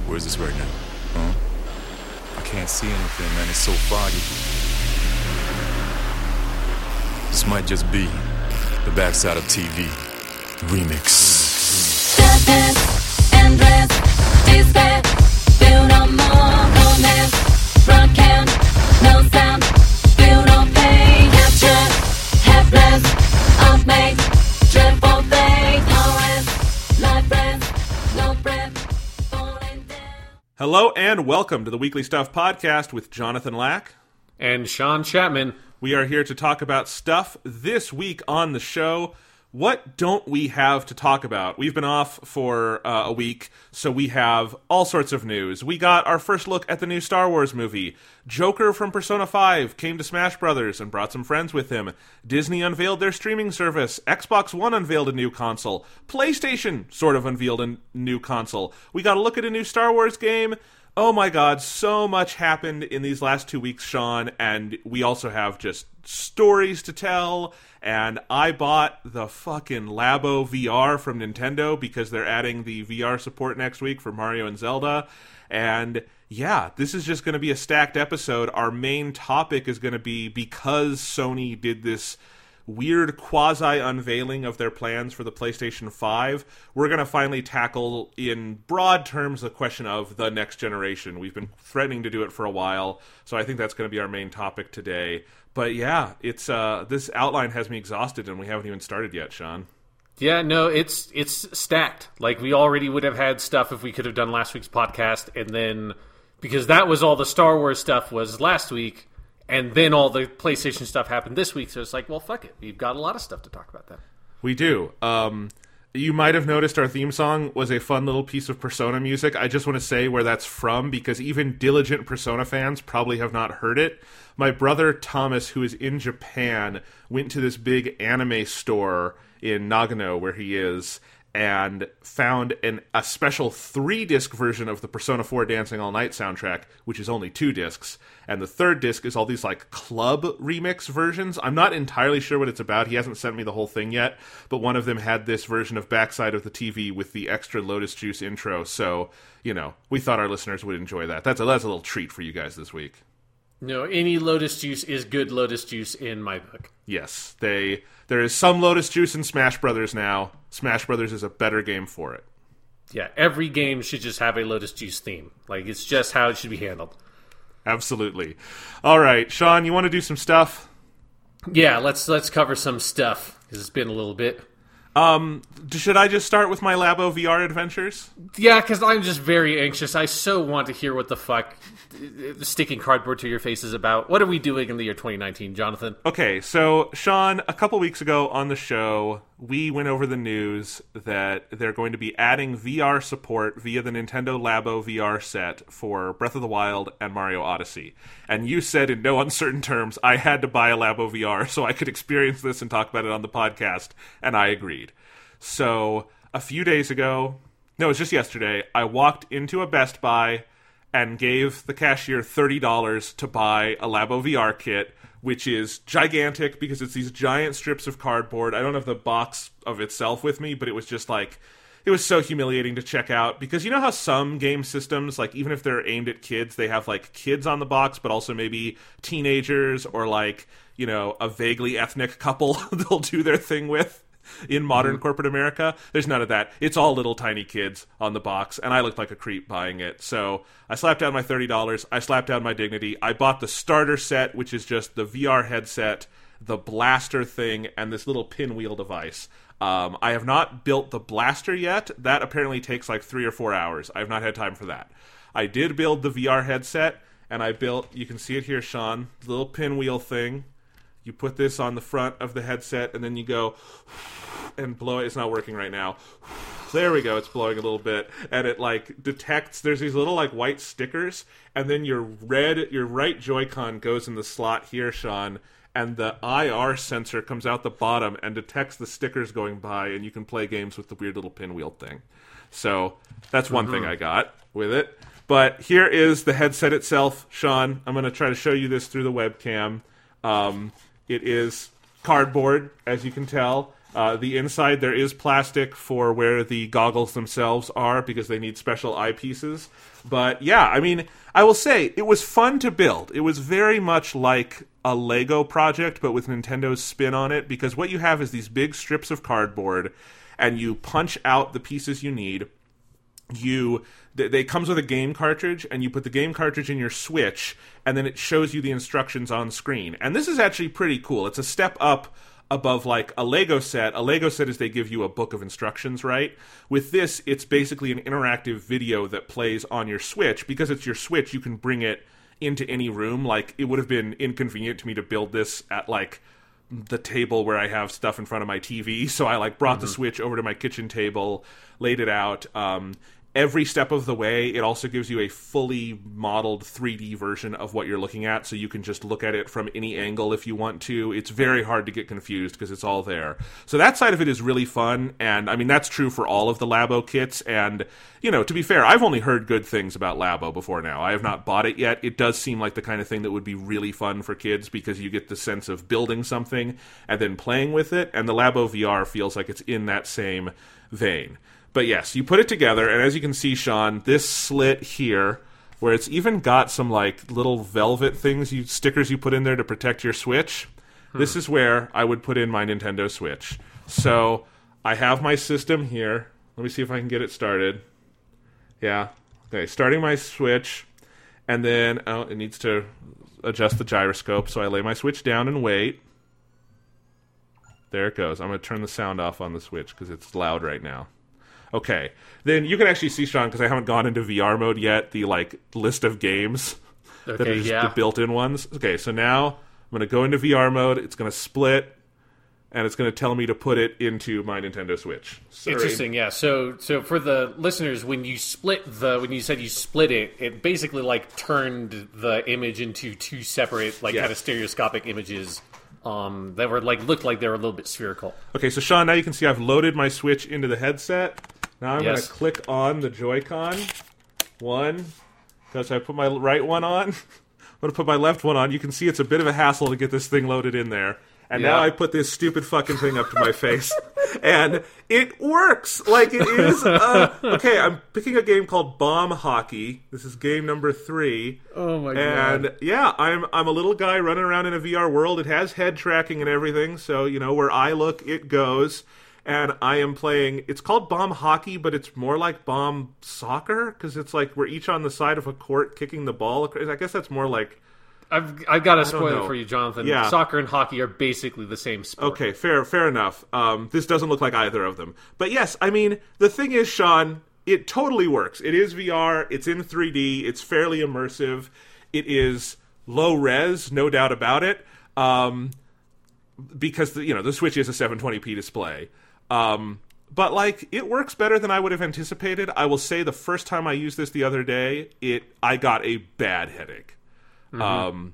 Where's this right now? Huh? I can't see anything, man. It's so foggy. This might just be the backside of TV. Remix. Sadness, endless, despair. Feel no more coldness. Broken, no sound. Feel no pain. Captured, helpless, unmade. Dreadful fate. Powerless, lifeless, no breath. Falling down. Hello and welcome to the Weekly Stuff Podcast with Jonathan Lack. And Sean Chapman. We are here to talk about stuff this week on the show. What don't we have to talk about? We've been off for a week, so we have all sorts of news. We got our first look at the new Star Wars movie. Joker from Persona 5 came to Smash Brothers and brought some friends with him. Disney unveiled their streaming service. Xbox One unveiled a new console. PlayStation sort of unveiled a new console. We got a look at a new Star Wars game. Oh my god, so much happened in these last 2 weeks, Sean, and we also have just stories to tell, and I bought the fucking Labo VR from Nintendo because they're adding the VR support next week for Mario and Zelda, and yeah, this is just going to be a stacked episode. Our main topic is going to be because Sony did this weird quasi-unveiling of their plans for the PlayStation 5, we're going to finally tackle, in broad terms, the question of the next generation. We've been threatening to do it for a while, so I think that's going to be our main topic today. But yeah, it's this outline has me exhausted, and we haven't even started yet, Sean. Yeah, no, it's stacked. Like, we already would have had stuff if we could have done last week's podcast, and then, because that was all the Star Wars stuff was last week, and then all the PlayStation stuff happened this week, so it's like, well, fuck it. We've got a lot of stuff to talk about then. We do. You might have noticed our theme song was a fun little piece of Persona music. I just want to say where that's from, because even diligent Persona fans probably have not heard it. My brother Thomas, who is in Japan, went to this big anime store in Nagano, where he is, and found a special 3-disc version of the Persona 4 Dancing All Night soundtrack, which is only 2 discs. And the third disc is all these, like, club remix versions. I'm not entirely sure what it's about. He hasn't sent me the whole thing yet. But one of them had this version of Backside of the TV with the extra Lotus Juice intro. So, you know, we thought our listeners would enjoy that. That's a little treat for you guys this week. No, any Lotus Juice is good Lotus Juice in my book. Yes, there is some Lotus Juice in Smash Brothers now. Smash Brothers is a better game for it. Yeah, every game should just have a Lotus Juice theme. Like, it's just how it should be handled. Absolutely. All right, Sean, you want to do some stuff? Yeah, let's cover some stuff, because it's been a little bit. Should I just start with my Labo VR adventures? Yeah, because I'm just very anxious. I so want to hear what the fuck sticking cardboard to your face is about. What are we doing in the year 2019, Jonathan? Okay, so, Sean, a couple weeks ago on the show, we went over the news that they're going to be adding VR support via the Nintendo Labo VR set for Breath of the Wild and Mario Odyssey. And you said in no uncertain terms, I had to buy a Labo VR so I could experience this and talk about it on the podcast, and I agreed. So, a few days ago, no, it was just yesterday, I walked into a Best Buy and gave the cashier $30 to buy a Labo VR kit, which is gigantic because it's these giant strips of cardboard. I don't have the box of itself with me, but it was just like, it was so humiliating to check out, because you know how some game systems, like, even if they're aimed at kids, they have, like, kids on the box, but also maybe teenagers or, like, you know, a vaguely ethnic couple they'll do their thing with in modern corporate America. There's none of that. It's all little tiny kids on the box, and I looked like a creep buying it. So I slapped down my $30. I slapped down my dignity. I bought the starter set, which is just the VR headset, the blaster thing, and this little pinwheel device. I have not built the blaster yet. That apparently takes like 3 or 4 hours. I have not had time for that. I did build the VR headset, and I built, you can see it here, Sean, the little pinwheel thing. You put this on the front of the headset, and then you go and blow it. It's not working right now. There we go. It's blowing a little bit. And it, like, detects, there's these little, like, white stickers, and then your right Joy-Con goes in the slot here, Sean, and the IR sensor comes out the bottom and detects the stickers going by, and you can play games with the weird little pinwheel thing. So that's one thing I got with it. But here is the headset itself, Sean. I'm going to try to show you this through the webcam. It is cardboard, as you can tell, The inside, there is plastic for where the goggles themselves are because they need special eyepieces. But yeah, I mean, I will say it was fun to build. It was very much like a Lego project, but with Nintendo's spin on it, because what you have is these big strips of cardboard, and you punch out the pieces you need. They comes with a game cartridge, and you put the game cartridge in your Switch, and then it shows you the instructions on screen. And this is actually pretty cool. It's a step up above like a Lego set. A Lego set is they give you a book of instructions, right? With this, it's basically an interactive video that plays on your Switch. Because it's your Switch, you can bring it into any room. Like, it would have been inconvenient to me to build this at like the table where I have stuff in front of my TV. So I like brought the Switch over to my kitchen table, laid it out. Every step of the way, it also gives you a fully modeled 3D version of what you're looking at, so you can just look at it from any angle if you want to. It's very hard to get confused because it's all there. So that side of it is really fun, and I mean, that's true for all of the Labo kits, and, you know, to be fair, I've only heard good things about Labo before now. I have not bought it yet. It does seem like the kind of thing that would be really fun for kids because you get the sense of building something and then playing with it, and the Labo VR feels like it's in that same vein. But yes, you put it together, and as you can see, Sean, this slit here, where it's even got some like little velvet things, stickers you put in there to protect your Switch, this is where I would put in my Nintendo Switch. So I have my system here. Let me see if I can get it started. Yeah. Okay, starting my Switch, and then it needs to adjust the gyroscope, so I lay my Switch down and wait. There it goes. I'm going to turn the sound off on the Switch because it's loud right now. Okay, then you can actually see, Sean, because I haven't gone into VR mode yet, the like list of games that are just the built-in ones. Okay, so now I'm going to go into VR mode. It's going to split, and it's going to tell me to put it into my Nintendo Switch. Sorry. Interesting, yeah. So for the listeners, when you said you split it, it basically like turned the image into two separate, like kind of stereoscopic images. That were like looked like they were a little bit spherical. Okay, so Sean, now you can see I've loaded my Switch into the headset. Now I'm going to click on the Joy-Con. One, because I put my right one on. I'm going to put my left one on. You can see it's a bit of a hassle to get this thing loaded in there. And now I put this stupid fucking thing up to my face. And it works! Like, it is... okay, I'm picking a game called Bomb Hockey. This is game number 3. Oh my god. And, yeah, I'm a little guy running around in a VR world. It has head tracking and everything, so, you know, where I look, it goes. And I am playing... It's called Bomb Hockey, but it's more like Bomb Soccer, because it's like we're each on the side of a court kicking the ball. I guess that's more like... I've got a spoiler for you, Jonathan. Yeah. Soccer and hockey are basically the same sport. Okay, fair enough. This doesn't look like either of them. But yes, I mean, the thing is, Sean, it totally works. It is VR, it's in 3D, it's fairly immersive, it is low res, no doubt about it, because, the Switch is a 720p display. But, like, it works better than I would have anticipated. I will say the first time I used this the other day, I got a bad headache. And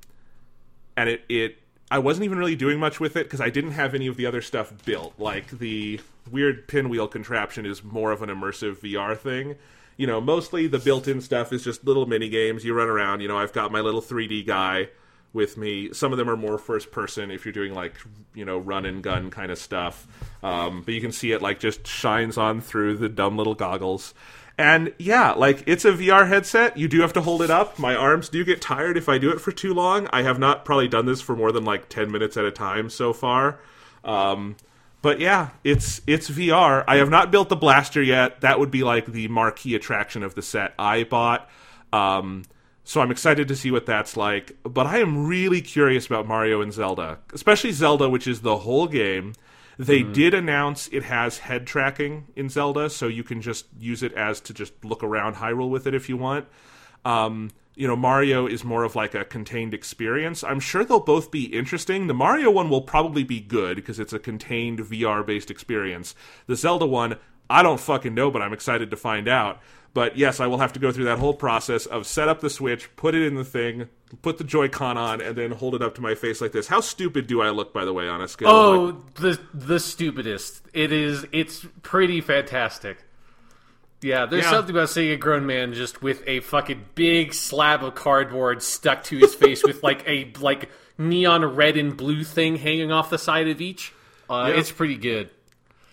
I wasn't even really doing much with it because I didn't have any of the other stuff built. Like, the weird pinwheel contraption is more of an immersive VR thing. Mostly the built-in stuff is just little mini games. You run around. I've got my little 3D guy with me. Some of them are more first person if you're doing like, run and gun kind of stuff. But you can see it like just shines on through the dumb little goggles. And yeah, like, it's a VR headset. You do have to hold it up. My arms do get tired if I do it for too long. I have not probably done this for more than like 10 minutes at a time so far. But yeah, it's VR. I have not built the blaster yet. That would be like the marquee attraction of the set I bought. So I'm excited to see what that's like. But I am really curious about Mario and Zelda, especially Zelda, which is the whole game. They did announce it has head tracking in Zelda, so you can just use it as to just look around Hyrule with it if you want. Mario is more of like a contained experience. I'm sure they'll both be interesting. The Mario one will probably be good because it's a contained VR-based experience. The Zelda one, I don't fucking know, but I'm excited to find out. But yes, I will have to go through that whole process of set up the Switch, put it in the thing, put the Joy-Con on, and then hold it up to my face like this. How stupid do I look, by the way, on a scale of like... the stupidest. It's pretty fantastic. Yeah, there's something about seeing a grown man just with a fucking big slab of cardboard stuck to his face with like a neon red and blue thing hanging off the side of each. It's pretty good.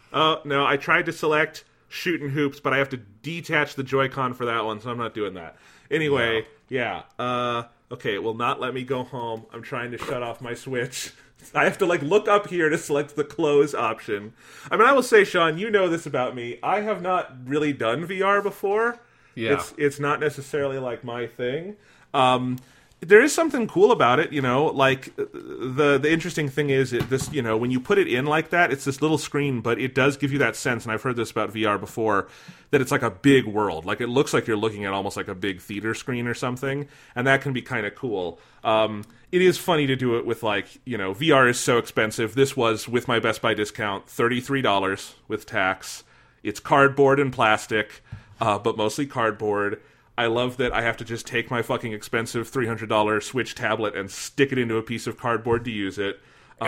Oh, no, I tried to select shooting hoops, but I have to detach the Joy-Con for that one, so I'm not doing that. Anyway, yeah. Okay, it will not let me go home. I'm trying to shut off my Switch. I have to, look up here to select the close option. I mean, I will say, Sean, you know this about me. I have not really done VR before. Yeah. It's not necessarily, my thing. There is something cool about it, the interesting thing is this, when you put it in like that, it's this little screen, but it does give you that sense, and I've heard this about VR before, that it's like a big world. Like, it looks like you're looking at almost like a big theater screen or something, and that can be kind of cool. It is funny to do it with, VR is so expensive. This was, with my Best Buy discount, $33 with tax. It's cardboard and plastic, but mostly cardboard. I love that I have to just take my fucking expensive $300 Switch tablet and stick it into a piece of cardboard to use it.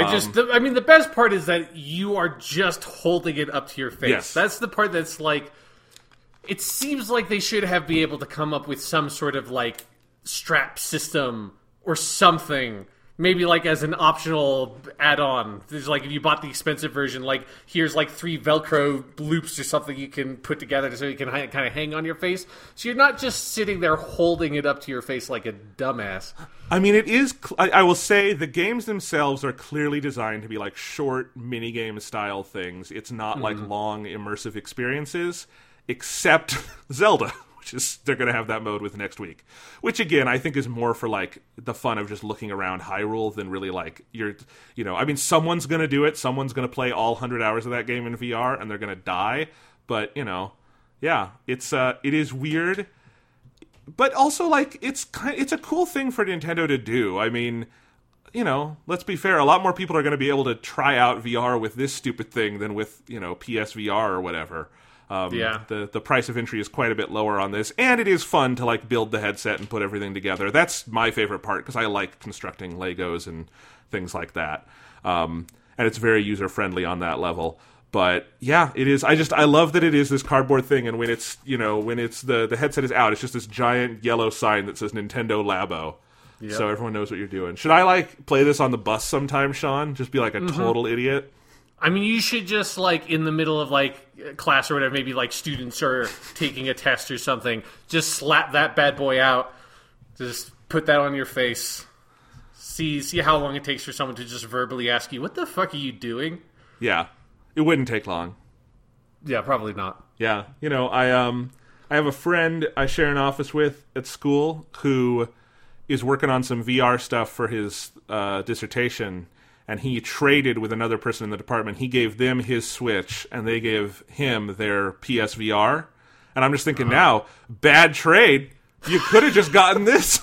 The best part is that you are just holding it up to your face. Yes. That's the part that's it seems like they should have been able to come up with some sort of strap system or something. Maybe as an optional add-on. There's if you bought the expensive version, here's 3 Velcro loops or something you can put together so you can kind of hang on your face. So you're not just sitting there holding it up to your face like a dumbass. I mean, it is. I will say the games themselves are clearly designed to be short minigame style things. It's not long immersive experiences, except Zelda. Which is, they're going to have that mode with next week. Which, again, I think is more for, the fun of just looking around Hyrule than really, someone's going to do it. Someone's going to play all 100 hours of that game in VR, and they're going to die. But, yeah, it is weird. But also, it's a cool thing for Nintendo to do. I mean, let's be fair. A lot more people are going to be able to try out VR with this stupid thing than with, PSVR or whatever. The price of entry is quite a bit lower on this, and it is fun to build the headset and put everything together. That's my favorite part because I like constructing Legos and things like that. And it's very user friendly on that level. But yeah, it is. I love that it is this cardboard thing, and when it's the headset is out, it's just this giant yellow sign that says Nintendo Labo. Yep. So everyone knows what you're doing. Should I play this on the bus sometime, Sean? Just be a total idiot. I mean, you should just, in the middle of, class or whatever, maybe, students are taking a test or something, just slap that bad boy out. Just put that on your face. See how long it takes for someone to just verbally ask you, what the fuck are you doing? Yeah. It wouldn't take long. Yeah, probably not. Yeah. I have a friend I share an office with at school who is working on some VR stuff for his dissertation, and he traded with another person in the department. He gave them his Switch, and they gave him their PSVR. And I'm just thinking now, bad trade. You could have just gotten this.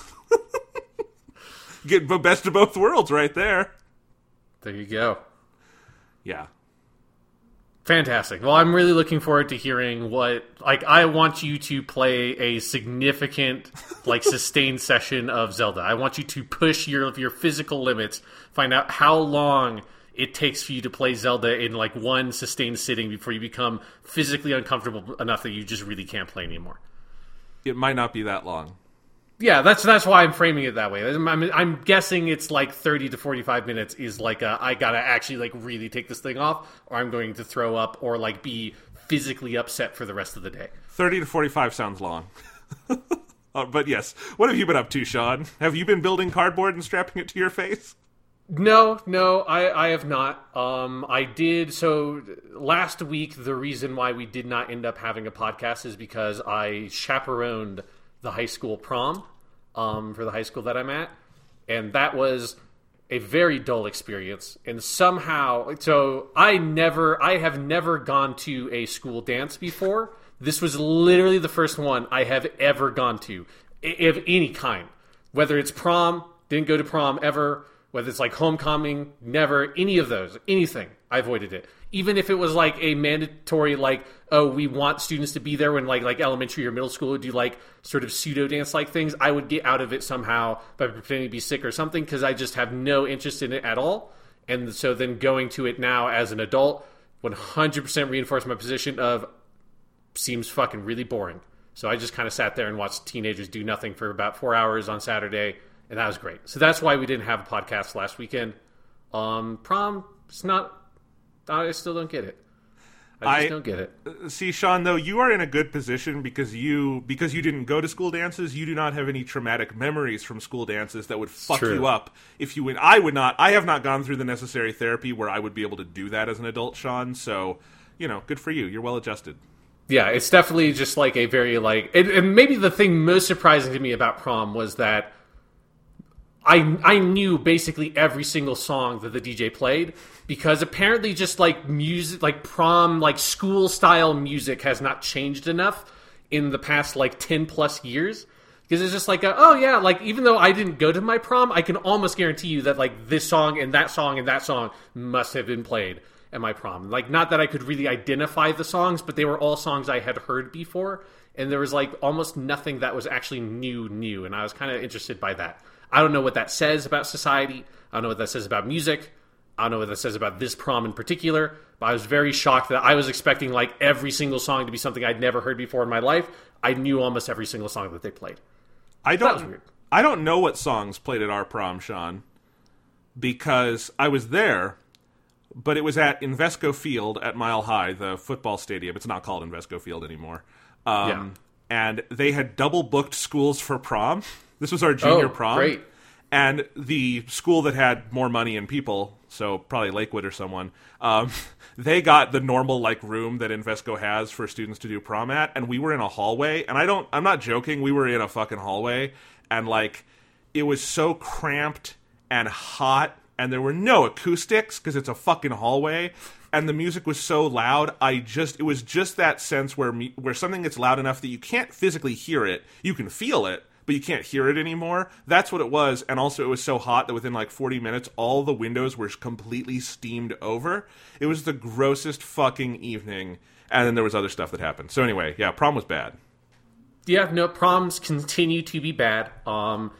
Get the best of both worlds right there. There you go. Yeah. Fantastic. Well, I'm really looking forward to hearing what... I want you to play a significant, sustained session of Zelda. I want you to push your physical limits, find out how long it takes for you to play Zelda in, one sustained sitting before you become physically uncomfortable enough that you just really can't play anymore. It might not be that long. Yeah, that's why I'm framing it that way. I'm guessing it's 30 to 45 minutes is I gotta actually really take this thing off, or I'm going to throw up or be physically upset for the rest of the day. 30 to 45 sounds long. But yes, what have you been up to, Sean? Have you been building cardboard and strapping it to your face? No, I have not. I did. So last week, the reason why we did not end up having a podcast is because I chaperoned the high school prom for the high school that I'm at, and that was a very dull experience. And somehow, so I have never gone to a school dance before. This was literally the first one I have ever gone to, of any kind. Whether it's prom, didn't go to prom ever. Whether it's homecoming, never. Any of those, anything, I avoided it. Even if it was a mandatory, we want students to be there when elementary or middle school would do sort of pseudo dance things, I would get out of it somehow by pretending to be sick or something because I just have no interest in it at all. And so then going to it now as an adult 100% reinforced my position of seems fucking really boring. So I just kind of sat there and watched teenagers do nothing for about 4 hours on Saturday, and that was great. So that's why we didn't have a podcast last weekend. Prom, it's not... I still don't get it. I just don't get it. See, Sean, though, you are in a good position because you didn't go to school dances. You do not have any traumatic memories from school dances that would fuck you up if you went. I would not. I have not gone through the necessary therapy where I would be able to do that as an adult, Sean. So, good for you. You're well adjusted. Yeah, it's definitely just like a very and maybe the thing most surprising to me about prom was that I knew basically every single song that the DJ played, because apparently just like music, like prom, like school style music has not changed enough in the past like 10 plus years. Because it's just like, like even though I didn't go to my prom, I can almost guarantee you that like this song and that song and that song must have been played at my prom. Like, not that I could really identify the songs, but they were all songs I had heard before. And there was like almost nothing that was actually new. And I was kind of interested by that. I don't know what that says about society. I don't know what that says about music. I don't know what that says about this prom in particular. But I was very shocked that I was expecting like every single song to be something I'd never heard before in my life. I knew almost every single song that they played. I don't know what songs played at our prom, Sean, because I was there, but it was at Invesco Field at Mile High, the football stadium. It's not called Invesco Field anymore. And they had double booked schools for prom. This was our junior prom. Great. And the school that had more money and people, so probably Lakewood or someone, they got the normal like room that Invesco has for students to do prom at, and we were in a hallway, and I'm not joking, we were in a fucking hallway, and like it was so cramped and hot, and there were no acoustics because it's a fucking hallway, and the music was so loud. It was just that sense where something gets loud enough that you can't physically hear it, you can feel it, but you can't hear it anymore. That's what it was. And also it was so hot that within like 40 minutes, all the windows were completely steamed over. It was the grossest fucking evening. And then there was other stuff that happened. So anyway, yeah, prom was bad. Yeah, no, proms continue to be bad. So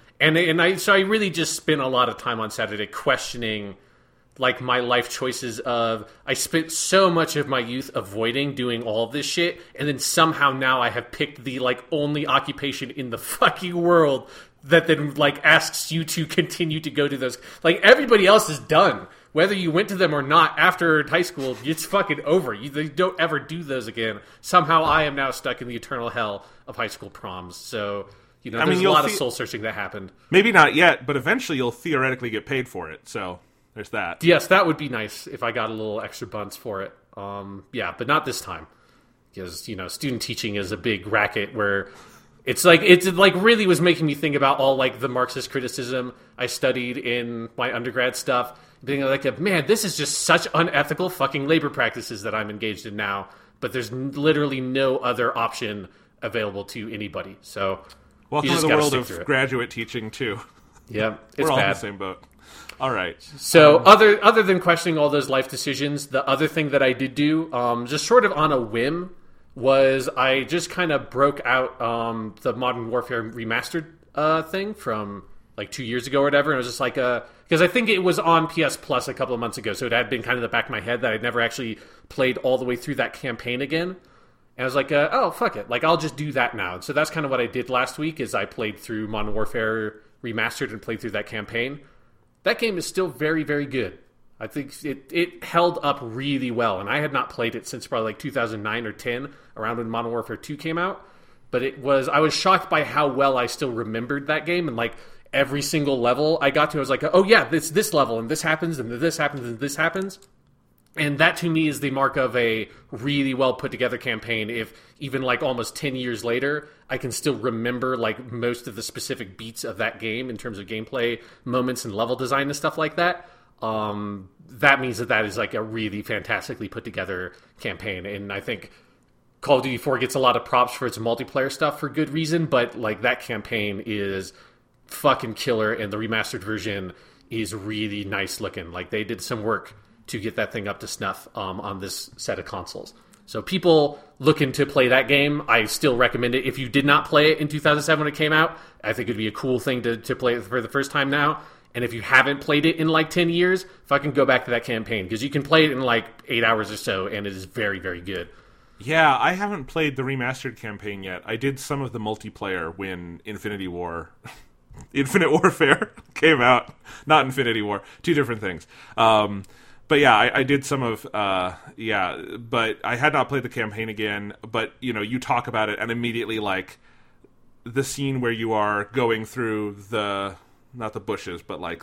I really just spent a lot of time on Saturday questioning like my life choices of, I spent so much of my youth avoiding doing all of this shit, and then somehow now I have picked the like only occupation in the fucking world that then like asks you to continue to go to those. Like everybody else is done, whether you went to them or not after high school. It's fucking over. They don't ever do those again. Somehow I am now stuck in the eternal hell of high school proms. So there's a lot of soul searching that happened. Maybe not yet, but eventually you'll theoretically get paid for it. So there's that. Yes, that would be nice if I got a little extra bunts for it. But not this time, because student teaching is a big racket where it's like really was making me think about all like the Marxist criticism I studied in my undergrad stuff, being like, man, this is just such unethical fucking labor practices that I'm engaged in now. But there's literally no other option available to anybody. So welcome to the world of graduate teaching too. Yeah, it's We're all in the same boat. All right. So other than questioning all those life decisions, the other thing that I did do, just sort of on a whim, was I just kind of broke out the Modern Warfare Remastered thing from like 2 years ago or whatever. And it was just like, because I think it was on PS Plus a couple of months ago, so it had been kind of the back of my head that I'd never actually played all the way through that campaign again. And I was like, oh, fuck it. Like, I'll just do that now. And so that's kind of what I did last week, is I played through Modern Warfare Remastered and played through that campaign. That game is still very, very good. I think it held up really well, and I had not played it since probably like 2009 or 10, around when Modern Warfare 2 came out. But I was shocked by how well I still remembered that game, and like every single level I got to, I was like, oh yeah, this level, and this happens, and this happens, and this happens. And that to me is the mark of a really well put together campaign. If even like almost 10 years later, I can still remember like most of the specific beats of that game in terms of gameplay moments and level design and stuff like that. That means that is like a really fantastically put together campaign. And I think Call of Duty 4 gets a lot of props for its multiplayer stuff for good reason, but like that campaign is fucking killer, and the remastered version is really nice looking. Like they did some work to get that thing up to snuff on this set of consoles. So people looking to play that game, I still recommend it. If you did not play it in 2007 when it came out, I think it'd be a cool thing to play it for the first time now. And if you haven't played it in like 10 years, fucking go back to that campaign, because you can play it in like 8 hours or so, and it is very, very good. Yeah, I haven't played the remastered campaign yet. I did some of the multiplayer when Infinite Warfare came out. Not Infinity War. Two different things. But yeah, I did some of but I had not played the campaign again. But you talk about it, and immediately like the scene where you are going through not the bushes, but like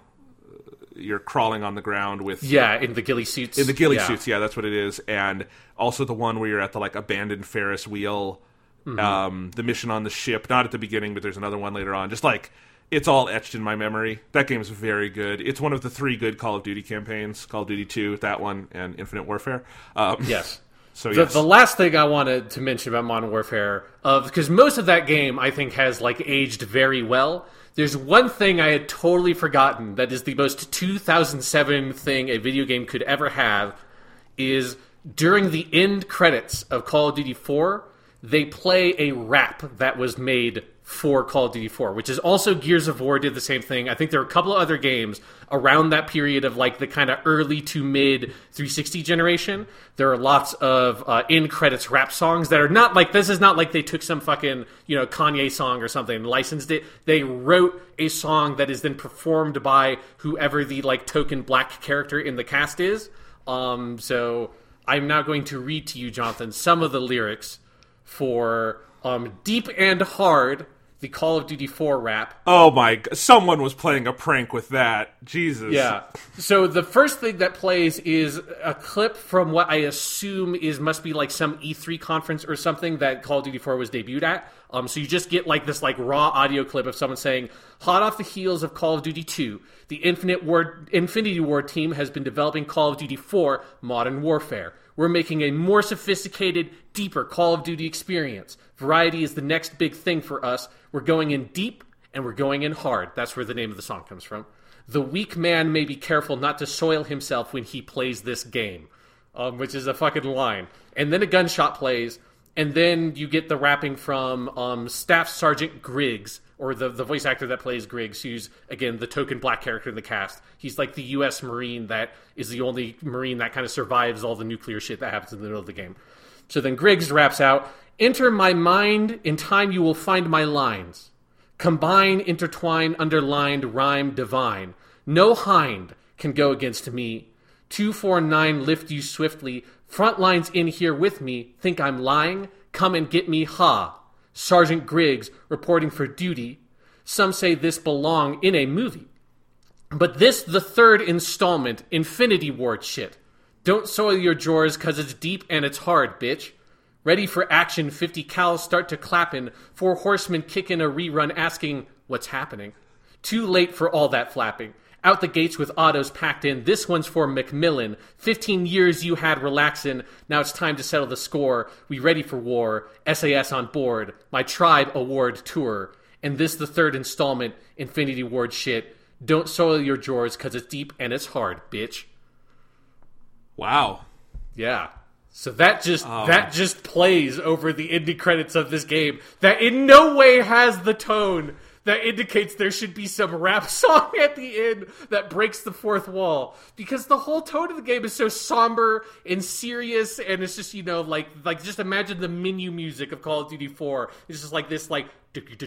you're crawling on the ground with in the ghillie suits. In the ghillie suits, yeah, that's what it is. And also the one where you're at the like abandoned Ferris wheel, the mission on the ship. Not at the beginning, but there's another one later on. Just like. It's all etched in my memory. That game is very good. It's one of the 3 good Call of Duty campaigns. Call of Duty 2, that one, and Infinite Warfare. Yes. So yes. The last thing I wanted to mention about Modern Warfare, because most of that game, I think, has like aged very well. There's one thing I had totally forgotten that is the most 2007 thing a video game could ever have, is during the end credits of Call of Duty 4, they play a rap that was made for Call of Duty 4, which is also Gears of War did the same thing. I think there are a couple of other games around that period of like the kind of early to mid 360 generation. There are lots of in credits rap songs that are not like, this is not like they took some fucking, Kanye song or something and licensed it. They wrote a song that is then performed by whoever the like token black character in the cast is. So I'm now going to read to you, Jonathan, some of the lyrics for Deep and Hard, the Call of Duty 4 rap. Oh my god, someone was playing a prank with that. Jesus. Yeah. So the first thing that plays is a clip from what I assume must be like some E3 conference or something that Call of Duty 4 was debuted at. So you just get like this like raw audio clip of someone saying, hot off the heels of Call of Duty 2, the Infinity Ward team has been developing Call of Duty 4 Modern Warfare. We're making a more sophisticated, deeper Call of Duty experience. Variety is the next big thing for us. We're going in deep and we're going in hard. That's where the name of the song comes from. The weak man may be careful not to soil himself when he plays this game, which is a fucking line. And then a gunshot plays, and then you get the rapping from Staff Sergeant Griggs, or the voice actor that plays Griggs, who's, again, the token black character in the cast. He's like the U.S. Marine that is the only Marine that kind of survives all the nuclear shit that happens in the middle of the game. So then Griggs raps out, enter my mind, in time you will find my lines. Combine, intertwine, underlined, rhyme, divine. No hind can go against me. 249 lift you swiftly. Front lines in here with me. Think I'm lying? Come and get me, ha. Sergeant Griggs reporting for duty. Some say this belong in a movie. But this the third installment, Infinity Ward shit. Don't soil your drawers cause it's deep and it's hard, bitch. Ready for action, 50 cals start to clappin'. 4 horsemen kickin' a rerun asking, what's happening? Too late for all that flapping. Out the gates with autos packed in. This one's for Macmillan. 15 years you had relaxin'. Now it's time to settle the score. We ready for war. SAS on board. My tribe award tour. And this the third installment, Infinity Ward shit. Don't soil your drawers cause it's deep and it's hard, bitch. Wow. Yeah. So that just plays over the ending credits of this game that in no way has the tone that indicates there should be some rap song at the end that breaks the fourth wall. Because the whole tone of the game is so somber and serious, and it's just, like just imagine the menu music of Call of Duty 4. It's just like this, like,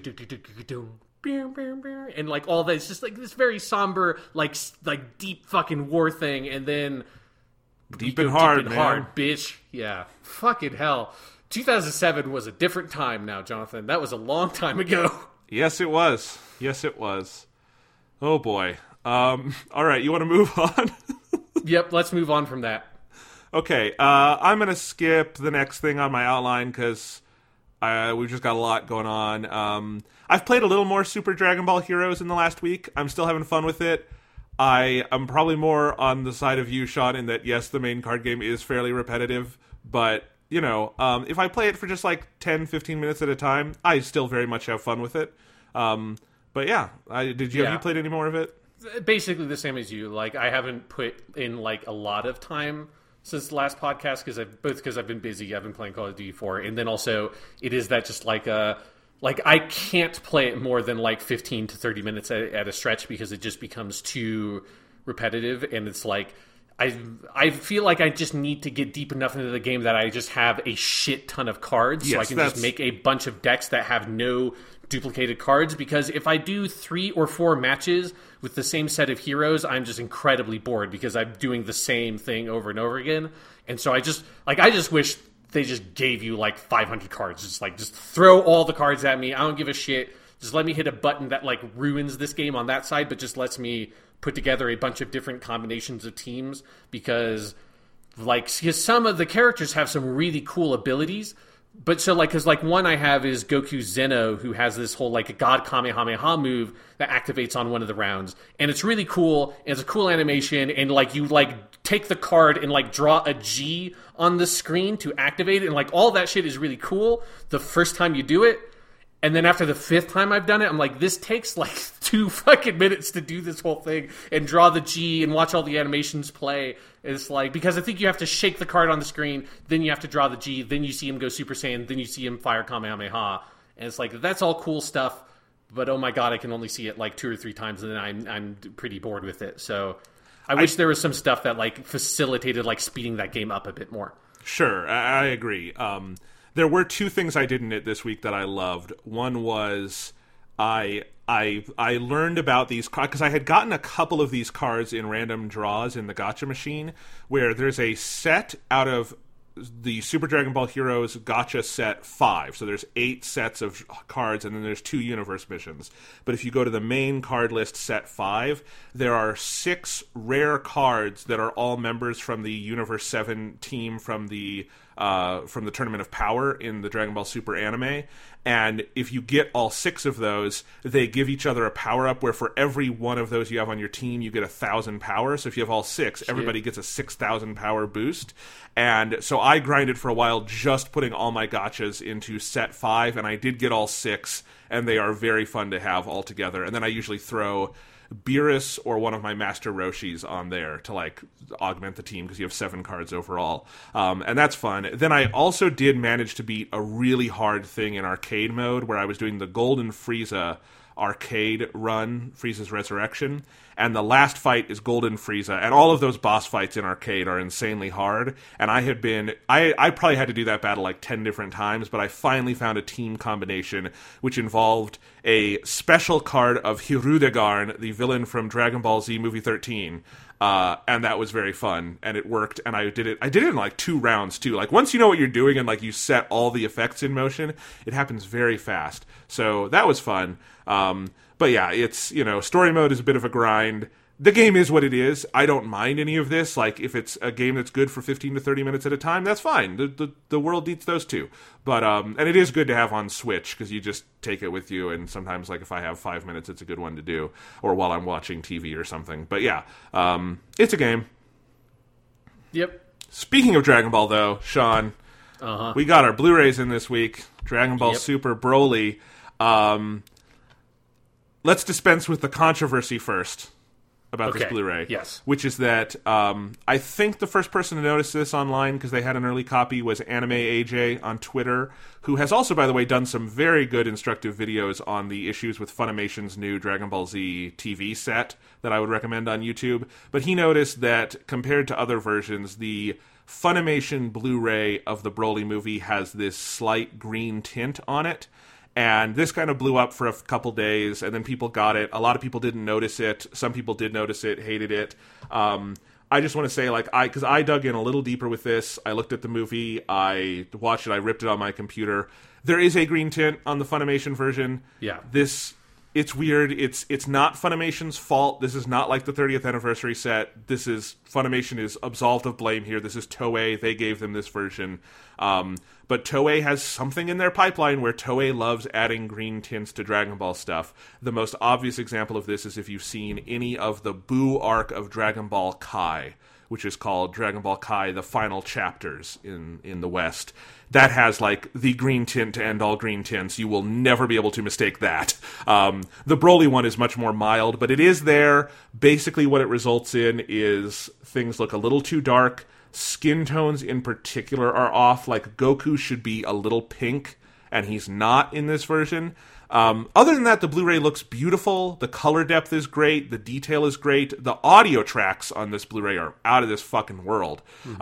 and like all that. It's just like this very somber, like deep fucking war thing, and then deep and hard, deep and hard, bitch. Yeah, fucking hell. 2007 was a different time now, Jonathan. That was a long time ago. Yes, it was. Yes, it was. Oh, boy. All right, you want to move on? Yep, let's move on from that. Okay, I'm going to skip the next thing on my outline because we've just got a lot going on. I've played a little more Super Dragon Ball Heroes in the last week. I'm still having fun with it. I'm probably more on the side of you, Sean, in that, yes, the main card game is fairly repetitive, but... if I play it for just like 10, 15 minutes at a time, I still very much have fun with it. But yeah, have you played any more of it? Basically the same as you. Like, I haven't put in like a lot of time since the last podcast because I've been busy. I've been playing Call of Duty 4, and then also it is that just like I can't play it more than like 15 to 30 minutes at a stretch because it just becomes too repetitive, and it's like I feel like I just need to get deep enough into the game that I just have a shit ton of cards, so I can just make a bunch of decks that have no duplicated cards, because if I do 3 or 4 matches with the same set of heroes, I'm just incredibly bored because I'm doing the same thing over and over again. And so I just wish they just gave you like 500 cards. Just throw all the cards at me. I don't give a shit. Just let me hit a button that like ruins this game on that side, but just lets me put together a bunch of different combinations of teams, because some of the characters have some really cool abilities. But so because one I have is Goku Zeno, who has this whole like God Kamehameha move that activates on one of the rounds, and it's really cool. And it's a cool animation, and like you like take the card and like draw a G on the screen to activate it, and like all that shit is really cool the first time you do it. And then after the 5th time I've done it, I'm like, this takes like 2 fucking minutes to do this whole thing and draw the G and watch all the animations play. It's like, because I think you have to shake the card on the screen, then you have to draw the G, then you see him go Super Saiyan, then you see him fire Kamehameha. And it's like, that's all cool stuff, but oh my god, I can only see it like 2 or 3 times, and then I'm pretty bored with it. So I wish there was some stuff that like facilitated like speeding that game up a bit more. Sure, I agree. There were 2 things I did in it this week that I loved. One was I learned about these cards, because I had gotten a couple of these cards in random draws in the Gacha machine, where there's a set out of the Super Dragon Ball Heroes Gacha set 5. So there's 8 sets of cards, and then there's 2 universe missions. But if you go to the main card list set 5, there are 6 rare cards that are all members from the Universe 7 team from the Tournament of Power in the Dragon Ball Super anime. And if you get all 6 of those, they give each other a power-up where for every one of those you have on your team, you get 1,000 power. So if you have all 6, everybody gets a 6,000 power boost. And so I grinded for a while just putting all my gachas into set 5, and I did get all 6, and they are very fun to have all together. And then I usually throw Beerus or one of my Master Roshis on there to like augment the team, because you have 7 cards overall, and that's fun. Then I also did manage to beat a really hard thing in arcade mode, where I was doing the Golden Frieza arcade run, Frieza's Resurrection, and the last fight is Golden Frieza, and all of those boss fights in arcade are insanely hard, and I probably had to do that battle like 10 different times, but I finally found a team combination which involved a special card of Hirudegarn, the villain from Dragon Ball Z Movie 13, and that was very fun, and it worked, and I did it in like 2 rounds too. Like once you know what you're doing and like you set all the effects in motion, it happens very fast. So that was fun. But yeah, it's, story mode is a bit of a grind. The game is what it is. I don't mind any of this. Like, if it's a game that's good for 15 to 30 minutes at a time, that's fine. The world eats those too. But, and it is good to have on Switch, because you just take it with you, and sometimes, like, if I have 5 minutes, it's a good one to do, or while I'm watching TV or something. But yeah, it's a game. Yep. Speaking of Dragon Ball, though, Sean, we got our Blu-rays in this week. Dragon Ball Super Broly. Let's dispense with the controversy first about this Blu-ray. Yes. Which is that I think the first person to notice this online, because they had an early copy, was Anime AJ on Twitter, who has also, by the way, done some very good instructive videos on the issues with Funimation's new Dragon Ball Z TV set that I would recommend on YouTube. But he noticed that compared to other versions, the Funimation Blu-ray of the Broly movie has this slight green tint on it. And this kind of blew up for a couple days, and then people got it. A lot of people didn't notice it. Some people did notice it, hated it. I just want to say, because I dug in a little deeper with this. I looked at the movie. I watched it. I ripped it on my computer. There is a green tint on the Funimation version. Yeah. It's weird. It's not Funimation's fault. This is not like the 30th anniversary set. Funimation is absolved of blame here. This is Toei. They gave them this version. But Toei has something in their pipeline where Toei loves adding green tints to Dragon Ball stuff. The most obvious example of this is if you've seen any of the Buu arc of Dragon Ball Kai, which is called Dragon Ball Kai: The Final Chapters in the West. That has, like, the green tint to end all green tints. You will never be able to mistake that. The Broly one is much more mild, but it is there. Basically what it results in is things look a little too dark. Skin tones in particular are off. Like, Goku should be a little pink, and he's not in this version. Other than that, the Blu-ray looks beautiful. The color depth is great. The detail is great. The audio tracks on this Blu-ray are out of this fucking world.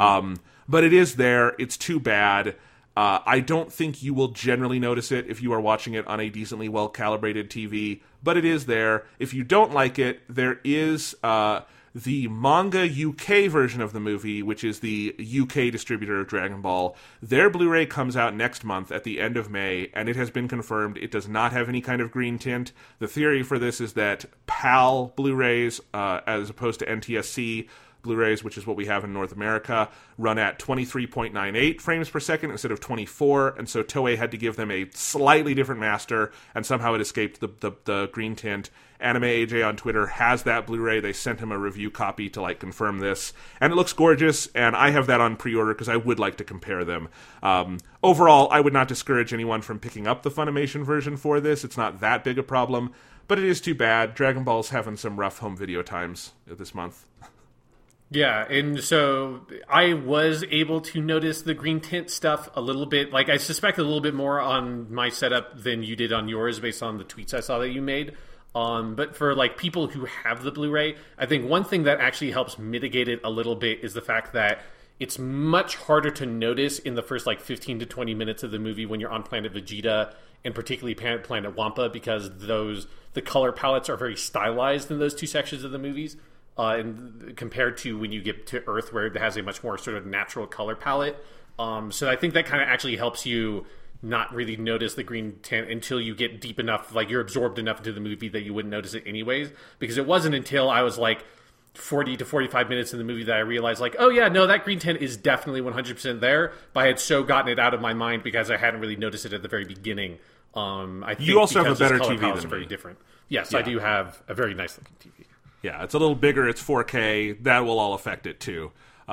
But it is there. It's too bad. I don't think you will generally notice it if you are watching it on a decently well-calibrated TV, but it is there. If you don't like it, there is the manga UK version of the movie, which is the UK distributor of Dragon Ball. Their Blu-ray comes out next month at the end of May, and it has been confirmed it does not have any kind of green tint. The theory for this is that PAL Blu-rays, as opposed to NTSC Blu-rays, which is what we have in North America, run at 23.98 frames per second instead of 24, and so Toei had to give them a slightly different master, and somehow it escaped the green tint. Anime AJ on Twitter has that Blu-ray. They sent him a review copy to confirm this, and it looks gorgeous, and I have that on pre-order because I would like to compare them. Overall, I would not discourage anyone from picking up the Funimation version for this. It's not that big a problem, but it is too bad. Dragon Ball's having some rough home video times this month. Yeah, and so I was able to notice the green tint stuff a little bit. I suspect a little bit more on my setup than you did on yours based on the tweets I saw that you made. But for people who have the Blu-ray, I think one thing that actually helps mitigate it a little bit is the fact that it's much harder to notice in the first 15 to 20 minutes of the movie when you're on Planet Vegeta and particularly Planet Wampa, because the color palettes are very stylized in those two sections of the movies. And compared to when you get to Earth, where it has a much more sort of natural color palette. So I think that kind of actually helps you not really notice the green tint until you get deep enough, you're absorbed enough into the movie that you wouldn't notice it anyways. Because it wasn't until I was 40 to 45 minutes in the movie that I realized, oh yeah, no, that green tint is definitely 100% there. But I had so gotten it out of my mind because I hadn't really noticed it at the very beginning. I think you also have a better color TV palettes than are very me. Different. Yes, Yeah. I do have a very nice looking TV. Yeah, it's a little bigger. It's 4K. That will all affect it too.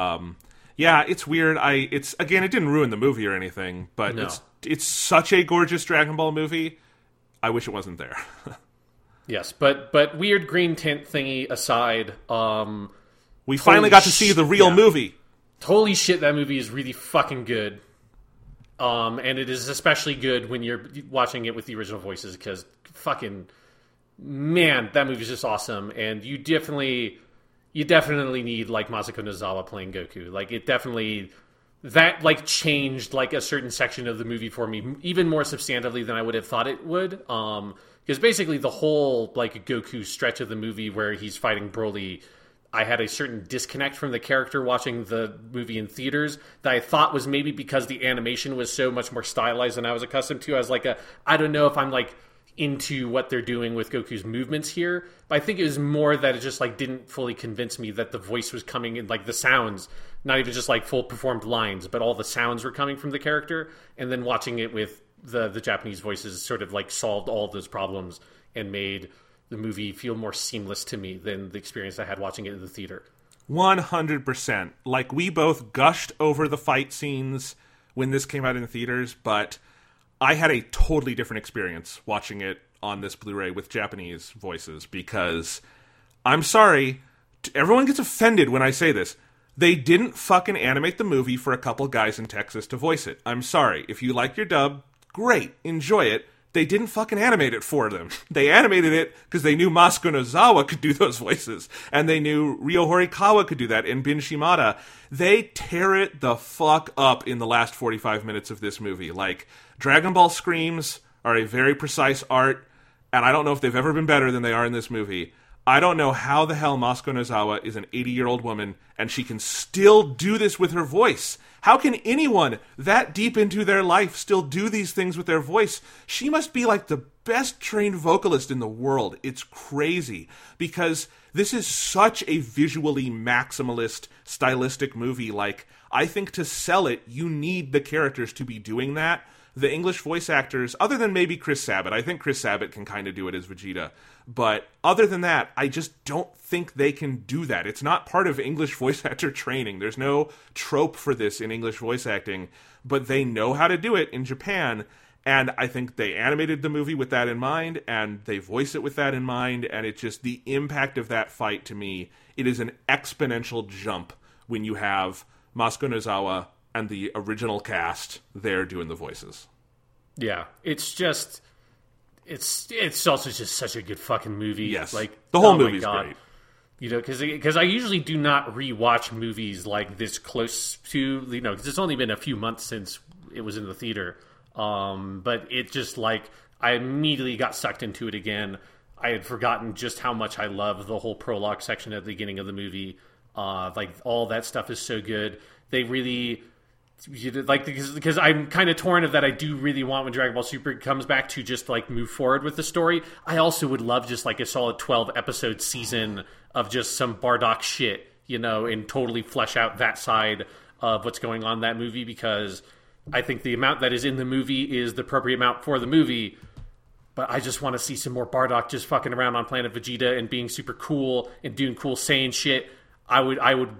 Yeah, it's weird. It didn't ruin the movie or anything, but No. it's such a gorgeous Dragon Ball movie. I wish it wasn't there. Yes, but weird green tint thingy aside, We finally got to see the real yeah. movie. holy shit, that movie is really fucking good. And it is especially good when you're watching it with the original voices, because fucking man, that movie is just awesome. And you definitely need Masako Nozawa playing Goku. It definitely changed a certain section of the movie for me, even more substantively than I would have thought it would. Because basically the whole Goku stretch of the movie where he's fighting Broly, I had a certain disconnect from the character watching the movie in theaters that I thought was maybe because the animation was so much more stylized than I was accustomed to. I was I don't know if I'm into what they're doing with Goku's movements here, but I think it was more that it just didn't fully convince me that the voice was coming in, the sounds, not even just full performed lines, but all the sounds were coming from the character. And then watching it with the Japanese voices sort of solved all those problems and made the movie feel more seamless to me than the experience I had watching it in the theater. 100%. We both gushed over the fight scenes when this came out in the theaters, but I had a totally different experience watching it on this Blu-ray with Japanese voices, because I'm sorry, everyone gets offended when I say this. They didn't fucking animate the movie for a couple guys in Texas to voice it. I'm sorry. If you like your dub, great, enjoy it. They didn't fucking animate it for them. They animated it because they knew Masako Nozawa could do those voices, and they knew Ryo Horikawa could do that, and Bin Shimada. They tear it the fuck up in the last 45 minutes of this movie. Dragon Ball screams are a very precise art, and I don't know if they've ever been better than they are in this movie. I don't know how the hell Masako Nozawa is an 80-year-old woman, and she can still do this with her voice. How can anyone that deep into their life still do these things with their voice? She must be the best trained vocalist in the world. It's crazy, because this is such a visually maximalist, stylistic movie. I think to sell it, you need the characters to be doing that. The English voice actors, other than maybe Chris Sabat, I think Chris Sabat can kind of do it as Vegeta. But other than that, I just don't think they can do that. It's not part of English voice actor training. There's no trope for this in English voice acting, but they know how to do it in Japan. And I think they animated the movie with that in mind, and they voice it with that in mind, and it's just the impact of that fight to me. It is an exponential jump when you have Masako Nozawa and the original cast there doing the voices. Yeah, it's just... It's also just such a good fucking movie. Yes. Like, the whole oh my movie's God. great. You know, because I usually do not rewatch movies like this close to, you know, because it's only been a few months since it was in the theater. But it just, like, I immediately got sucked into it again. I had forgotten just how much I love the whole prologue section at the beginning of the movie. Like, all that stuff is so good. They really, like, because I'm kind of torn of that. I do really want, when Dragon Ball Super comes back, to just, like, move forward with the story. I also would love just, like, a solid 12-episode season of just some Bardock shit, you know, and totally flesh out that side of what's going on in that movie, because I think the amount that is in the movie is the appropriate amount for the movie. But I just want to see some more Bardock just fucking around on Planet Vegeta and being super cool and doing cool Saiyan shit. I would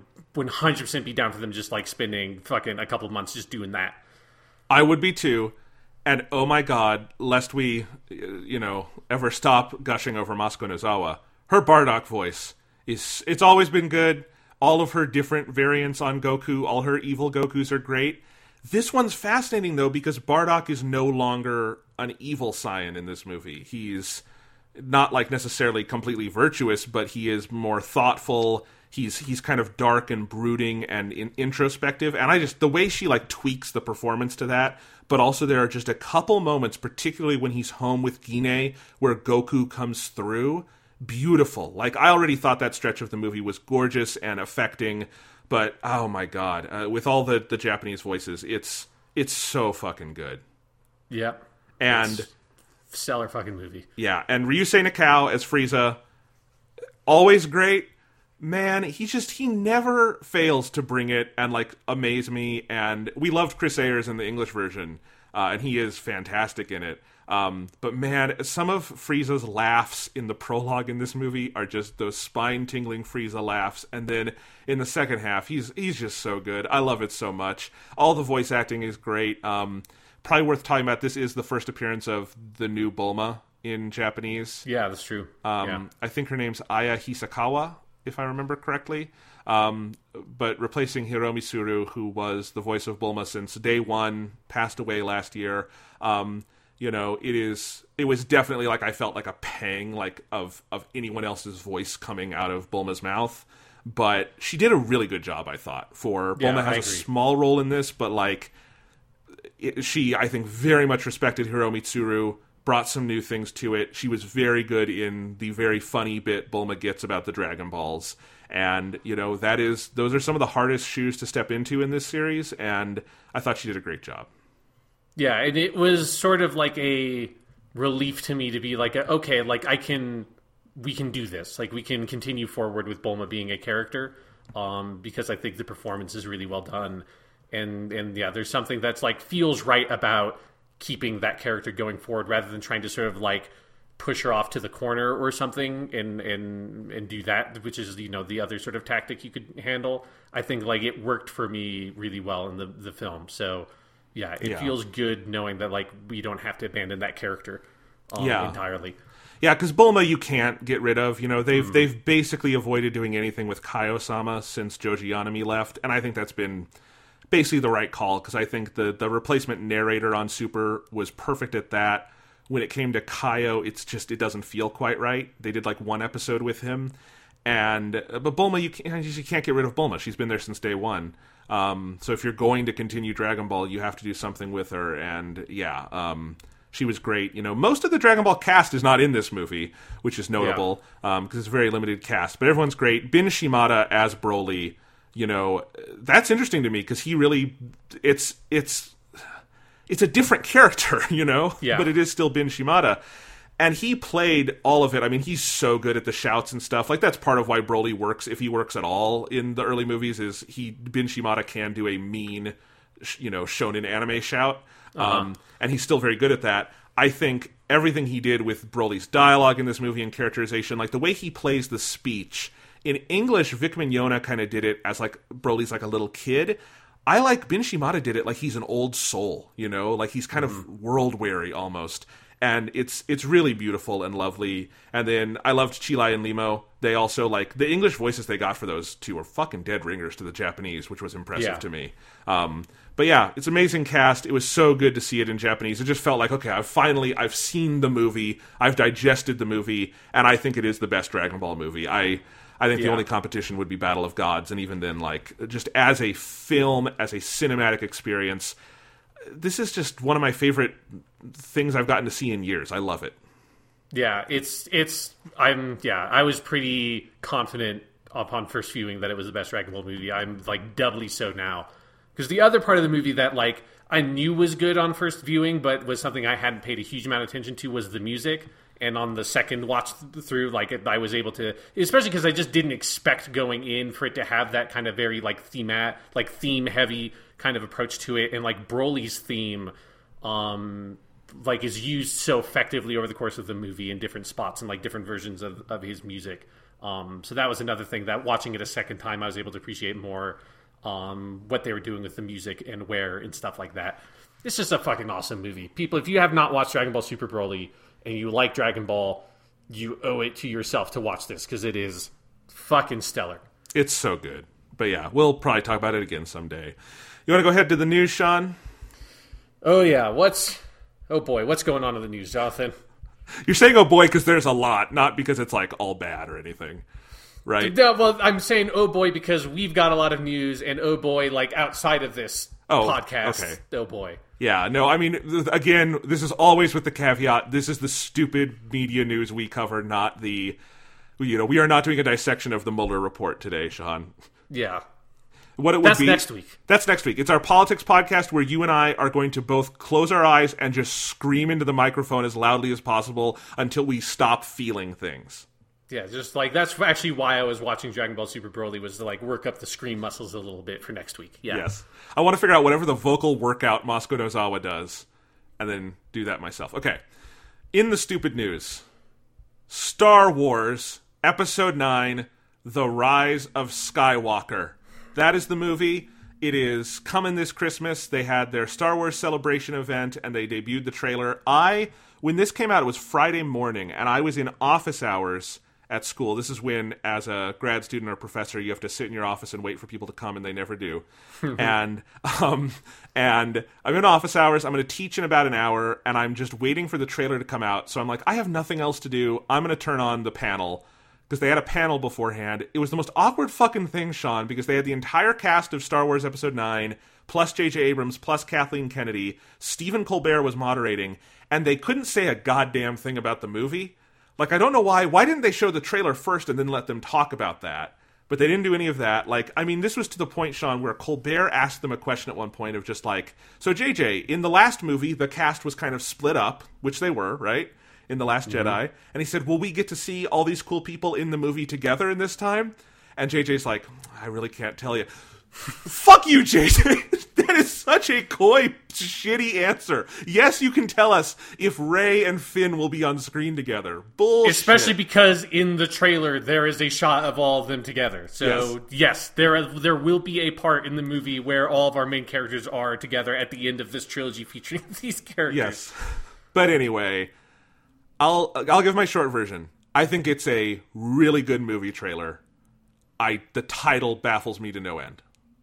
100% be down for them just, like, spending fucking a couple of months just doing that. I would be too. And oh my God, lest we, you know, ever stop gushing over Masuko Nozawa, her Bardock voice it's always been good. All of her different variants on Goku, all her evil Gokus are great. This one's fascinating, though, because Bardock is no longer an evil Saiyan in this movie. He's not, like, necessarily completely virtuous, but he is more thoughtful. He's kind of dark and brooding and introspective. And the way she, like, tweaks the performance to that, but also there are just a couple moments, particularly when he's home with Gine, where Goku comes through. Beautiful. Like, I already thought that stretch of the movie was gorgeous and affecting, but oh my God, with all the Japanese voices, it's so fucking good. Yep. And it's stellar fucking movie. Yeah, and Ryusei Nakao as Frieza, always great. Man, he never fails to bring it and, like, amaze me. And we loved Chris Ayers in the English version, and he is fantastic in it. But man, some of Frieza's laughs in the prologue in this movie are just those spine-tingling Frieza laughs. And then in the second half, he's just so good. I love it so much. All the voice acting is great. Probably worth talking about, this is the first appearance of the new Bulma in Japanese. Yeah, that's true. I think her name's Aya Hisakawa, if I remember correctly. But replacing Hiromi Suru, who was the voice of Bulma since day one, passed away last year. You know, it was definitely, like, I felt like a pang, like, of anyone else's voice coming out of Bulma's mouth. But she did a really good job, I thought. Bulma has a small role in this, but, like, she, I think, very much respected Hiromi Tsuru, brought some new things to it. She was very good in the very funny bit Bulma gets about the Dragon Balls. And, you know, those are some of the hardest shoes to step into in this series, and I thought she did a great job. Yeah, and it was sort of like a relief to me to be like, okay, like, we can do this. Like, we can continue forward with Bulma being a character, because I think the performance is really well done. And yeah, there's something that's, like, feels right about keeping that character going forward rather than trying to sort of, like, push her off to the corner or something and do that, which is, you know, the other sort of tactic you could handle. I think, like, it worked for me really well in the film. So yeah, it feels good knowing that, like, we don't have to abandon that character entirely. Yeah, because Bulma you can't get rid of. You know, they've basically avoided doing anything with Kaio-sama since Joji Yanami left, and I think that's been basically the right call, because I think the replacement narrator on Super was perfect at that. When it came to Kaio, it doesn't feel quite right. They did, like, one episode with him, but Bulma you can't get rid of Bulma. She's been there since day one. So if you're going to continue Dragon Ball, you have to do something with her, and she was great. You know, most of the Dragon Ball cast is not in this movie, which is notable, because it's a very limited cast, but everyone's great. Bin Shimada as Broly, you know, that's interesting to me, because he really, it's a different character, you know, but it is still Bin Shimada. And he played all of it. I mean, he's so good at the shouts and stuff. Like, that's part of why Broly works, if he works at all in the early movies, is Bin Shimada can do a mean, you know, shonen anime shout. And he's still very good at that. I think everything he did with Broly's dialogue in this movie and characterization, like the way he plays the speech. In English, Vic Mignogna kind of did it as, like, Broly's like a little kid. I like Bin Shimada did it like he's an old soul, you know? Like, he's kind of world-weary almost. and it's really beautiful and lovely. And then I loved Chilai and Limo. They also, like, the English voices they got for those two were fucking dead ringers to the Japanese, which was impressive to me. But yeah, it's an amazing cast. It was so good to see it in Japanese. It just felt like, okay, I've seen the movie, I've digested the movie, and I think it is the best Dragon Ball movie. I think the only competition would be Battle of Gods, and even then, like, just as a film, as a cinematic experience, this is just one of my favorite things I've gotten to see in years. I love it. Yeah, I was pretty confident upon first viewing that it was the best Dragon Ball movie. I'm, like, doubly so now. Because the other part of the movie that, like, I knew was good on first viewing, but was something I hadn't paid a huge amount of attention to, was the music. And on the second watch through, like, I was able to, especially because I just didn't expect going in for it to have that kind of very, like, theme-heavy kind of approach to it. And, like, Broly's theme, like, is used so effectively over the course of the movie in different spots and, like, different versions of his music. So that was another thing that, watching it a second time, I was able to appreciate more what they were doing with the music and where and stuff like that. It's just a fucking awesome movie. People, if you have not watched Dragon Ball Super Broly and you like Dragon Ball, you owe it to yourself to watch this, because it is fucking stellar. It's so good. But yeah, we'll probably talk about it again someday. You want to go ahead to the news, Sean? Oh yeah, what's going on in the news, Jonathan? You're saying oh boy because there's a lot, not because it's like all bad or anything, right? No, well, I'm saying oh boy because we've got a lot of news, and oh boy, like, outside of this podcast, okay. Oh boy. Yeah, no, I mean, again, this is always with the caveat, this is the stupid media news we cover, not the, we are not doing a dissection of the Mueller report today, Sean. Yeah. What it would be, next week. That's next week. It's our politics podcast where you and I are going to both close our eyes and just scream into the microphone as loudly as possible until we stop feeling things. Yeah, just like, that's actually why I was watching Dragon Ball Super Broly, was to, like, work up the scream muscles a little bit for next week. Yeah. Yes. I want to figure out whatever the vocal workout Mosco Nozawa does and then do that myself. Okay. In the stupid news, Star Wars Episode 9, The Rise of Skywalker. That is the movie. It is coming this Christmas. They had their Star Wars Celebration event, and they debuted the trailer. When this came out, it was Friday morning, and I was in office hours at school. This is when, as a grad student or professor, you have to sit in your office and wait for people to come, and they never do. and I'm in office hours. I'm going to teach in about an hour, and I'm just waiting for the trailer to come out. So I'm like, I have nothing else to do. I'm going to turn on the panel, because they had a panel beforehand. It was the most awkward fucking thing, Sean, because they had the entire cast of Star Wars Episode 9, plus J.J. Abrams, plus Kathleen Kennedy. Stephen Colbert was moderating, and they couldn't say a goddamn thing about the movie. Like, I don't know why. Why didn't they show the trailer first and then let them talk about that? But they didn't do any of that. Like, I mean, this was to the point, Sean, where Colbert asked them a question at one point of just like, so JJ, in the last movie, the cast was kind of split up, which they were, right? In The Last Jedi. And he said, will we get to see all these cool people in the movie together in this time? And JJ's like, I really can't tell you. Fuck you, JJ. That is such a coy, shitty answer. Yes, you can tell us if Rey and Finn will be on screen together. Bullshit. Especially because in the trailer there is a shot of all of them together. So yes, there will be a part in the movie where all of our main characters are together at the end of this trilogy featuring these characters. Yes. But anyway, I'll give my short version. I think it's a really good movie trailer. The title baffles me to no end.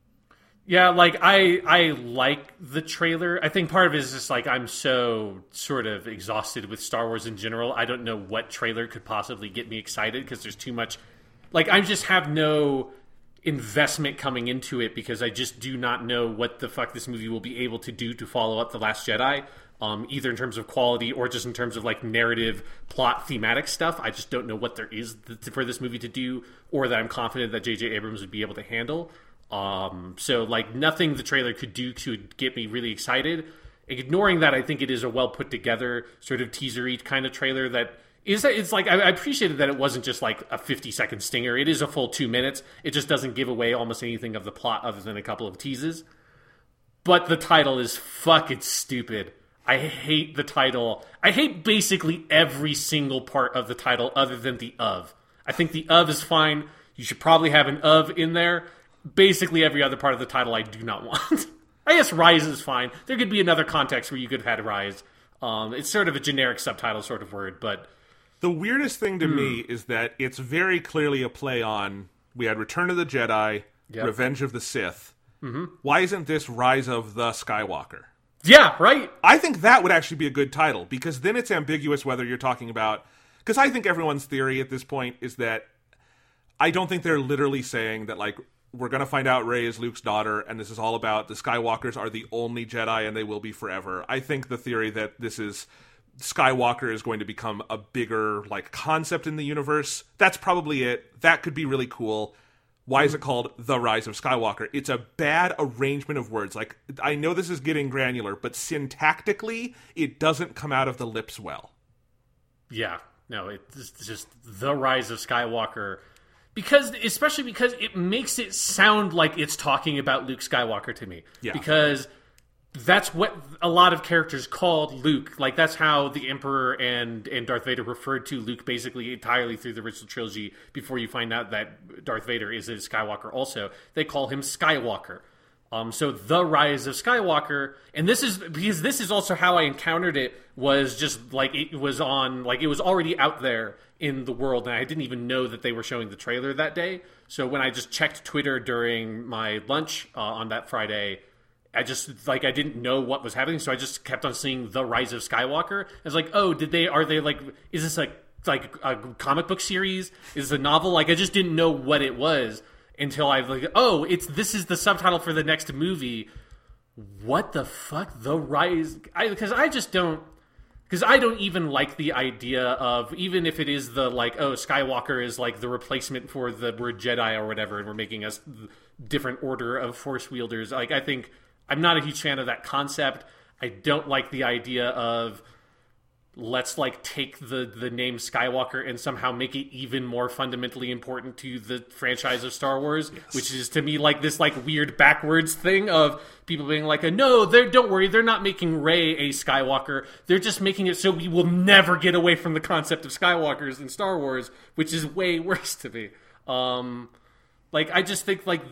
Yeah, like, I like the trailer. I think part of it is just, like, I'm so sort of exhausted with Star Wars in general. I don't know what trailer could possibly get me excited, because there's too much. Like, I just have no investment coming into it, because I just do not know what the fuck this movie will be able to do to follow up The Last Jedi, either in terms of quality or just in terms of, like, narrative, plot, thematic stuff. I just don't know what there is for this movie to do, or that I'm confident that J.J. Abrams would be able to handle. So, like, nothing the trailer could do to get me really excited. Ignoring that, I think it is a well put together sort of teaser-y kind of trailer that is, it's like, I appreciated that it wasn't just like a 50-second stinger. It is a full 2 minutes. It just doesn't give away almost anything of the plot other than a couple of teases. But the title is fucking stupid. I hate the title. I hate basically every single part of the title other than the of. I think the of is fine. You should probably have an of in there. Basically every other part of the title I do not want. I guess Rise is fine. There could be another context where you could have had Rise. It's sort of a generic subtitle sort of word, but The weirdest thing to me is that it's very clearly a play on, we had Return of the Jedi, Revenge of the Sith. Mm-hmm. Why isn't this Rise of the Skywalker? yeah, right. I think that would actually be a good title, because then it's ambiguous whether you're talking about... Because I think everyone's theory at this point is that I don't think they're literally saying that, like, we're going to find out Rey is Luke's daughter, and this is all about the Skywalkers are the only Jedi, and they will be forever. I think the theory that this is... Skywalker is going to become a bigger, like, concept in the universe. That's probably it. That could be really cool. Why is it called The Rise of Skywalker? It's a bad arrangement of words. Like, I know this is getting granular, but syntactically, it doesn't come out of the lips well. Yeah, no, it's just The Rise of Skywalker. Especially because it makes it sound like it's talking about Luke Skywalker to me. Yeah. Because that's what a lot of characters called Luke. Like, that's how the Emperor and Darth Vader referred to Luke basically entirely through the original trilogy before you find out that Darth Vader is a Skywalker also. They call him Skywalker. So The Rise of Skywalker, and this is because this is also how I encountered it, was just like it was already out there in the world, and I didn't even know that they were showing the trailer that day. So when I just checked Twitter during my lunch on that Friday, I didn't know what was happening, so I just kept on seeing The Rise of Skywalker. I was like, oh, is this like a comic book series? Is it a novel? Like, I just didn't know what it was until I this is the subtitle for the next movie. What the fuck? The Rise? Because I don't even like the idea of, even if it is the, like, oh, Skywalker is like the replacement for the word Jedi or whatever, and we're making a different order of Force wielders. Like, I think I'm not a huge fan of that concept. I don't like the idea of let's, like, take the name Skywalker and somehow make it even more fundamentally important to the franchise of Star Wars, which is to me like this, like, weird backwards thing of people being like, no, don't worry, they're not making Rey a Skywalker. They're just making it so we will never get away from the concept of Skywalkers in Star Wars, which is way worse to me. Like, I just think, like,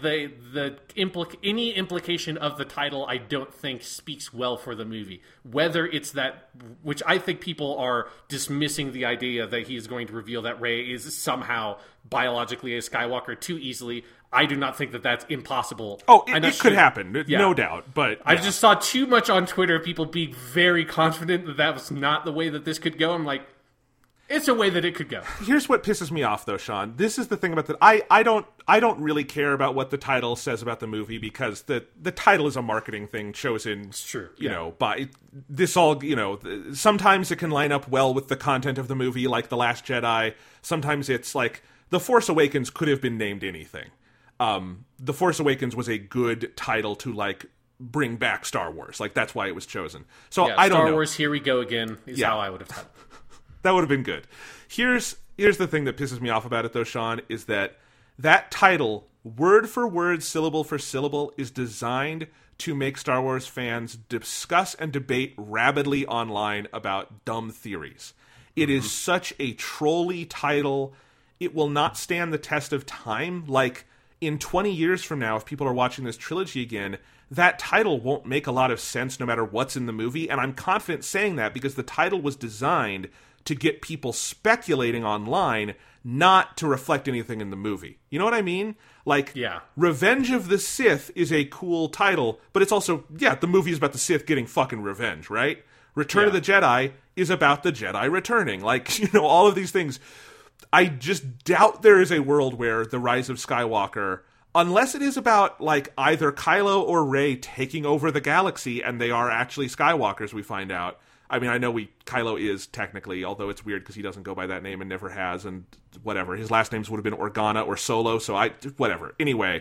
any implication of the title, I don't think speaks well for the movie. Whether it's that, which I think people are dismissing the idea that he is going to reveal that Rey is somehow biologically a Skywalker too easily. I do not think that that's impossible. Oh, it could happen, no doubt. But I just saw too much on Twitter, people being very confident that that was not the way that this could go. I'm like, it's a way that it could go. Here's what pisses me off, though, Sean. This is the thing about that. I don't really care about what the title says about the movie, because the title is a marketing thing chosen. It's true. You know, by this all. You know, sometimes it can line up well with the content of the movie, like The Last Jedi. Sometimes it's like The Force Awakens could have been named anything. The Force Awakens was a good title to, like, bring back Star Wars. Like, that's why it was chosen. So I don't know. Star Wars, here we go again is how I would have done it. That would have been good. Here's the thing that pisses me off about it, though, Sean, is that title, word for word, syllable for syllable, is designed to make Star Wars fans discuss and debate rabidly online about dumb theories. It is such a trolly title. It will not stand the test of time. Like, in 20 years from now, if people are watching this trilogy again, that title won't make a lot of sense no matter what's in the movie. And I'm confident saying that because the title was designed to get people speculating online, not to reflect anything in the movie. You know what I mean? Like, Revenge of the Sith is a cool title, but it's also, the movie is about the Sith getting fucking revenge, right? Return of the Jedi is about the Jedi returning. Like, you know, all of these things. I just doubt there is a world where The Rise of Skywalker, unless it is about, like, either Kylo or Rey taking over the galaxy and they are actually Skywalkers, we find out. I mean, I know Kylo is technically, although it's weird because he doesn't go by that name and never has, and whatever. His last names would have been Organa or Solo, so whatever. Anyway,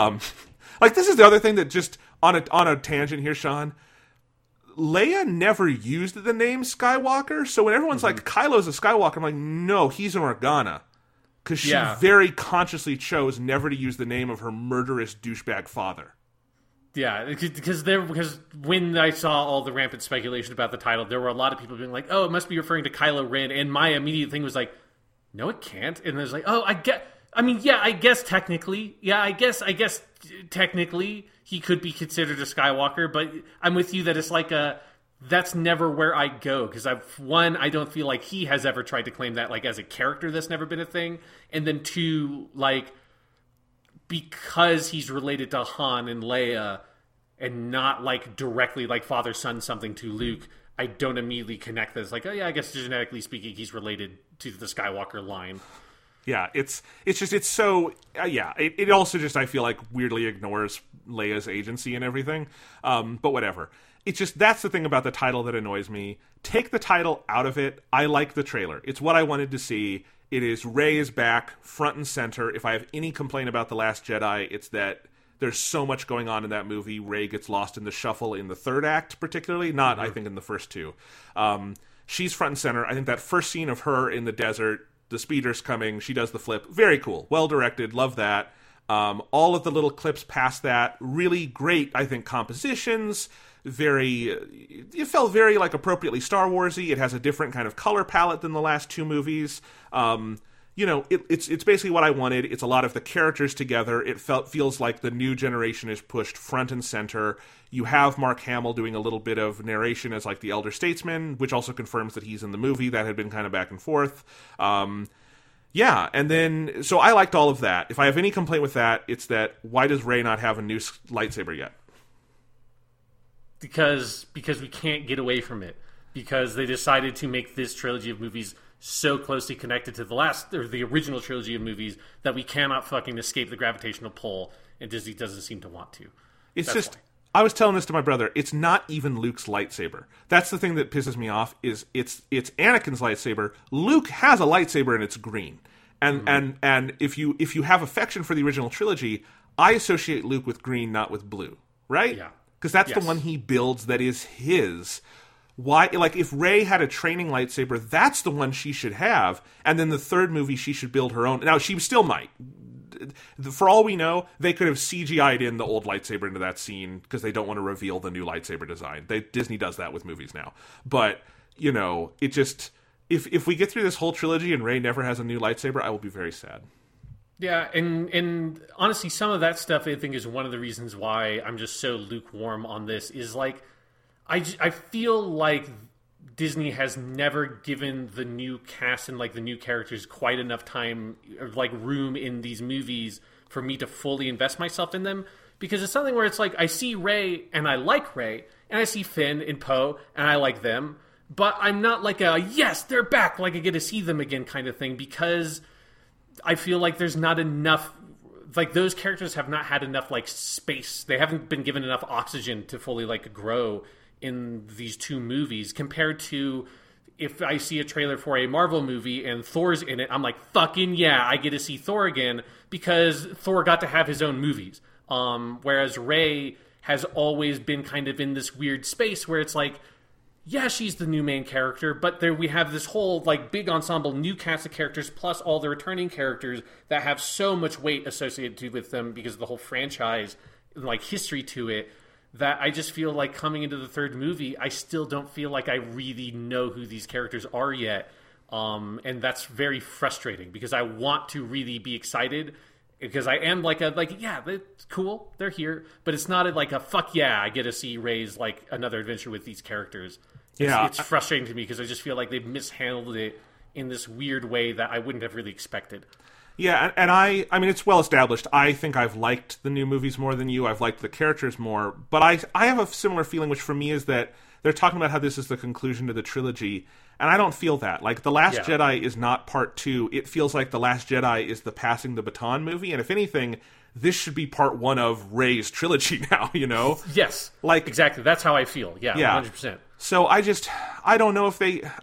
like, this is the other thing that just, on a tangent here, Sean, Leia never used the name Skywalker, so when everyone's like, Kylo's a Skywalker, I'm like, no, he's an Organa. Because she very consciously chose never to use the name of her murderous douchebag father. Yeah, because when I saw all the rampant speculation about the title, there were a lot of people being like, oh, it must be referring to Kylo Ren, and my immediate thing was like, no, it can't. And there's like, I guess technically, technically he could be considered a Skywalker, but I'm with you that it's like that's never where I go, because I don't feel like he has ever tried to claim that, like, as a character. That's never been a thing. And then two, like, because he's related to Han and Leia and not like directly like father son something to Luke, I don't immediately connect this. Like, oh yeah, I guess genetically speaking, he's related to the Skywalker line. Yeah, it's so it also just, I feel like, weirdly ignores Leia's agency and everything. But whatever. It's just, that's the thing about the title that annoys me. Take the title out of it. I like the trailer. It's what I wanted to see. It is Rey is back, front and center. If I have any complaint about The Last Jedi, it's that there's so much going on in that movie. Rey gets lost in the shuffle in the third act, particularly. Not, I think, in the first two. She's front and center. I think that first scene of her in the desert, the speeder's coming, she does the flip. Very cool. Well directed. Love that. All of the little clips past that, really great, I think, compositions. It felt very, like, appropriately Star Wars-y. It has a different kind of color palette than the last two movies. It's basically what I wanted. It's a lot of the characters together. It feels like the new generation is pushed front and center. You have Mark Hamill doing a little bit of narration as, like, the elder statesman, which also confirms that he's in the movie. That had been kind of back and forth. Yeah, and then, so I liked all of that. If I have any complaint with that, it's that, why does Rey not have a new lightsaber yet? Because we can't get away from it. Because they decided to make this trilogy of movies so closely connected to the original trilogy of movies that we cannot fucking escape the gravitational pull, and Disney doesn't seem to want to. That's why. I was telling this to my brother, it's not even Luke's lightsaber. That's the thing that pisses me off, is it's Anakin's lightsaber. Luke has a lightsaber and it's green. And if you have affection for the original trilogy, I associate Luke with green, not with blue, right? Yeah. Because that's the one he builds that is his. Why, like, if Rey had a training lightsaber, that's the one she should have, and then the third movie she should build her own. Now, she still might. For all we know, they could have CGI'd in the old lightsaber into that scene because they don't want to reveal the new lightsaber design. Disney does that with movies now. But, it just, if we get through this whole trilogy and Rey never has a new lightsaber, I will be very sad. Yeah, and honestly, some of that stuff I think is one of the reasons why I'm just so lukewarm on this, is like, I feel like Disney has never given the new cast and, like, the new characters quite enough time, or, like, room in these movies for me to fully invest myself in them. Because it's something where it's like, I see Rey and I like Rey, and I see Finn and Poe and I like them, but I'm not like a, yes, they're back, like I get to see them again kind of thing, because I feel like there's not enough, like, those characters have not had enough, like, space. They haven't been given enough oxygen to fully, like, grow in these two movies, compared to if I see a trailer for a Marvel movie and Thor's in it, I'm like, fucking yeah, I get to see Thor again, because Thor got to have his own movies. Whereas Rey has always been kind of in this weird space where it's like, yeah, she's the new main character, but there we have this whole, like, big ensemble new cast of characters, plus all the returning characters that have so much weight associated with them because of the whole franchise, like, history to it, that I just feel like coming into the third movie, I still don't feel like I really know who these characters are yet. And that's very frustrating, because I want to really be excited, because I am yeah, it's cool, they're here, but it's not like a fuck yeah, I get to see Rey's, like, another adventure with these characters. It's frustrating to me, because I just feel like they've mishandled it in this weird way that I wouldn't have really expected. Yeah, and I mean, it's well established. I think I've liked the new movies more than you. I've liked the characters more. But I have a similar feeling, which for me is that they're talking about how this is the conclusion to the trilogy. And I don't feel that. Like, The Last Jedi is not part 2. It feels like The Last Jedi is the passing the baton movie. And if anything, this should be part 1 of Rey's trilogy now, Yes, like, exactly. That's how I feel. Yeah. 100%. So I just don't know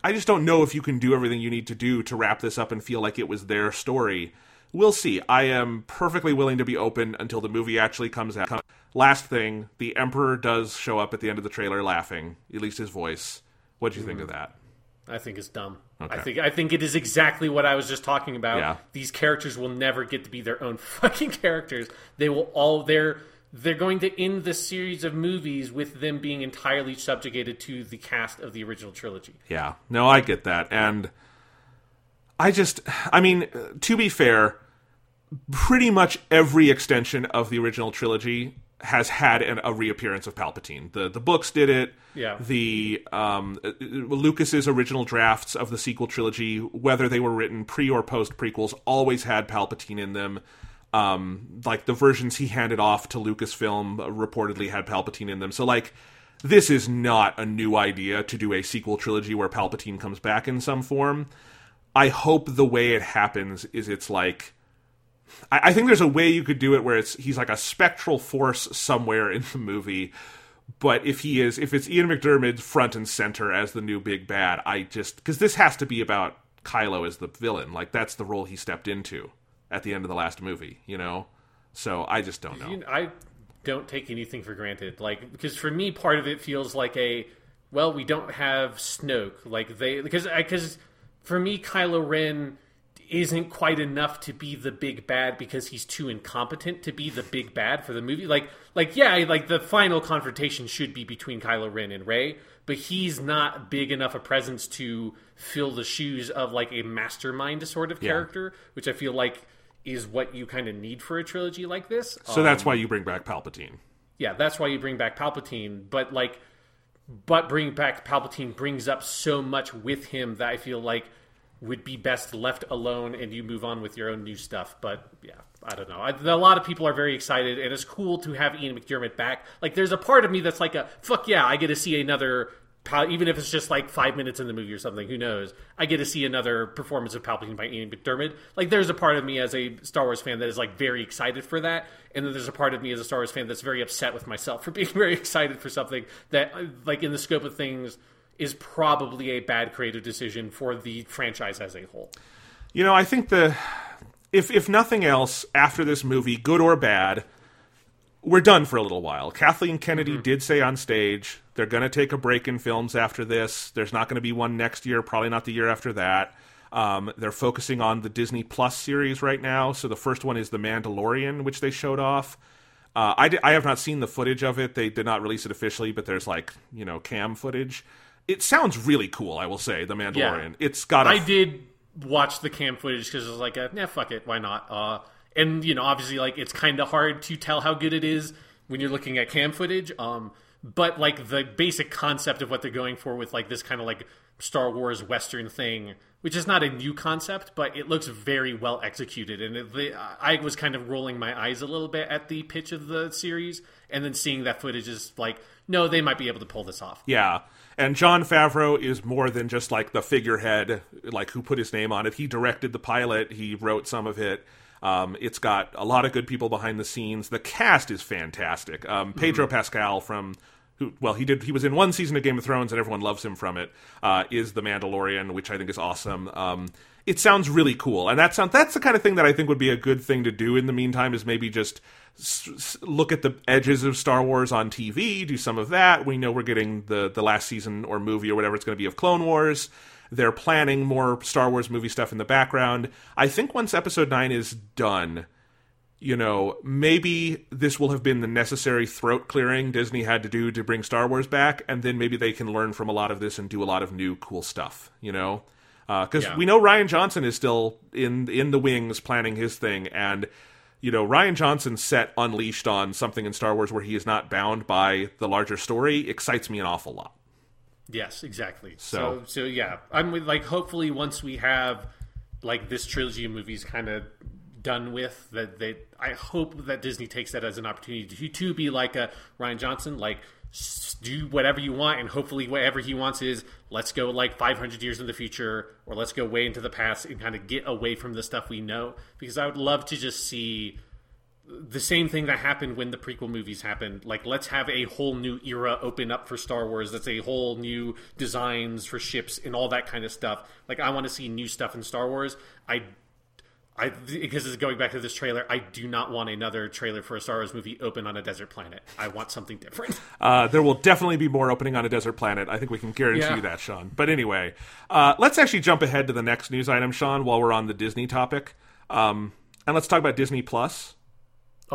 if you can do everything you need to do to wrap this up and feel like it was their story. We'll see. I am perfectly willing to be open until the movie actually comes out. Last thing, the Emperor does show up at the end of the trailer laughing, at least his voice. What do you think of that? I think it's dumb. Okay. I think it is exactly what I was just talking about. Yeah. These characters will never get to be their own fucking characters. They will all they're going to end this series of movies with them being entirely subjugated to the cast of the original trilogy. Yeah. No, I get that. And I mean, to be fair, pretty much every extension of the original trilogy has had a reappearance of Palpatine. The books did it. Yeah. The Lucas's original drafts of the sequel trilogy, whether they were written pre or post prequels, always had Palpatine in them. Like the versions he handed off to Lucasfilm reportedly had Palpatine in them. So like, this is not a new idea to do a sequel trilogy where Palpatine comes back in some form. I hope the way it happens is it's like, I think there's a way you could do it where he's like a spectral force somewhere in the movie, but if it's Ian McDiarmid front and center as the new big bad, because this has to be about Kylo as the villain, like that's the role he stepped into at the end of the last movie, you know? So I just don't know. I don't take anything for granted, like, because for me, part of it feels like we don't have Snoke, like because for me, Kylo Ren isn't quite enough to be the big bad because he's too incompetent to be the big bad for the movie. Like the final confrontation should be between Kylo Ren and Rey, but he's not big enough a presence to fill the shoes of like a mastermind sort of character, which I feel like is what you kind of need for a trilogy like this. So that's why you bring back Palpatine. Yeah, that's why you bring back Palpatine, but bringing back Palpatine brings up so much with him that I feel like would be best left alone and you move on with your own new stuff. But yeah, I don't know. A lot of people are very excited, and it's cool to have Ian McDiarmid back. Like, there's a part of me that's like, fuck yeah, I get to see another, even if it's just like 5 minutes in the movie or something, who knows? I get to see another performance of Palpatine by Ian McDiarmid. Like, there's a part of me as a Star Wars fan that is like very excited for that, and then there's a part of me as a Star Wars fan that's very upset with myself for being very excited for something that, like, in the scope of things, is probably a bad creative decision for the franchise as a whole. You know, I think if nothing else, after this movie, good or bad, we're done for a little while. Kathleen Kennedy did say on stage they're going to take a break in films after this. There's not going to be one next year, probably not the year after that. They're focusing on the Disney Plus series right now. So the first one is The Mandalorian, which they showed off. I have not seen the footage of it. They did not release it officially, but there's cam footage. It sounds really cool, I will say, The Mandalorian. Yeah. It's got I did watch the cam footage because it was like, fuck it, why not? And, obviously, like, it's kind of hard to tell how good it is when you're looking at cam footage. But, like, the basic concept of what they're going for with, like, this kind of, like, Star Wars Western thing, which is not a new concept, but it looks very well executed. And I was kind of rolling my eyes a little bit at the pitch of the series, and then seeing that footage is like, no, they might be able to pull this off. Yeah. And Jon Favreau is more than just like the figurehead, like who put his name on it. He directed the pilot. He wrote some of it. It's got a lot of good people behind the scenes. The cast is fantastic. Pedro Pascal he was in one season of Game of Thrones and everyone loves him from it, is The Mandalorian, which I think is awesome. It sounds really cool. And that's the kind of thing that I think would be a good thing to do in the meantime, is maybe just look at the edges of Star Wars on TV, do some of that. We know we're getting the last season or movie or whatever it's going to be of Clone Wars. They're planning more Star Wars movie stuff in the background. I think once Episode 9 is done, maybe this will have been the necessary throat clearing Disney had to do to bring Star Wars back, and then maybe they can learn from a lot of this and do a lot of new cool stuff, Because we know Rian Johnson is still in the wings planning his thing, and Rian Johnson set Unleashed on something in Star Wars where he is not bound by the larger story excites me an awful lot. Yes, exactly. So yeah, I'm like, hopefully once we have like this trilogy of movies kind of done with, I hope that Disney takes that as an opportunity to be like a Rian Johnson, like, do whatever you want, and hopefully whatever he wants is, let's go like 500 years in the future, or let's go way into the past and kind of get away from the stuff we know, because I would love to just see the same thing that happened when the prequel movies happened. Like, let's have a whole new era open up for Star Wars. That's a whole new designs for ships and all that kind of stuff. Like, I want to see new stuff in Star Wars. Because it's going back to this trailer, I do not want another trailer for a Star Wars movie open on a desert planet. I want something different. There will definitely be more opening on a desert planet. I think we can guarantee you that, Sean. But anyway, let's actually jump ahead to the next news item, Sean, while we're on the Disney topic. And let's talk about Disney Plus. All right.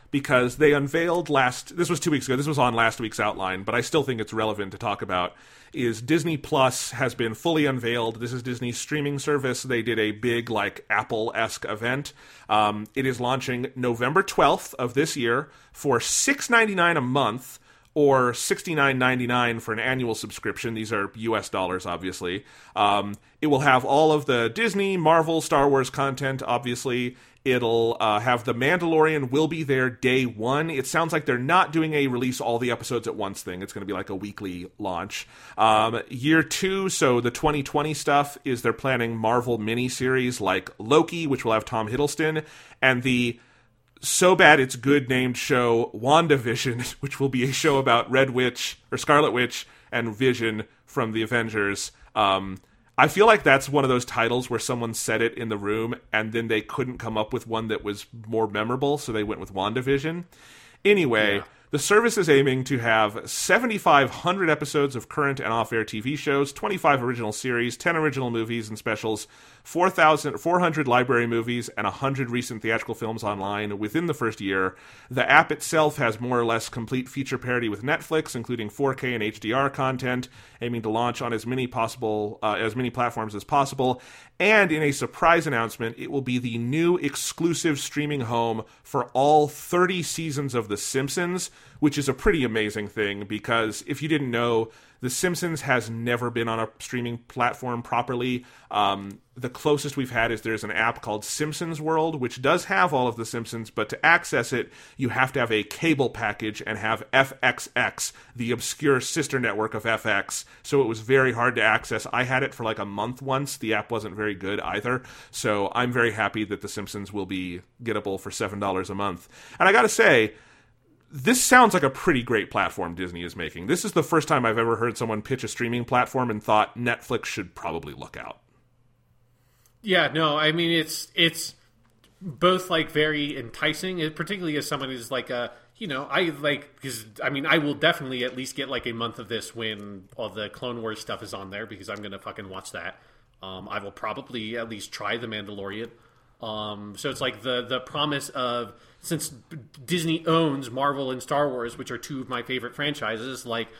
because they unveiled this was 2 weeks ago, this was on last week's Outline, but I still think it's relevant to talk about, is Disney Plus has been fully unveiled. This is Disney's streaming service. They did a big, like, Apple-esque event. It is launching November 12th of this year for $6.99 a month, or $69.99 for an annual subscription. These are US dollars, obviously. It will have all of the Disney, Marvel, Star Wars content, obviously. It'll have The Mandalorian will be there day one. It sounds like they're not doing a release all the episodes at once thing. It's going to be like a weekly launch. Year two, so the 2020 stuff, is they're planning Marvel miniseries like Loki, which will have Tom Hiddleston, and the so bad it's good named show WandaVision, which will be a show about Red Witch, or Scarlet Witch, and Vision from the Avengers. I feel like that's one of those titles where someone said it in the room, and then they couldn't come up with one that was more memorable, so they went with WandaVision. Anyway, the service is aiming to have 7,500 episodes of current and off-air TV shows, 25 original series, 10 original movies and specials, 400 library movies, and 100 recent theatrical films online within the first year. The app itself has more or less complete feature parity with Netflix, including 4K and HDR content, aiming to launch on as many platforms as possible. And in a surprise announcement, it will be the new exclusive streaming home for all 30 seasons of The Simpsons, which is a pretty amazing thing, because if you didn't know, The Simpsons has never been on a streaming platform properly. The closest we've had is there's an app called Simpsons World, which does have all of The Simpsons, but to access it, you have to have a cable package and have FXX, the obscure sister network of FX. So it was very hard to access. I had it for like a month once. The app wasn't very good either. So I'm very happy that The Simpsons will be gettable for $7 a month. And I gotta say, this sounds like a pretty great platform Disney is making. This is the first time I've ever heard someone pitch a streaming platform and thought Netflix should probably look out. Yeah, no, I mean, it's both, like, very enticing, particularly as someone who's, like, I like, because, I mean, I will definitely at least get, like, a month of this when all the Clone Wars stuff is on there, because I'm going to fucking watch that. I will probably at least try The Mandalorian. So it's like the promise of, since Disney owns Marvel and Star Wars, which are two of my favorite franchises, like,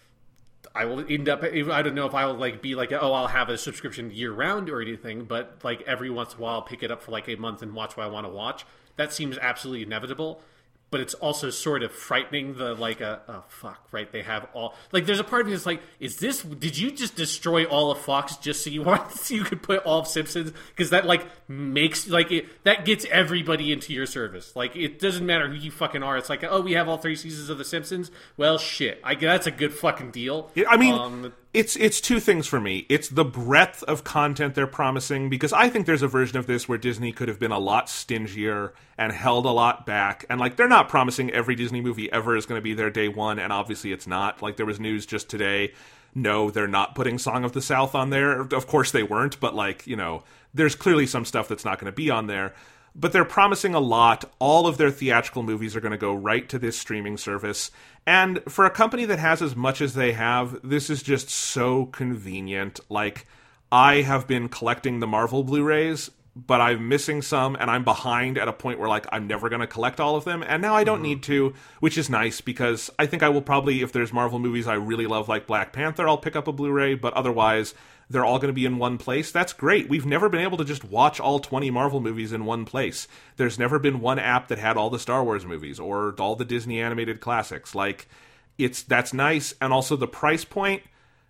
I will end up, I don't know if I will, like, be like, oh, I'll have a subscription year round or anything, but, like, every once in a while I'll pick it up for like a month and watch what I want to watch. That seems absolutely inevitable. But it's also sort of frightening, the, like, oh, fuck, right, they have all... Like, there's a part of me that's like, did you just destroy all of Fox just so you could put all of Simpsons? Because that, like, makes, like, that gets everybody into your service. Like, it doesn't matter who you fucking are. It's like, oh, we have all 3 seasons of The Simpsons? Well, shit. That's a good fucking deal. I mean... It's two things for me. It's the breadth of content they're promising, because I think there's a version of this where Disney could have been a lot stingier and held a lot back. And, like, they're not promising every Disney movie ever is going to be there day one, and obviously it's not. Like, there was news just today. No, they're not putting Song of the South on there. Of course they weren't, but, like, you know, there's clearly some stuff that's not going to be on there. But they're promising a lot. All of their theatrical movies are going to go right to this streaming service. And for a company that has as much as they have, this is just so convenient. Like, I have been collecting the Marvel Blu-rays, but I'm missing some, and I'm behind at a point where, like, I'm never going to collect all of them. And now I don't need to, which is nice, because I think I will probably, if there's Marvel movies I really love, like Black Panther, I'll pick up a Blu-ray, but otherwise... they're all going to be in one place. That's great. We've never been able to just watch all 20 Marvel movies in one place. There's never been one app that had all the Star Wars movies or all the Disney animated classics. Like, that's nice. And also the price point,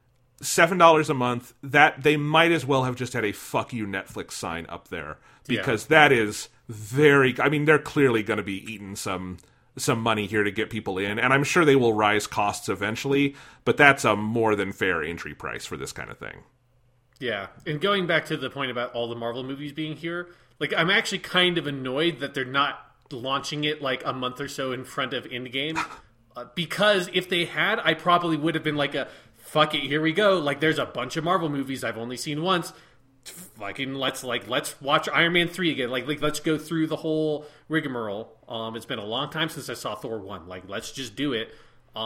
$7 a month, that they might as well have just had a fuck you Netflix sign up there, because that is very, I mean, they're clearly going to be eating some money here to get people in, and I'm sure they will rise costs eventually, but that's a more than fair entry price for this kind of thing. Yeah, and going back to the point about all the Marvel movies being here, like, I'm actually kind of annoyed that they're not launching it, like, a month or so in front of Endgame, because if they had, I probably would have been like fuck it, here we go, like, there's a bunch of Marvel movies I've only seen once, fucking let's watch Iron Man 3 again, like let's go through the whole rigmarole. It's been a long time since I saw Thor 1, like, let's just do it.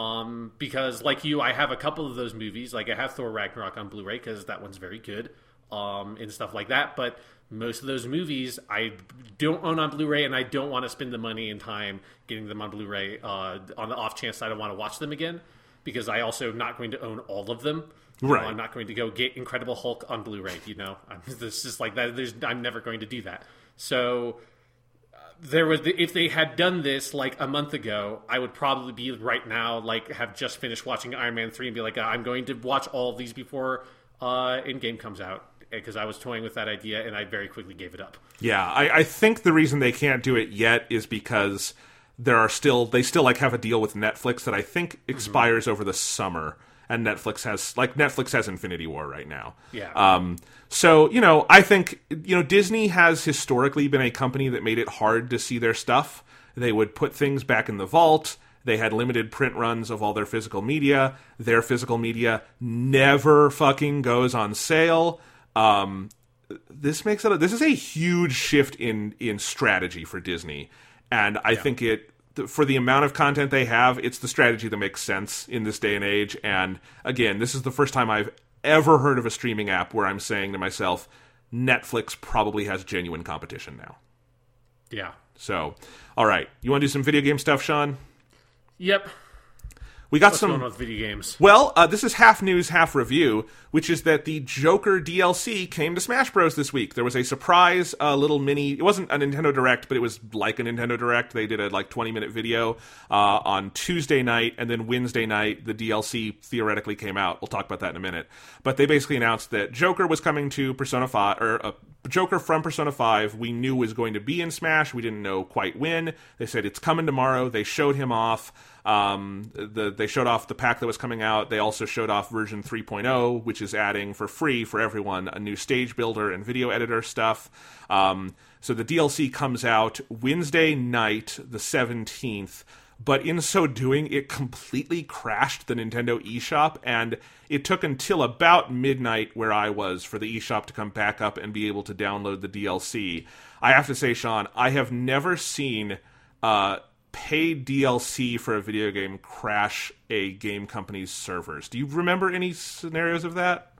Because, like you, I have a couple of those movies. Like, I have Thor Ragnarok on Blu-ray because that one's very good. and stuff like that. But most of those movies I don't own on Blu-ray, and I don't want to spend the money and time getting them on Blu-ray on the off chance that I don't want to watch them again, because I also am not going to own all of them. Right. I'm not going to go get Incredible Hulk on Blu-ray. This is like that. I'm never going to do that. So if they had done this like a month ago, I would probably be right now like have just finished watching Iron Man 3 and be like, I'm going to watch all of these before Endgame comes out, because I was toying with that idea and I very quickly gave it up. Yeah, I think the reason they can't do it yet is because they still like have a deal with Netflix that I think expires over the summer. And Netflix has Infinity War right now. Yeah. So, I think, Disney has historically been a company that made it hard to see their stuff. They would put things back in the vault. They had limited print runs of all their physical media. Their physical media never fucking goes on sale. This is a huge shift in strategy for Disney. And I think for the amount of content they have, it's the strategy that makes sense in this day and age. And again, this is the first time I've ever heard of a streaming app where I'm saying to myself, Netflix probably has genuine competition now. Yeah. So, all right. You want to do some video game stuff, Sean? Yep. We got What's some going on with video games? Well, this is half news, half review, which is that the Joker DLC came to Smash Bros. This week. There was a surprise little mini. It wasn't a Nintendo Direct, but it was like a Nintendo Direct. They did a 20-minute video on Tuesday night, and then Wednesday night the DLC theoretically came out. We'll talk about that in a minute. But they basically announced that Joker was coming to Persona 5, or Joker from Persona 5 we knew was going to be in Smash. We didn't know quite when. They said it's coming tomorrow. They showed him off. They showed off the pack that was coming out. They also showed off version 3.0, which is adding for free for everyone a new stage builder and video editor stuff. So the DLC comes out Wednesday night, the 17th. But in so doing, it completely crashed the Nintendo eShop, and it took until about midnight where I was for the eShop to come back up and be able to download the DLC. I have to say, Sean, I have never seen paid DLC for a video game crash a game company's servers. Do you remember any scenarios of that?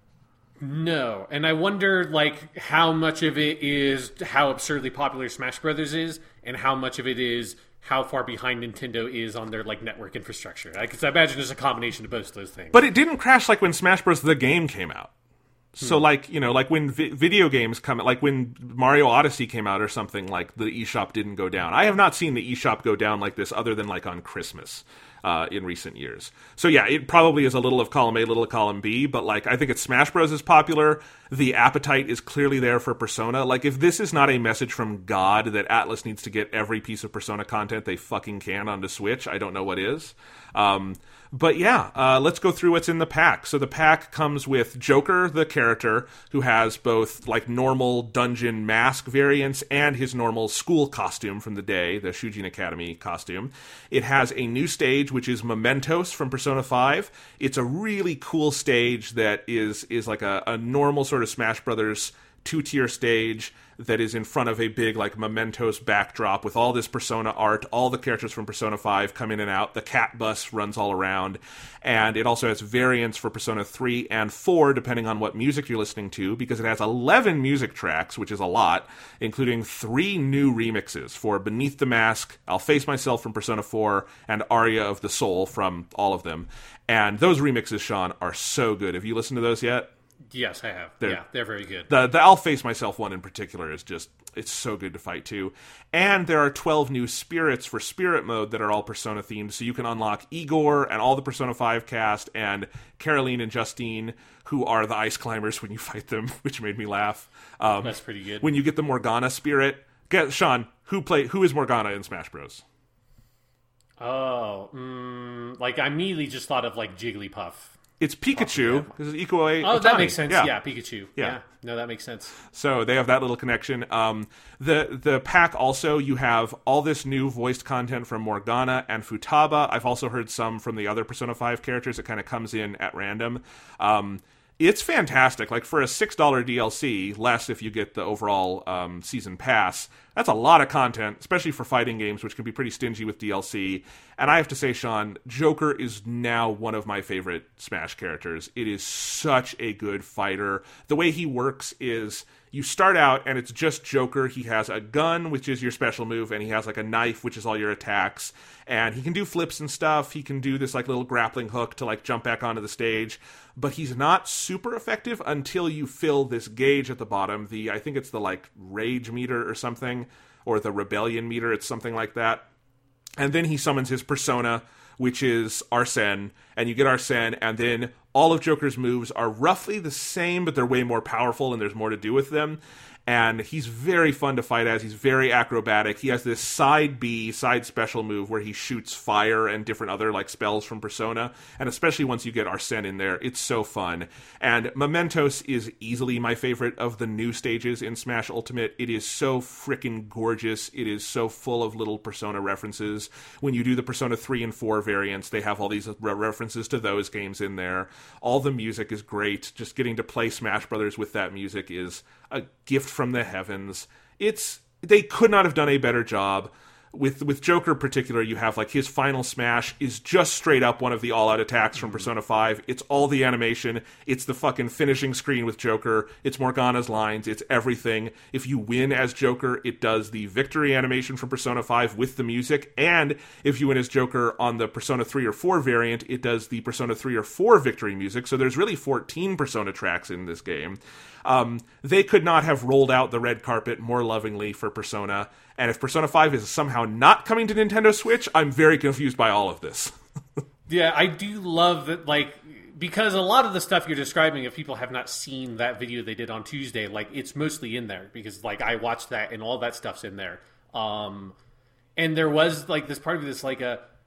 No, and I wonder how much of it is how absurdly popular Smash Brothers is, and how much of it is how far behind Nintendo is on their network infrastructure. Because I imagine there's a combination of both of those things. But it didn't crash like when Smash Bros. The game came out. So when video games come, like when Mario Odyssey came out or something, the eShop didn't go down. I have not seen the eShop go down like this other than on Christmas in recent years. So yeah, it probably is a little of column A, little of column B, but I think it's Smash Bros. Is popular. The appetite is clearly there for Persona. If this is not a message from God that Atlas needs to get every piece of Persona content they fucking can onto Switch, I don't know what is. But yeah, let's go through what's in the pack. So the pack comes with Joker, the character, who has both normal dungeon mask variants and his normal school costume from the day, the Shujin Academy costume. It has a new stage, which is Mementos from Persona 5. It's a really cool stage that is like a normal sort of Smash Brothers two-tier stage that is in front of a big Mementos backdrop with all this Persona art. All the characters from Persona 5 come in and out. The cat bus runs all around. And it also has variants for Persona 3 and 4, depending on what music you're listening to, because it has 11 music tracks, which is a lot, including 3 new remixes for Beneath the Mask, I'll Face Myself from Persona 4, and Aria of the Soul from all of them. And those remixes, Sean, are so good. Have you listened to those yet? Yes, I have. They're very good. The I'll Face Myself one in particular is just, it's so good to fight to. And there are 12 new spirits for Spirit Mode that are all Persona themed, so you can unlock Igor and all the Persona 5 cast and Caroline and Justine, who are the ice climbers when you fight them, which made me laugh. That's pretty good. When you get the Morgana spirit, Sean, who is Morgana in Smash Bros? Oh, I immediately just thought of It's Jigglypuff. Pikachu. This is Iko Oh, Otani. that makes sense. Yeah, Pikachu. Yeah. No, that makes sense. So they have that little connection. The pack also, you have all this new voiced content from Morgana and Futaba. I've also heard some from the other Persona 5 characters. It kind of comes in at random. It's fantastic. For a $6 DLC, less if you get the overall season pass, That's a lot of content, especially for fighting games, which can be pretty stingy with DLC. And I have to say, Sean, Joker is now one of my favorite Smash characters. It is such a good fighter. The way he works is you start out and it's just Joker. He has a gun, which is your special move, and he has like a knife, which is all your attacks. And he can do flips and stuff. He can do this like little grappling hook to like jump back onto the stage. But he's not super effective until you fill this gauge at the bottom. I think it's the like rage meter or something, or the rebellion meter. It's something like that. And then he summons his persona, which is Arsene, and you get Arsene, and then all of Joker's moves are roughly the same, but they're way more powerful and there's more to do with them. And he's very fun to fight as. He's very acrobatic. He has this side special move where he shoots fire and different other like spells from Persona. And especially once you get Arsene in there, it's so fun. And Mementos is easily my favorite of the new stages in Smash Ultimate. It is so freaking gorgeous. It is so full of little Persona references. When you do the Persona 3 and 4 variants, they have all these references to those games in there. All the music is great. Just getting to play Smash Brothers with that music is a gift from the heavens. They could not have done a better job. With Joker in particular, you have like his final smash is just straight up one of the all-out attacks from Persona 5. It's all the animation. It's the fucking finishing screen with Joker. It's Morgana's lines. It's everything. If you win as Joker, it does the victory animation from Persona 5 with the music. And if you win as Joker on the Persona 3 or 4 variant, it does the Persona 3 or 4 victory music. So there's really 14 Persona tracks in this game. They could not have rolled out the red carpet more lovingly for Persona. And if Persona 5 is somehow not coming to Nintendo Switch, I'm very confused by all of this. Yeah, I do love that, like, because a lot of the stuff you're describing, if people have not seen that video they did on Tuesday, like, it's mostly in there. Because, like, I watched that and all that stuff's in there. And there was, like, this part of this, like,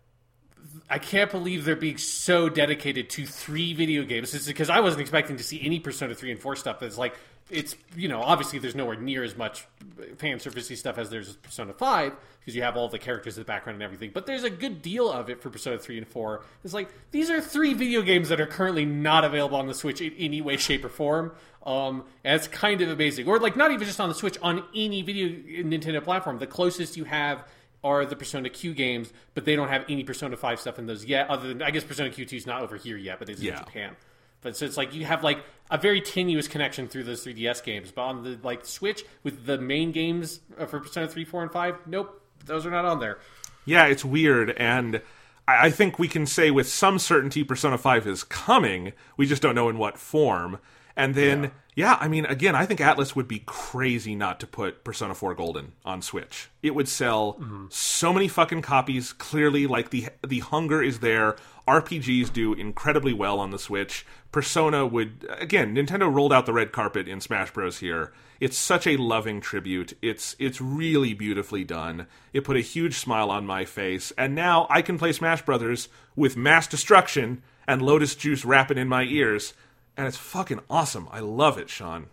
I can't believe they're being so dedicated to 3 video games. It's because I wasn't expecting to see any Persona 3 and 4 stuff that's like, it's, you know, obviously there's nowhere near as much fan surfacey stuff as there's Persona 5, because you have all the characters in the background and everything, but there's a good deal of it for Persona 3 and 4. It's like, these are 3 video games that are currently not available on the Switch in any way, shape, or form. And it's kind of amazing. Or, like, not even just on the Switch, on any video Nintendo platform. The closest you have are the Persona Q games, but they don't have any Persona 5 stuff in those yet, other than, I guess Persona Q2 is not over here yet, but it's in Japan. But so it's like you have like a very tenuous connection through those 3DS games, but on the like Switch with the main games for Persona 3, 4, and 5, nope, those are not on there. Yeah, it's weird, and I think we can say with some certainty Persona 5 is coming. We just don't know in what form. And then, I mean, again, I think Atlas would be crazy not to put Persona 4 Golden on Switch. It would sell so many fucking copies. Clearly, like, the hunger is there. RPGs do incredibly well on the Switch. Persona would... Again, Nintendo rolled out the red carpet in Smash Bros. Here. It's such a loving tribute. It's really beautifully done. It put a huge smile on my face. And now I can play Smash Brothers with Mass Destruction and Lotus Juice rapping in my ears. And it's fucking awesome. I love it, Sean.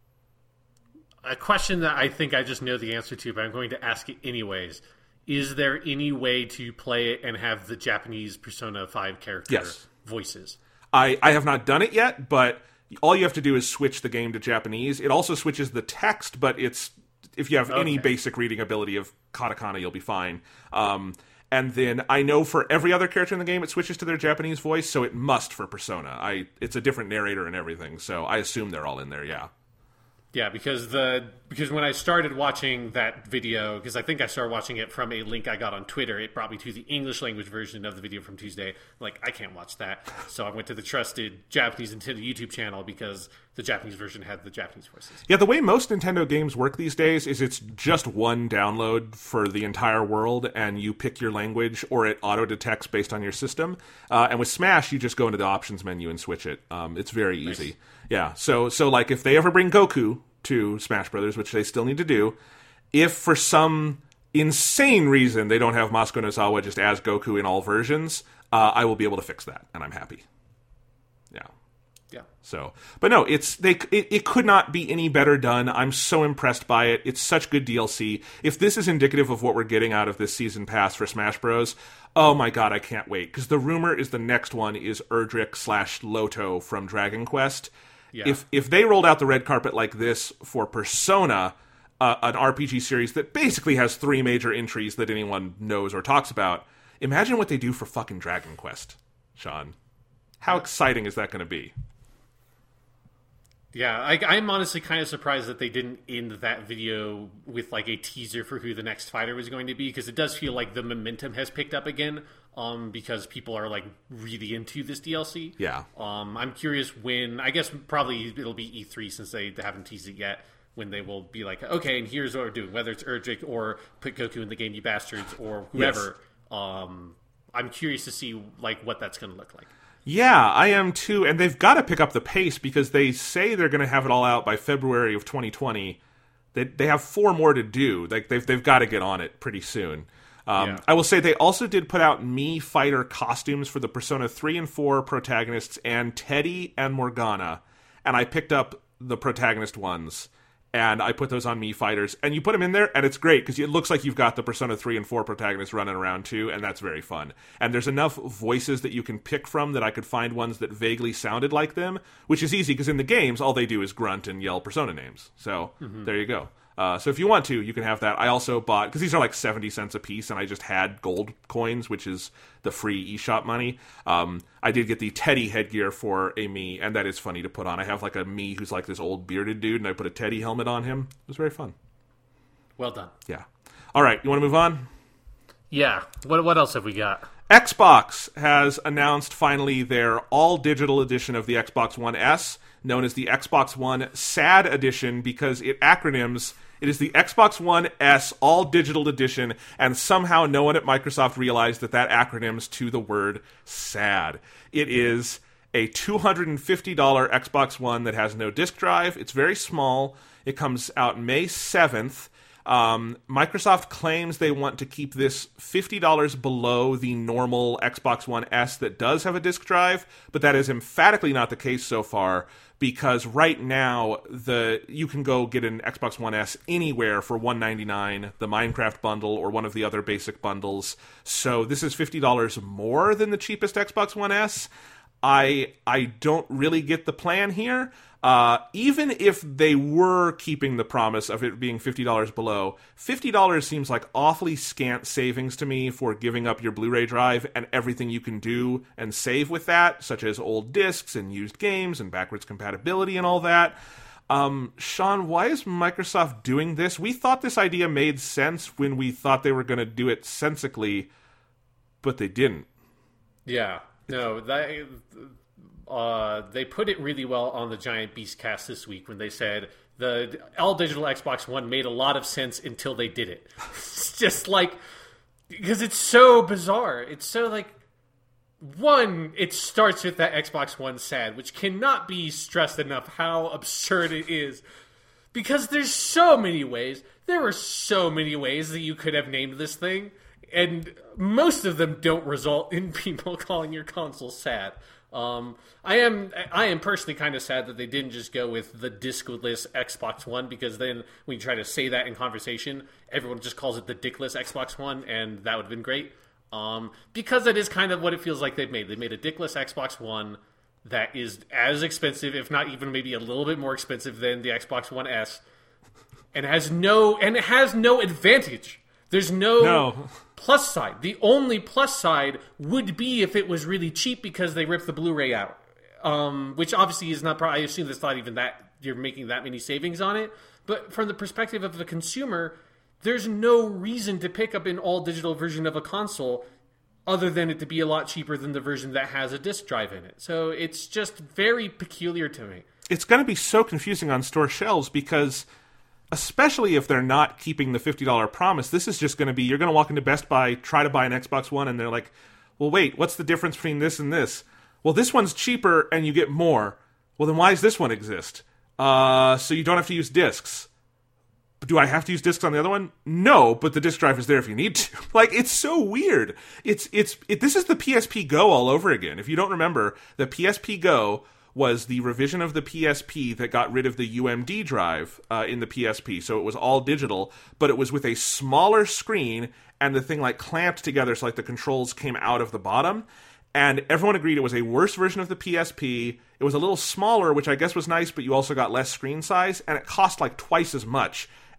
A question that I think I just know the answer to, but I'm going to ask it anyways. Is there any way to play it and have the Japanese Persona 5 character voices? I have not done it yet, but all you have to do is switch the game to Japanese. It also switches the text, but it's if you have any basic reading ability of katakana, you'll be fine. And then I know for every other character in the game, it switches to their Japanese voice, so it must for Persona. It's a different narrator and everything, so I assume they're all in there, yeah. Yeah, because when I started watching that video, because I think I started watching it from a link I got on Twitter, it brought me to the English language version of the video from Tuesday. Like, I can't watch that. So I went to the trusted Japanese Nintendo YouTube channel because the Japanese version had the Japanese voices. Yeah, the way most Nintendo games work these days is it's just one download for the entire world, and you pick your language, or it auto-detects based on your system. And with Smash, you just go into the options menu and switch it. It's very easy. Nice. Yeah, so like if they ever bring Goku to Smash Brothers, which they still need to do, if for some insane reason they don't have Masuko Nozawa just as Goku in all versions, I will be able to fix that, and I'm happy. Yeah. So, but no, it could not be any better done. I'm so impressed by it. It's such good DLC. If this is indicative of what we're getting out of this season pass for Smash Bros., oh my god, I can't wait. Because the rumor is the next one is Erdrick / Loto from Dragon Quest. Yeah. If they rolled out the red carpet like this for Persona, an RPG series that basically has 3 major entries that anyone knows or talks about. Imagine what they do for fucking Dragon Quest, Sean. How exciting is that going to be? Yeah, I'm honestly kind of surprised that they didn't end that video with like a teaser for who the next fighter was going to be, because it does feel like the momentum has picked up again, because people are like really into this DLC. Yeah. I'm curious when, I guess probably it'll be E3 since they haven't teased it yet, when they will be like, okay, and here's what we're doing, whether it's Erdrick or put Goku in the game, you bastards, or whoever. Yes. I'm curious to see like what that's going to look like. Yeah, I am too, and they've got to pick up the pace because they say they're going to have it all out by February of 2020. They have 4 more to do. Like they've got to get on it pretty soon. I will say they also did put out Mii Fighter costumes for the Persona 3 and 4 protagonists and Teddy and Morgana, and I picked up the protagonist ones. And I put those on Mii Fighters, and you put them in there, and it's great, because it looks like you've got the Persona 3 and 4 protagonists running around, too, and that's very fun. And there's enough voices that you can pick from that I could find ones that vaguely sounded like them, which is easy, because in the games, all they do is grunt and yell Persona names. So, there you go. So if you want to, you can have that. I also bought, because these are like 70 cents a piece, and I just had gold coins, which is the free eShop money. I did get the Teddy headgear for a Mii, and that is funny to put on. I have like a Mii who's like this old bearded dude, and I put a Teddy helmet on him. It was very fun. Well done. Yeah. All right, you want to move on? Yeah. What else have we got? Xbox has announced finally their all-digital edition of the Xbox One S, known as the Xbox One SAD edition, because it acronyms. It is the Xbox One S all-digital edition, and somehow no one at Microsoft realized that acronyms to the word SAD. It is a $250 Xbox One that has no disk drive. It's very small. It comes out May 7th. Microsoft claims they want to keep this $50 below the normal Xbox One S that does have a disk drive, but that is emphatically not the case so far, because right now you can go get an Xbox One S anywhere for $199, the Minecraft bundle or one of the other basic bundles. So this is $50 more than the cheapest Xbox One S. I don't really get the plan here. Even if they were keeping the promise of it being $50 below, $50 seems like awfully scant savings to me for giving up your Blu-ray drive and everything you can do and save with that, such as old discs and used games and backwards compatibility and all that. Sean, why is Microsoft doing this? We thought this idea made sense when we thought they were going to do it sensically, but they didn't. Yeah. No, they put it really well on the Giant Beast cast this week when they said the all-digital Xbox One made a lot of sense until they did it. It's just like, because it's so bizarre. It's so like, one, it starts with that Xbox One SAD, which cannot be stressed enough how absurd it is. Because there's so many ways. There were so many ways that you could have named this thing. And most of them don't result in people calling your console sad. I am personally kind of sad that they didn't just go with the diskless Xbox One, because then when you try to say that in conversation, everyone just calls it the dickless Xbox One, and that would have been great. Because that is kind of what it feels like they've made. They made a dickless Xbox One that is as expensive, if not even maybe a little bit more expensive than the Xbox One S, and it has no advantage. There's no plus side. The only plus side would be if it was really cheap because they ripped the Blu-ray out, which obviously is not. I assume that's not even that you're making that many savings on it. But from the perspective of the consumer, there's no reason to pick up an all-digital version of a console other than it to be a lot cheaper than the version that has a disc drive in it. So it's just very peculiar to me. It's going to be so confusing on store shelves because, especially if they're not keeping the $50 promise, this is just going to be, you're going to walk into Best Buy, try to buy an Xbox One, and they're like, well, wait, what's the difference between this and this? Well, this one's cheaper and you get more. Well, then why does this one exist? So you don't have to use discs. Do I have to use discs on the other one? No, but the disc drive is there if you need to. Like, it's so weird. This is the PSP Go all over again. If you don't remember, the PSP Go was the revision of the PSP that got rid of the UMD drive in the PSP. So it was all digital, but it was with a smaller screen, and the thing like clamped together so like the controls came out of the bottom. And everyone agreed it was a worse version of the PSP. It was a little smaller, which I guess was nice, but you also got less screen size, and it cost like twice as much.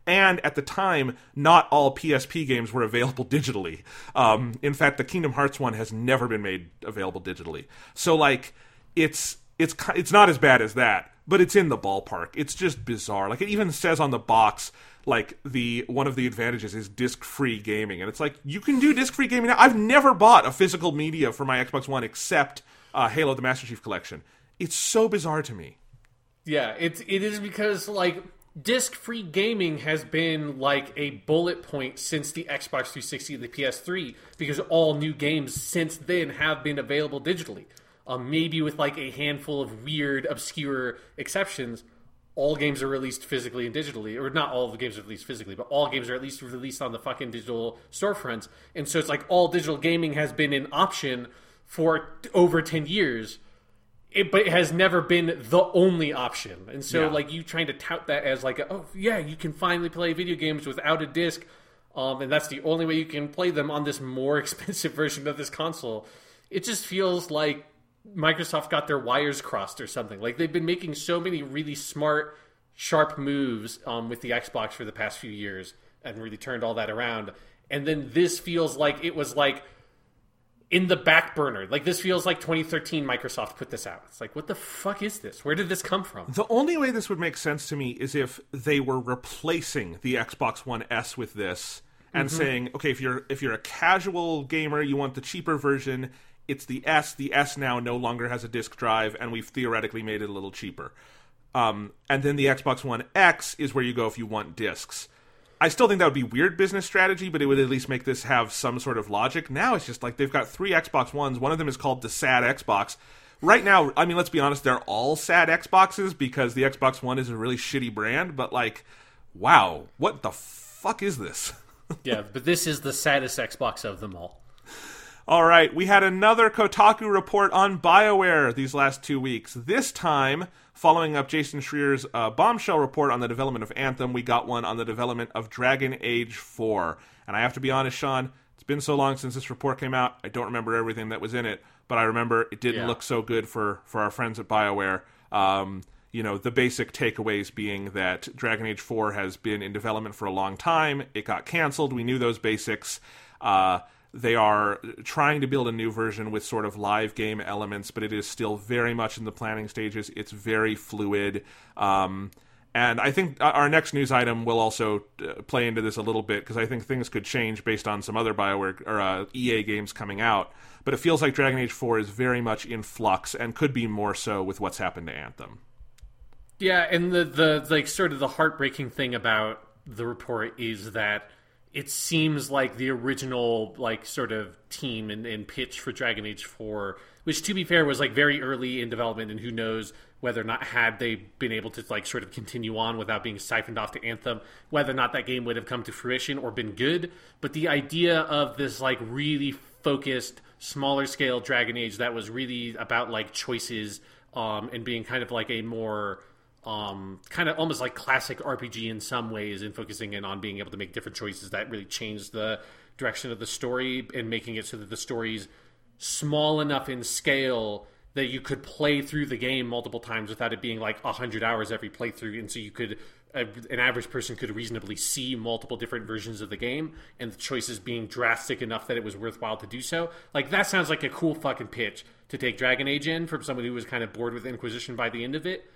And at the time, not all PSP games were available digitally. In fact, the Kingdom Hearts one has never been made available digitally. So, like, it's not as bad as that, but it's in the ballpark. It's just bizarre. Like, it even says on the box, like, one of the advantages is disc-free gaming. And it's like, you can do disc-free gaming now. I've never bought a physical media for my Xbox One except Halo the Master Chief Collection. It's so bizarre to me. Yeah, it is because, like, disc-free gaming has been like a bullet point since the Xbox 360 and the PS3, because all new games since then have been available digitally. Maybe with like a handful of weird, obscure exceptions, all games are released physically and digitally. Or not all of the games are released physically, but all games are at least released on the fucking digital storefronts. And so it's like all digital gaming has been an option for over 10 years. But it has never been the only option. And so, like, you trying to tout that as, like, oh, yeah, you can finally play video games without a disc, and that's the only way you can play them on this more expensive version of this console. It just feels like Microsoft got their wires crossed or something. Like, they've been making so many really smart, sharp moves with the Xbox for the past few years and really turned all that around. And then this feels like it was, like, in the back burner. Like, this feels like 2013 Microsoft put this out. It's like, what the fuck is this? Where did this come from? The only way this would make sense to me is if they were replacing the Xbox One S with this and saying, okay, if you're a casual gamer, you want the cheaper version, it's the S. The S now no longer has a disk drive, and we've theoretically made it a little cheaper. And then the Xbox One X is where you go if you want discs. I still think that would be weird business strategy, but it would at least make this have some sort of logic. Now it's just like they've got 3 Xbox Ones. One of them is called the Sad Xbox. Right now, I mean, let's be honest, they're all sad Xboxes because the Xbox One is a really shitty brand, but like, wow, what the fuck is this? Yeah, but this is the saddest Xbox of them all. All right, we had another Kotaku report on BioWare these last 2 weeks. This time, following up Jason Schreier's bombshell report on the development of Anthem, we got one on the development of Dragon Age 4. And I have to be honest, Sean, it's been so long since this report came out, I don't remember everything that was in it, but I remember it didn't look so good for our friends at BioWare. You know, the basic takeaways being that Dragon Age 4 has been in development for a long time. It got canceled. We knew those basics. They are trying to build a new version with sort of live game elements, but it is still very much in the planning stages. It's very fluid. And I think our next news item will also play into this a little bit, because I think things could change based on some other BioWare or EA games coming out. But it feels like Dragon Age 4 is very much in flux and could be more so with what's happened to Anthem. Yeah, and the like sort of the heartbreaking thing about the report is that it seems like the original like sort of team and pitch for Dragon Age 4, which to be fair was like very early in development, and who knows whether or not had they been able to like sort of continue on without being siphoned off to Anthem, whether or not that game would have come to fruition or been good. But the idea of this like really focused, smaller scale Dragon Age that was really about like choices and being kind of like a more kind of almost like classic RPG in some ways, and focusing in on being able to make different choices that really changed the direction of the story, and making it so that the story's small enough in scale that you could play through the game multiple times without it being like 100 hours every playthrough. And so you could, an average person could reasonably see multiple different versions of the game, and the choices being drastic enough that it was worthwhile to do so. Like, that sounds like a cool fucking pitch to take Dragon Age in from someone who was kind of bored with Inquisition by the end of it.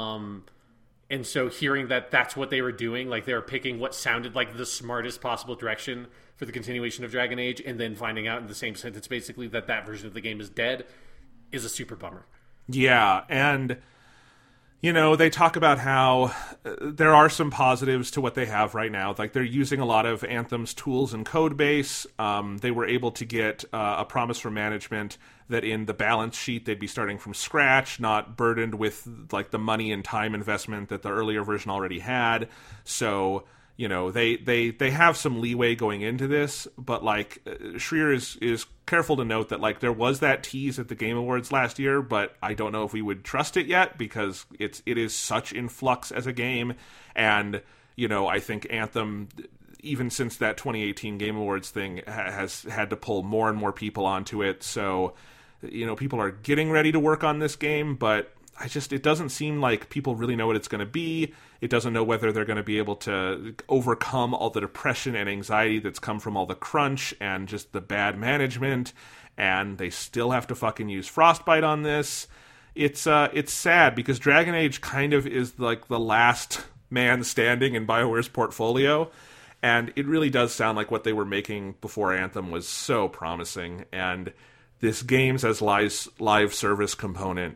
And so hearing that that's what they were doing, like they were picking what sounded like the smartest possible direction for the continuation of Dragon Age, and then finding out in the same sentence basically that version of the game is dead, is a super bummer. Yeah, and you know, they talk about how there are some positives to what they have right now. Like, they're using a lot of Anthem's tools and code base. They were able to get a promise from management that in the balance sheet they'd be starting from scratch, not burdened with like the money and time investment that the earlier version already had. So, you know, they have some leeway going into this, but like Schreier is careful to note that like there was that tease at the Game Awards last year, but I don't know if we would trust it yet, because it is such in flux as a game. And, you know, I think Anthem, even since that 2018 Game Awards thing, has had to pull more and more people onto it. So, you know, people are getting ready to work on this game, but it doesn't seem like people really know what it's going to be. It doesn't know whether they're going to be able to overcome all the depression and anxiety that's come from all the crunch and just the bad management. And they still have to fucking use Frostbite on this. It's sad because Dragon Age kind of is like the last man standing in BioWare's portfolio. And it really does sound like what they were making before Anthem was so promising. And this games as live service component,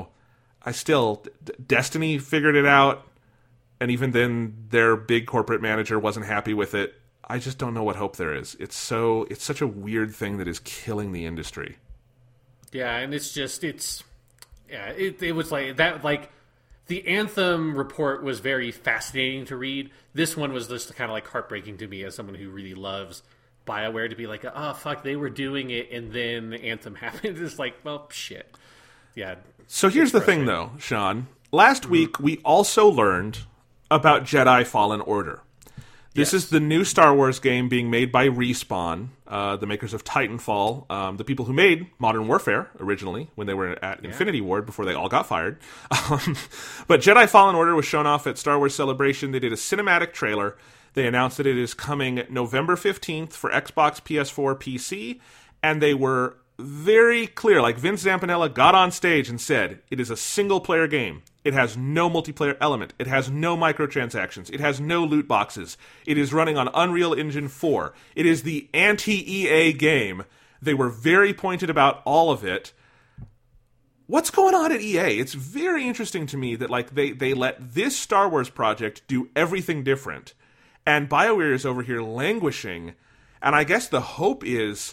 Destiny figured it out, and even then their big corporate manager wasn't happy with it. I just don't know what hope there is. It's such a weird thing that is killing the industry. Yeah, and it was like that. Like the Anthem report was very fascinating to read. This one was just kind of like heartbreaking to me as someone who really loves BioWare, to be like, oh fuck, they were doing it, and then Anthem happened. It's like, well, shit. Yeah. So here's the thing, though, Sean. Last week, we also learned about Jedi Fallen Order. This is the new Star Wars game being made by Respawn, the makers of Titanfall, the people who made Modern Warfare originally when they were at Infinity Ward before they all got fired. But Jedi Fallen Order was shown off at Star Wars Celebration. They did a cinematic trailer. They announced that it is coming November 15th for Xbox, PS4, PC, and they were very clear. Like Vince Zampinella got on stage and said, it is a single-player game. It has no multiplayer element. It has no microtransactions. It has no loot boxes. It is running on Unreal Engine 4. It is the anti-EA game. They were very pointed about all of it. What's going on at EA? It's very interesting to me that like they let this Star Wars project do everything different, and BioWare is over here languishing. And I guess the hope is,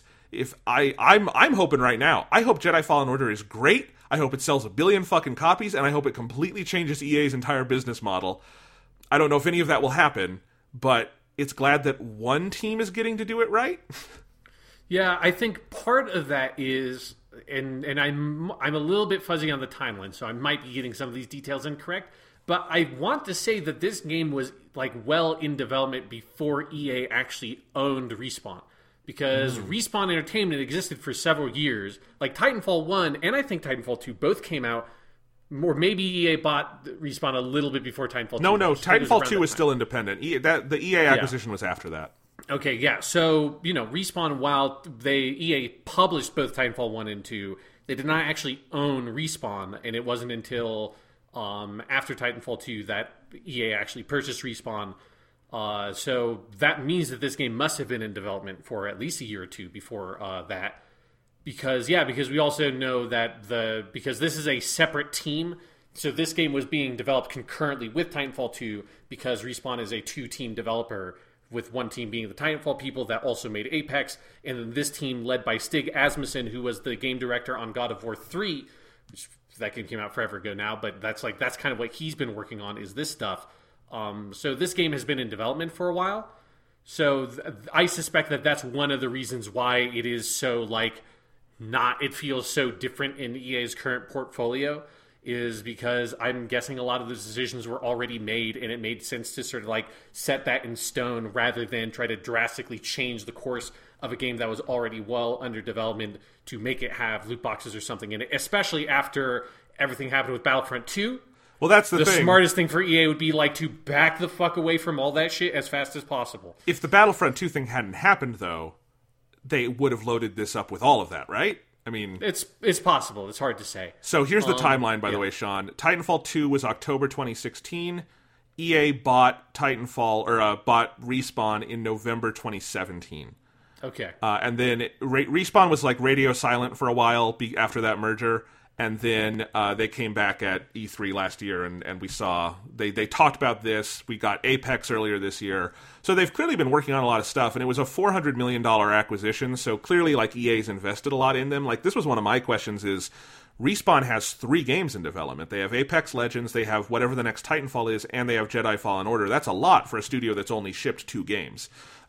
I'm hoping right now, I hope Jedi Fallen Order is great. I hope it sells 1 billion fucking copies, and I hope it completely changes EA's entire business model. I don't know if any of that will happen, but it's glad that one team is getting to do it right. Yeah, I think part of that is, and I'm a little bit fuzzy on the timeline, so I might be getting some of these details incorrect, but I want to say that this game was like well in development before EA actually owned Respawn. Because Respawn Entertainment existed for several years. Like Titanfall 1 and I think Titanfall 2 both came out, or maybe EA bought Respawn a little bit before Titanfall 2. No, Titanfall 2 was still independent. The EA acquisition was after that. Okay, yeah. So, Respawn, while EA published both Titanfall 1 and 2, they did not actually own Respawn, and it wasn't until after Titanfall 2 that EA actually purchased Respawn. So that means that this game must have been in development for at least a year or two before that. Because we also know that because this is a separate team, so this game was being developed concurrently with Titanfall 2 because Respawn is a 2-team developer, with one team being the Titanfall people that also made Apex, and then this team led by Stig Asmussen, who was the game director on God of War 3, which that game came out forever ago now, but that's kind of what he's been working on, is this stuff. So this game has been in development for a while. So I suspect that that's one of the reasons why it is so it feels so different in EA's current portfolio, is because I'm guessing a lot of those decisions were already made, and it made sense to sort of set that in stone rather than try to drastically change the course of a game that was already well under development to make it have loot boxes or something in it, especially after everything happened with Battlefront 2. Well, that's the thing. The smartest thing for EA would be to back the fuck away from all that shit as fast as possible. If the Battlefront 2 thing hadn't happened, though, they would have loaded this up with all of that, right? I mean, it's possible. It's hard to say. So here's the timeline, by the way, Sean. Titanfall 2 was October 2016. EA bought bought Respawn in November 2017. Okay. And then Respawn was radio silent for a while after that merger. And then they came back at E3 last year, and we saw they talked about this. We got Apex earlier this year. So they've clearly been working on a lot of stuff, and it was a $400 million acquisition, so clearly EA's invested a lot in them. This was one of my questions is, Respawn has 3 games in development. They have Apex Legends, they have whatever the next Titanfall is, and they have Jedi Fallen Order. That's a lot for a studio that's only shipped 2 games.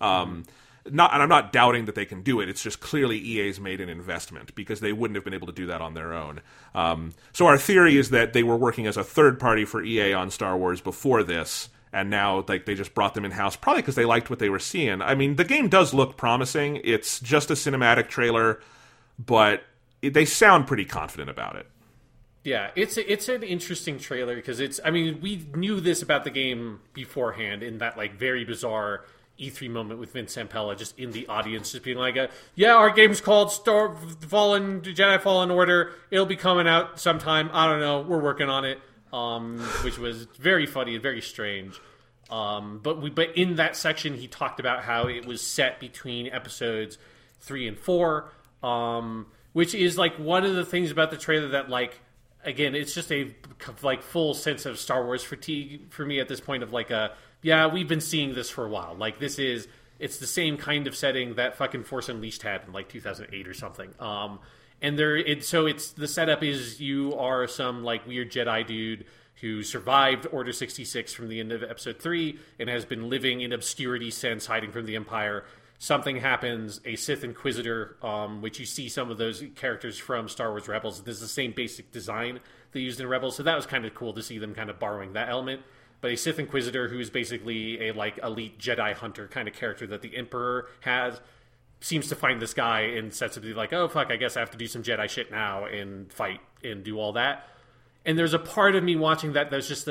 And I'm not doubting that they can do it. It's just clearly EA's made an investment because they wouldn't have been able to do that on their own. So our theory is that they were working as a third party for EA on Star Wars before this, and now they just brought them in-house, probably because they liked what they were seeing. I mean, the game does look promising. It's just a cinematic trailer, but they sound pretty confident about it. Yeah, it's an interesting trailer because we knew this about the game beforehand in that like very bizarre E3 moment with Vince Zampella just in the audience just being like, our game's called Jedi Fallen Order. It'll be coming out sometime. I don't know. We're working on it. Which was very funny and very strange. But in that section, he talked about how it was set between episodes 3 and 4, which is like one of the things about the trailer that like, again, it's just a like full sense of Star Wars fatigue for me at this point of like we've been seeing this for a while. Like it's the same kind of setting that fucking Force Unleashed had in like 2008 or something. So it's the setup is you are some like weird Jedi dude who survived Order 66 from the end of Episode 3 and has been living in obscurity since, hiding from the Empire. Something happens, a Sith Inquisitor, which you see some of those characters from Star Wars Rebels. This is the same basic design they used in Rebels, so that was kind of cool to see them kind of borrowing that element. But a Sith Inquisitor who is basically a like elite Jedi hunter kind of character that the Emperor has seems to find this guy and sets to be like, oh fuck, I guess I have to do some Jedi shit now and fight and do all that. And there's a part of me watching that's just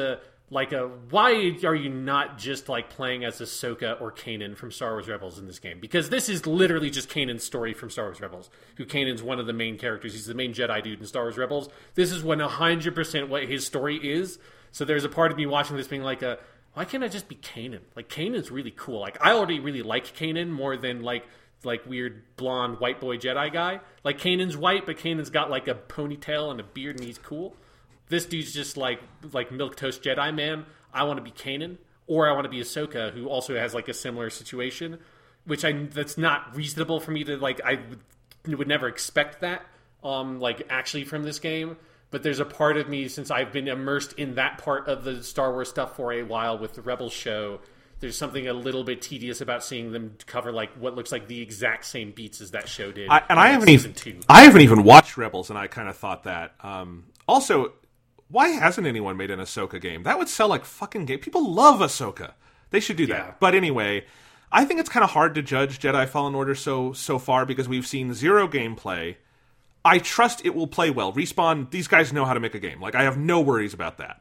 why are you not just like playing as Ahsoka or Kanan from Star Wars Rebels in this game? Because this is literally just Kanan's story from Star Wars Rebels. Who Kanan's one of the main characters. He's the main Jedi dude in Star Wars Rebels. This is 100% what his story is. So there's a part of me watching this being like, why can't I just be Kanan? Like Kanan's really cool. Like I already really like Kanan more than like weird blonde white boy Jedi guy. Like Kanan's white, but Kanan's got like a ponytail and a beard and he's cool. This dude's just like milquetoast Jedi man. I want to be Kanan, or I want to be Ahsoka, who also has like a similar situation, that's not reasonable for me to like. I would never expect that, actually from this game. But there's a part of me, since I've been immersed in that part of the Star Wars stuff for a while with the Rebels show, there's something a little bit tedious about seeing them cover like what looks like the exact same beats as that show did. I haven't even watched Rebels, and I kind of thought that. Also, why hasn't anyone made an Ahsoka game? That would sell like fucking game. People love Ahsoka. They should do that. Yeah. But anyway, I think it's kind of hard to judge Jedi Fallen Order so far because we've seen zero gameplay. I trust it will play well. Respawn, these guys know how to make a game. Like I have no worries about that.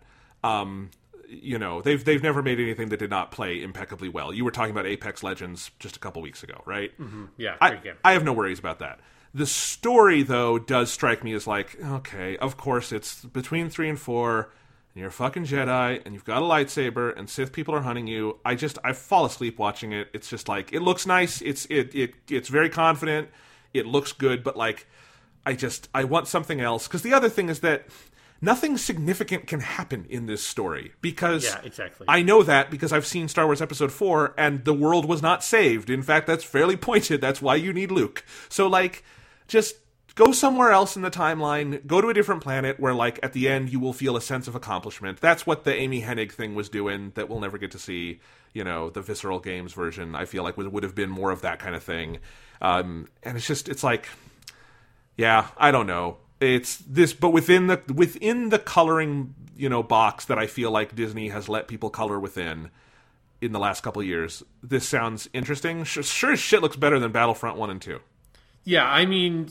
They've never made anything that did not play impeccably well. You were talking about Apex Legends just a couple weeks ago, right? Mm-hmm. Yeah, great game. I have no worries about that. The story, though, does strike me as like, okay, of course, it's between 3 and 4, and you're a fucking Jedi, and you've got a lightsaber, and Sith people are hunting you. I fall asleep watching it. It's just like, it looks nice. It's very confident. It looks good, but like, I want something else. Because the other thing is that nothing significant can happen in this story. Because yeah, exactly. I know that because I've seen Star Wars Episode 4, and the world was not saved. In fact, that's fairly pointed. That's why you need Luke. So, like, just go somewhere else in the timeline. Go to a different planet where, like, at the end, you will feel a sense of accomplishment. That's what the Amy Hennig thing was doing that we'll never get to see. The Visceral Games version, I feel like, would have been more of that kind of thing. And it's like, yeah, I don't know. It's this, but within the coloring, box that I feel like Disney has let people color within in the last couple of years, this sounds interesting. Sure as shit looks better than Battlefront 1 and 2. Yeah, I mean,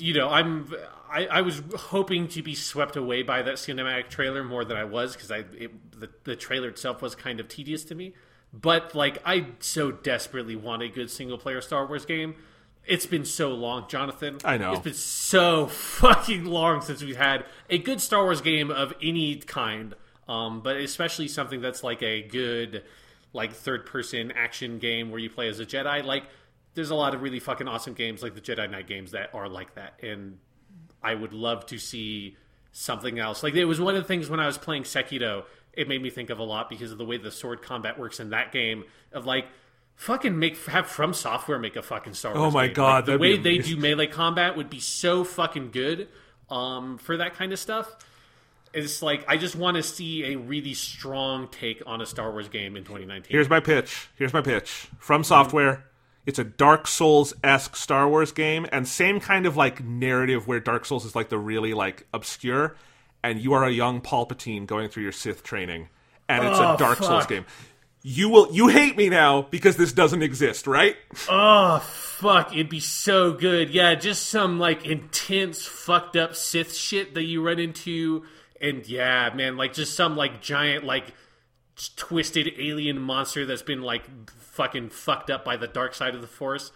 I was hoping to be swept away by that cinematic trailer more than I was because the trailer itself was kind of tedious to me. But like, I so desperately want a good single player Star Wars game. It's been so long, Jonathan. I know. It's been so fucking long since we've had a good Star Wars game of any kind. But especially something that's like a good, like, third-person action game where you play as a Jedi. Like, there's a lot of really fucking awesome games like the Jedi Knight games that are like that. And I would love to see something else. Like, it was one of the things when I was playing Sekiro, it made me think of a lot because of the way the sword combat works in that game of, like, fucking have From Software make a fucking Star Wars Oh my game. god, like, the way they do melee combat would be so fucking good for that kind of stuff. It's like, I just want to see a really strong take on a Star Wars game in 2019. Here's my pitch. From Software, it's a Dark Souls-esque Star Wars game, and same kind of like narrative where Dark Souls is like the really like obscure, and you are a young Palpatine going through your Sith training, and it's a Dark Souls game. You hate me now because this doesn't exist, right? Oh, fuck. It'd be so good. Yeah, just some, like, intense, fucked up Sith shit that you run into. And, yeah, man, like, just some, like, giant, like, twisted alien monster that's been, like, fucking fucked up by the dark side of the Force.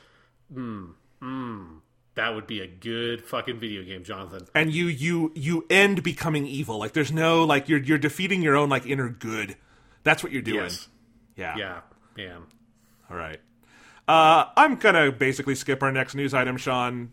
That would be a good fucking video game, Jonathan. And you end becoming evil. Like, there's no, like, you're defeating your own, like, inner good. That's what you're doing. Yes. Yeah. Yeah. All right. I'm going to basically skip our next news item, Sean.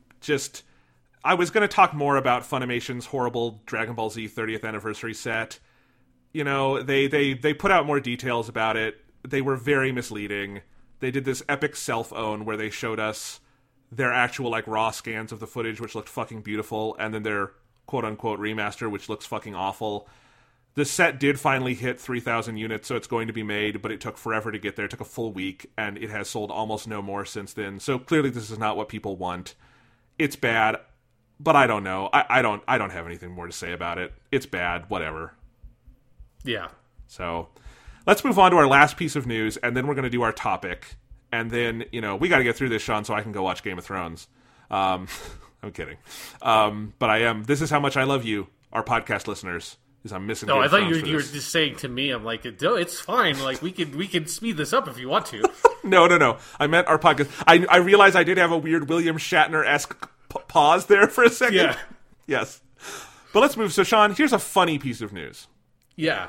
I was going to talk more about Funimation's horrible Dragon Ball Z 30th anniversary set. You know, they put out more details about it. They were very misleading. They did this epic self-own where they showed us their actual, like, raw scans of the footage, which looked fucking beautiful, and then their quote-unquote remaster, which looks fucking awful. The set did finally hit 3,000 units, so it's going to be made, but it took forever to get there. It took a full week, and it has sold almost no more since then. So clearly this is not what people want. It's bad, but I don't know. I don't have anything more to say about it. It's bad, whatever. Yeah. So let's move on to our last piece of news, and then we're going to do our topic. And then, you know, we got to get through this, Sean, so I can go watch Game of Thrones. I'm kidding. But I am. This is how much I love you, our podcast listeners. I'm missing. No, I thought you were just saying to me. I'm like, no, it's fine. Like we can speed this up if you want to. No. I meant our podcast. I realized I did have a weird William Shatner-esque pause there for a second. Yeah. Yes. But let's move. So, Sean, here's a funny piece of news. Yeah.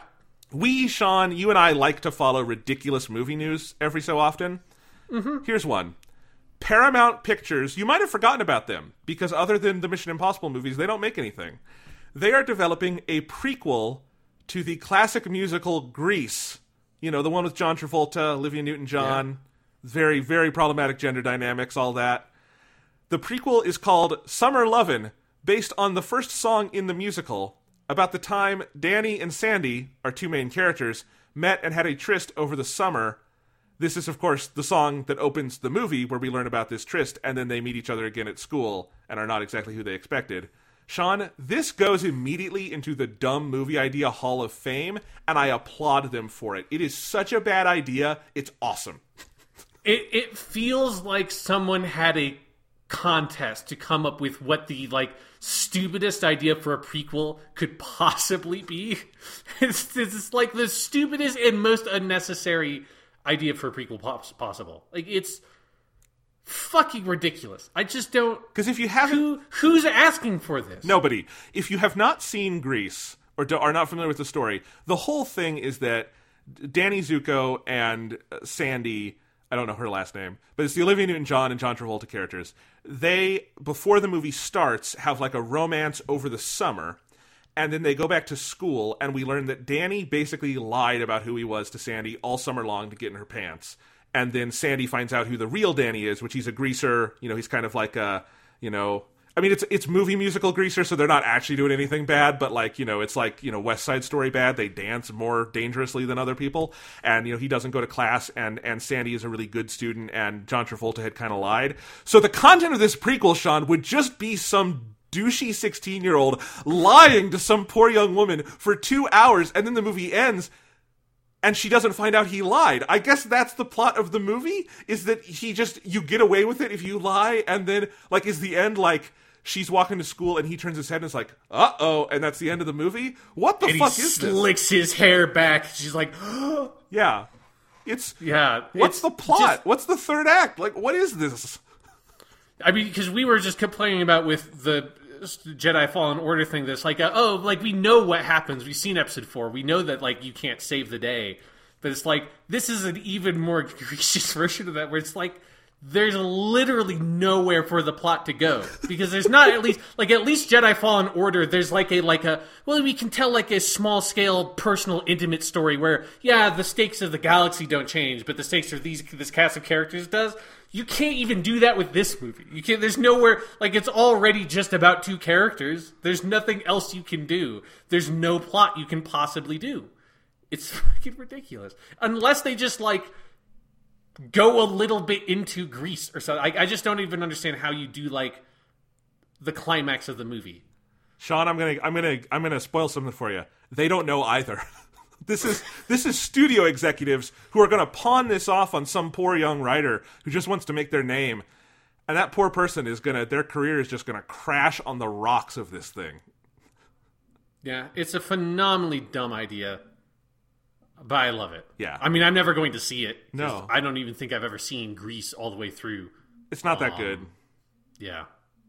Sean, you and I like to follow ridiculous movie news every so often. Mm-hmm. Here's one. Paramount Pictures. You might have forgotten about them because other than the Mission Impossible movies, they don't make anything. They are developing a prequel to the classic musical Grease. You know, the one with John Travolta, Olivia Newton-John. Yeah. Very, very problematic gender dynamics, all that. The prequel is called Summer Lovin', based on the first song in the musical, about the time Danny and Sandy, our two main characters, met and had a tryst over the summer. This is, of course, the song that opens the movie where we learn about this tryst, and then they meet each other again at school and are not exactly who they expected. Sean, this goes immediately into the dumb movie idea Hall of Fame, and I applaud them for it. It is such a bad idea. It's awesome. It feels like someone had a contest to come up with what the, like, stupidest idea for a prequel could possibly be. It's like the stupidest and most unnecessary idea for a prequel possible. Like, it's fucking ridiculous. I just don't... Because if you haven't... Who's asking for this? Nobody. If you have not seen Grease, or are not familiar with the story, the whole thing is that Danny Zuko and Sandy... I don't know her last name, but it's the Olivia Newton-John and John Travolta characters. They, before the movie starts, have like a romance over the summer, and then they go back to school, and we learn that Danny basically lied about who he was to Sandy all summer long to get in her pants. And then Sandy finds out who the real Danny is, which he's a greaser. You know, he's kind of like a, you know... I mean, it's movie musical greaser, so they're not actually doing anything bad, but, like, you know, it's like, you know, West Side Story bad. They dance more dangerously than other people. And, you know, he doesn't go to class, and Sandy is a really good student, and John Travolta had kind of lied. So the content of this prequel, Sean, would just be some douchey 16-year-old lying to some poor young woman for 2 hours, and then the movie ends, and she doesn't find out he lied. I guess that's the plot of the movie, is that you get away with it if you lie, and then, like, is the end, like... She's walking to school, and he turns his head and is like, uh-oh, and that's the end of the movie? What the fuck is this? And he slicks his hair back. She's like, yeah. Yeah. What's the plot? What's the third act? Like, what is this? I mean, because we were just complaining about with the Jedi Fallen Order thing, that's like, we know what happens. We've seen episode 4. We know that, like, you can't save the day. But it's like, this is an even more egregious version of that, where it's like, there's literally nowhere for the plot to go, because there's not at least Jedi Fallen Order. There's like a we can tell like a small scale personal intimate story where the stakes of the galaxy don't change, but the stakes of this cast of characters does. You can't even do that with this movie. You can't. There's nowhere, like, it's already just about 2 characters. There's nothing else you can do. There's no plot you can possibly do. It's fucking ridiculous, unless they just like go a little bit into Grease or something. I just don't even understand how you do, like, the climax of the movie. Sean, I'm gonna spoil something for you. They don't know either. This is studio executives who are going to pawn this off on some poor young writer who just wants to make their name. And that poor person their career is just going to crash on the rocks of this thing. Yeah, it's a phenomenally dumb idea, but I love it. Yeah. I mean, I'm never going to see it. No. I don't even think I've ever seen Grease all the way through. It's not that good. Yeah.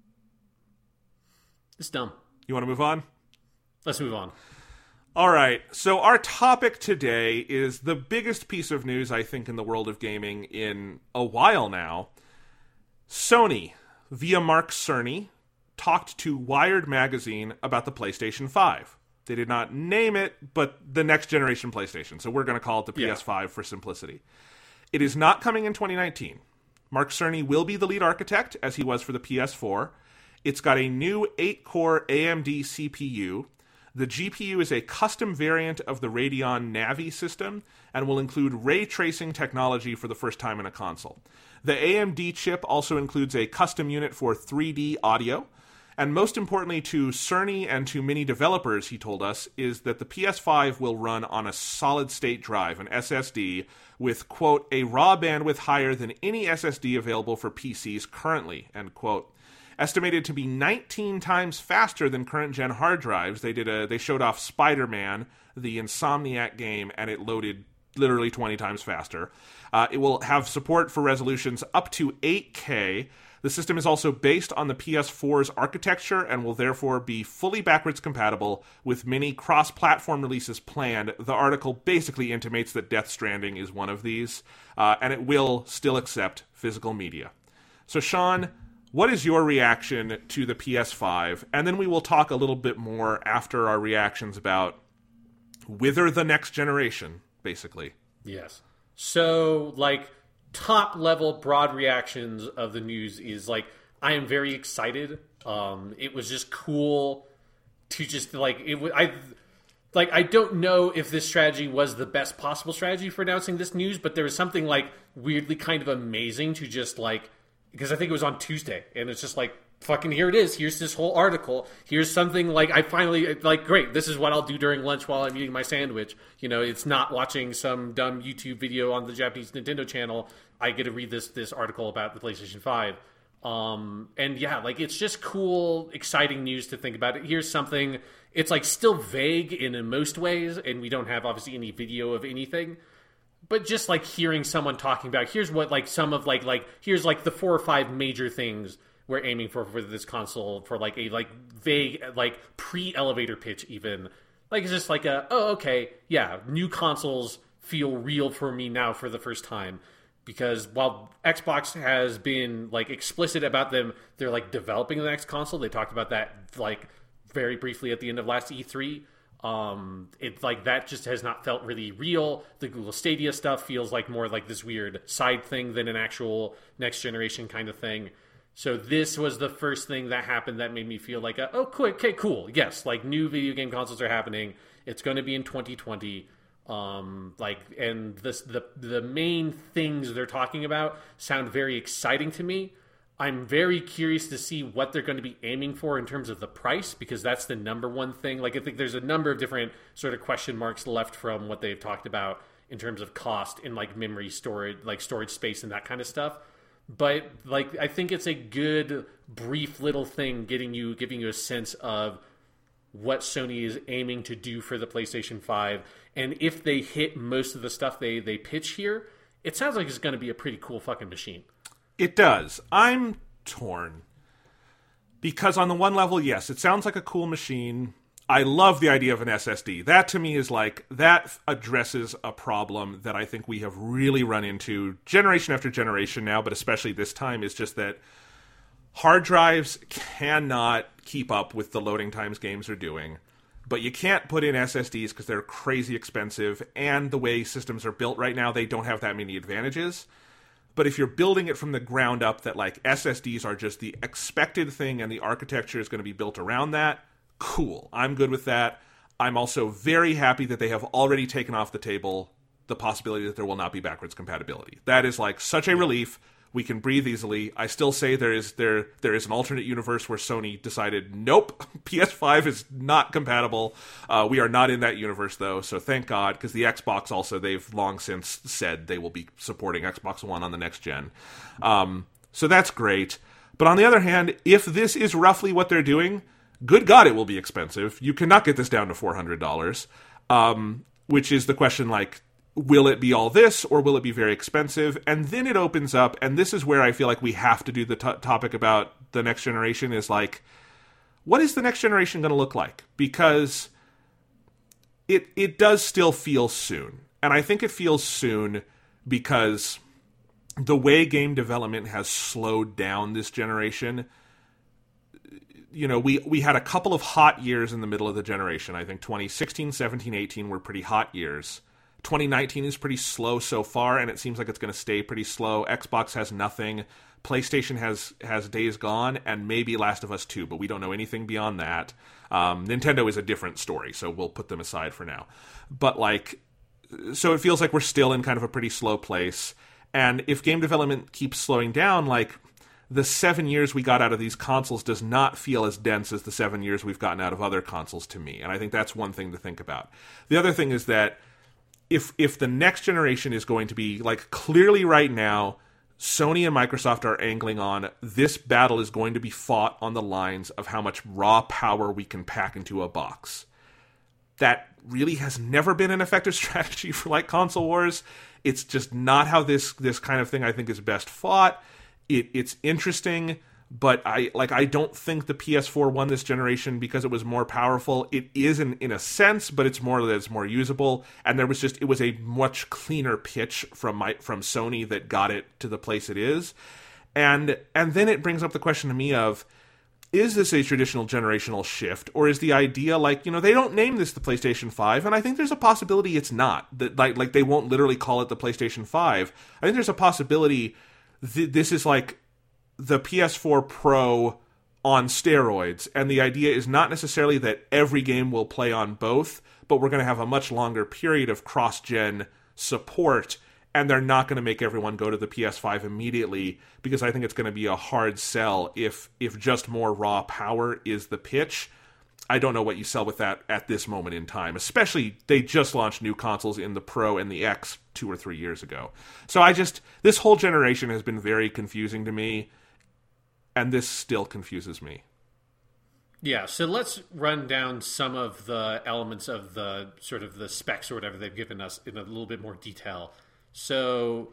It's dumb. You want to move on? Let's move on. All right, so our topic today is the biggest piece of news, I think, in the world of gaming in a while now. Sony, via Mark Cerny, talked to Wired Magazine about the PlayStation 5. They did not name it, but the next generation PlayStation, so we're going to call it the PS5 for simplicity. It is not coming in 2019. Mark Cerny will be the lead architect, as he was for the PS4. It's got a new 8-core AMD CPU. The GPU is a custom variant of the Radeon Navi system and will include ray tracing technology for the first time in a console. The AMD chip also includes a custom unit for 3D audio. And most importantly to Cerny and to many developers, he told us, is that the PS5 will run on a solid-state drive, an SSD, with, quote, a raw bandwidth higher than any SSD available for PCs currently, end quote. Estimated to be 19 times faster than current-gen hard drives. They showed off Spider-Man, the Insomniac game, and it loaded literally 20 times faster. It will have support for resolutions up to 8K. The system is also based on the PS4's architecture and will therefore be fully backwards compatible with many cross-platform releases planned. The article basically intimates that Death Stranding is one of these, and it will still accept physical media. So, Sean, what is your reaction to the PS5? And then we will talk a little bit more after our reactions about wither the next generation, basically. Yes. So, top level broad reactions of the news is, I am very excited. It was just cool to just, I don't know if this strategy was the best possible strategy for announcing this news, but there was something, weirdly kind of amazing to just, because I think it was on Tuesday, and it's just fucking here it is. Here's this whole article. Here's something I finally, great, this is what I'll do during lunch while I'm eating my sandwich. It's not watching some dumb YouTube video on the Japanese Nintendo channel. I get to read this article about the PlayStation 5. And yeah, it's just cool, exciting news to think about. Here's something, it's still vague in most ways, and we don't have obviously any video of anything. But just hearing someone talking about, here's what some of here's the 4 or 5 major things we're aiming for this console, for a vague pre-elevator pitch even. It's just okay, yeah, new consoles feel real for me now for the first time. Because while Xbox has been explicit about them, they're developing the next console. They talked about that very briefly at the end of last E3. It's that just has not felt really real. The Google Stadia stuff feels more this weird side thing than an actual next generation kind of thing. So this was the first thing that happened that made me feel okay, cool. Yes, new video game consoles are happening. It's going to be in 2020. And the main things they're talking about sound very exciting to me. I'm very curious to see what they're going to be aiming for in terms of the price, because that's the number one thing. I think there's a number of different sort of question marks left from what they've talked about in terms of cost and memory storage, storage space and that kind of stuff. But I think it's a good brief little thing giving you a sense of what Sony is aiming to do for the PlayStation 5. And if they hit most of the stuff they pitch here, it sounds like it's going to be a pretty cool fucking machine. It does. I'm torn. Because on the one level, yes, it sounds like a cool machine. I love the idea of an SSD. That to me is that addresses a problem that I think we have really run into generation after generation now, but especially this time, is just that hard drives cannot keep up with the loading times games are doing. But you can't put in SSDs because they're crazy expensive, and the way systems are built right now, they don't have that many advantages. But if you're building it from the ground up, that SSDs are just the expected thing and the architecture is going to be built around that, cool. I'm good with that. I'm also very happy that they have already taken off the table the possibility that there will not be backwards compatibility. That is such a relief. we can breathe easily. I still say there is an alternate universe where Sony decided, nope, PS5 is not compatible. We are not in that universe, though, so thank God, because the Xbox also, they've long since said they will be supporting Xbox One on the next gen. So that's great. But on the other hand, if this is roughly what they're doing, good God, it will be expensive. You cannot get this down to $400, which is the question, like, will it be all this, or will it be very expensive? And then it opens up, and this is where I feel like we have to do the topic about the next generation, is like, what is the next generation going to look like? Because it does still feel soon. And I think it feels soon because the way game development has slowed down this generation. You know, we had a couple of hot years in the middle of the generation. I think 2016, 17, 18 were pretty hot years. 2019 is pretty slow so far, and it seems like it's going to stay pretty slow. Xbox has nothing. PlayStation has Days Gone, and maybe Last of Us 2, but we don't know anything beyond that. Nintendo is a different story, so we'll put them aside for now. But, like, so it feels like we're still in kind of a pretty slow place. And if game development keeps slowing down, like, the 7 years we got out of these consoles does not feel as dense as the 7 years we've gotten out of other consoles to me. And I think that's one thing to think about. The other thing is that if the next generation is going to be, like, clearly right now, Sony and Microsoft are angling on, this battle is going to be fought on the lines of how much raw power we can pack into a box. That really has never been an effective strategy for, like, console wars. It's just not how this kind of thing, I think, is best fought. It's interesting, but I don't think the PS4 won this generation because it was more powerful. It is in a sense, but it's more usable. And it was a much cleaner pitch from Sony that got it to the place it is. And then it brings up the question to me of, is this a traditional generational shift, or is the idea, like, you know, they don't name this the PlayStation 5, and I think there's a possibility it's not. That like they won't literally call it the PlayStation 5. I think there's a possibility this is like the PS4 Pro on steroids, and the idea is not necessarily that every game will play on both, but we're going to have a much longer period of cross-gen support, and they're not going to make everyone go to the PS5 immediately, because I think it's going to be a hard sell if just more raw power is the pitch. I don't know what you sell with that at this moment in time, especially they just launched new consoles in the Pro and the X 2 or 3 years ago. So this whole generation has been very confusing to me, and this still confuses me. Yeah, so let's run down some of the elements of the sort of the specs or whatever they've given us in a little bit more detail. So,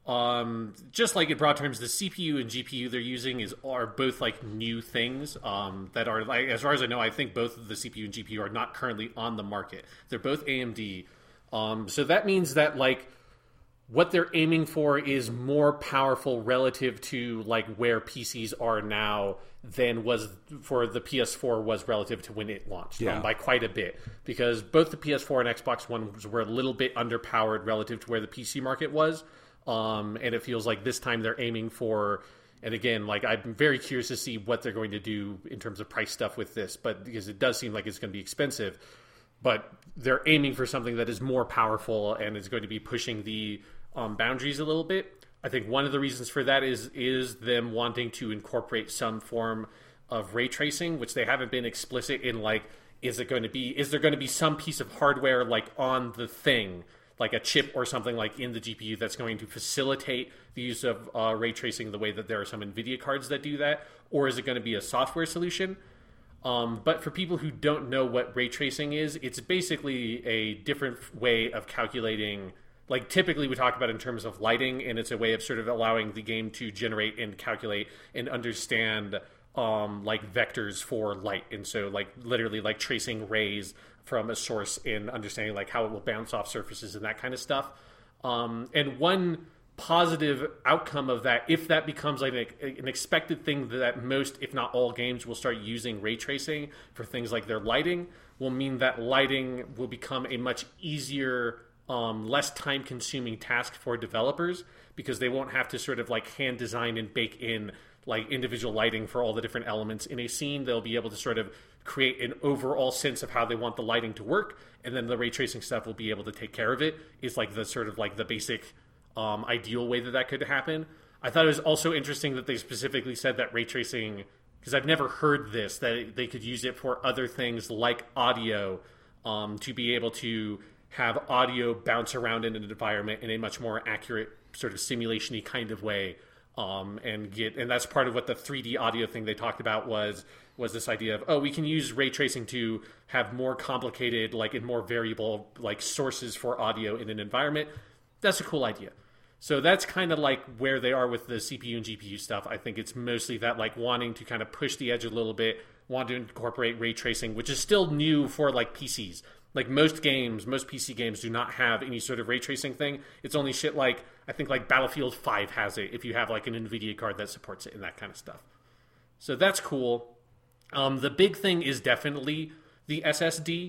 just like in broad terms, the CPU and GPU they're using are both like new things that are, like, as far as I know, I think both of the CPU and GPU are not currently on the market. They're both AMD. So that means that, like, what they're aiming for is more powerful relative to, like, where PCs are now than was for the PS4 was relative to when it launched, by quite a bit, because both the PS4 and Xbox One were a little bit underpowered relative to where the PC market was, and it feels like this time they're aiming for, and again, like, I'm very curious to see what they're going to do in terms of price stuff with this, but because it does seem like it's going to be expensive, but they're aiming for something that is more powerful and is going to be pushing the boundaries a little bit. I think one of the reasons for that is them wanting to incorporate some form of ray tracing, which they haven't been explicit in, like, is there going to be some piece of hardware, like, on the thing, like a chip or something, like, in the GPU that's going to facilitate the use of ray tracing the way that there are some NVIDIA cards that do that, or is it going to be a software solution? But for people who don't know what ray tracing is, it's basically a different way of calculating. Like, typically we talk about in terms of lighting, and it's a way of sort of allowing the game to generate and calculate and understand like vectors for light. And so, like, literally, like, tracing rays from a source and understanding, like, how it will bounce off surfaces and that kind of stuff. And one positive outcome of that, if that becomes like an expected thing that most, if not all, games will start using ray tracing for things like their lighting, will mean that lighting will become a much easier, less time-consuming task for developers, because they won't have to sort of, like, hand design and bake in, like, individual lighting for all the different elements in a scene. They'll be able to sort of create an overall sense of how they want the lighting to work, and then the ray tracing stuff will be able to take care of it. It's like the sort of, like, the basic ideal way that could happen. I thought it was also interesting that they specifically said that ray tracing, because I've never heard this, that they could use it for other things like audio, to be able to have audio bounce around in an environment in a much more accurate sort of simulation-y kind of way. And that's part of what the 3D audio thing they talked about was this idea of, we can use ray tracing to have more complicated, like, and more variable, like, sources for audio in an environment. That's a cool idea. So that's kind of like where they are with the CPU and GPU stuff. I think it's mostly that, like, wanting to kind of push the edge a little bit, want to incorporate ray tracing, which is still new for, like, PCs. Like, most PC games do not have any sort of ray tracing thing. It's only shit like, I think, like, Battlefield 5 has it, if you have, like, an NVIDIA card that supports it and that kind of stuff. So that's cool. The big thing is definitely the SSD.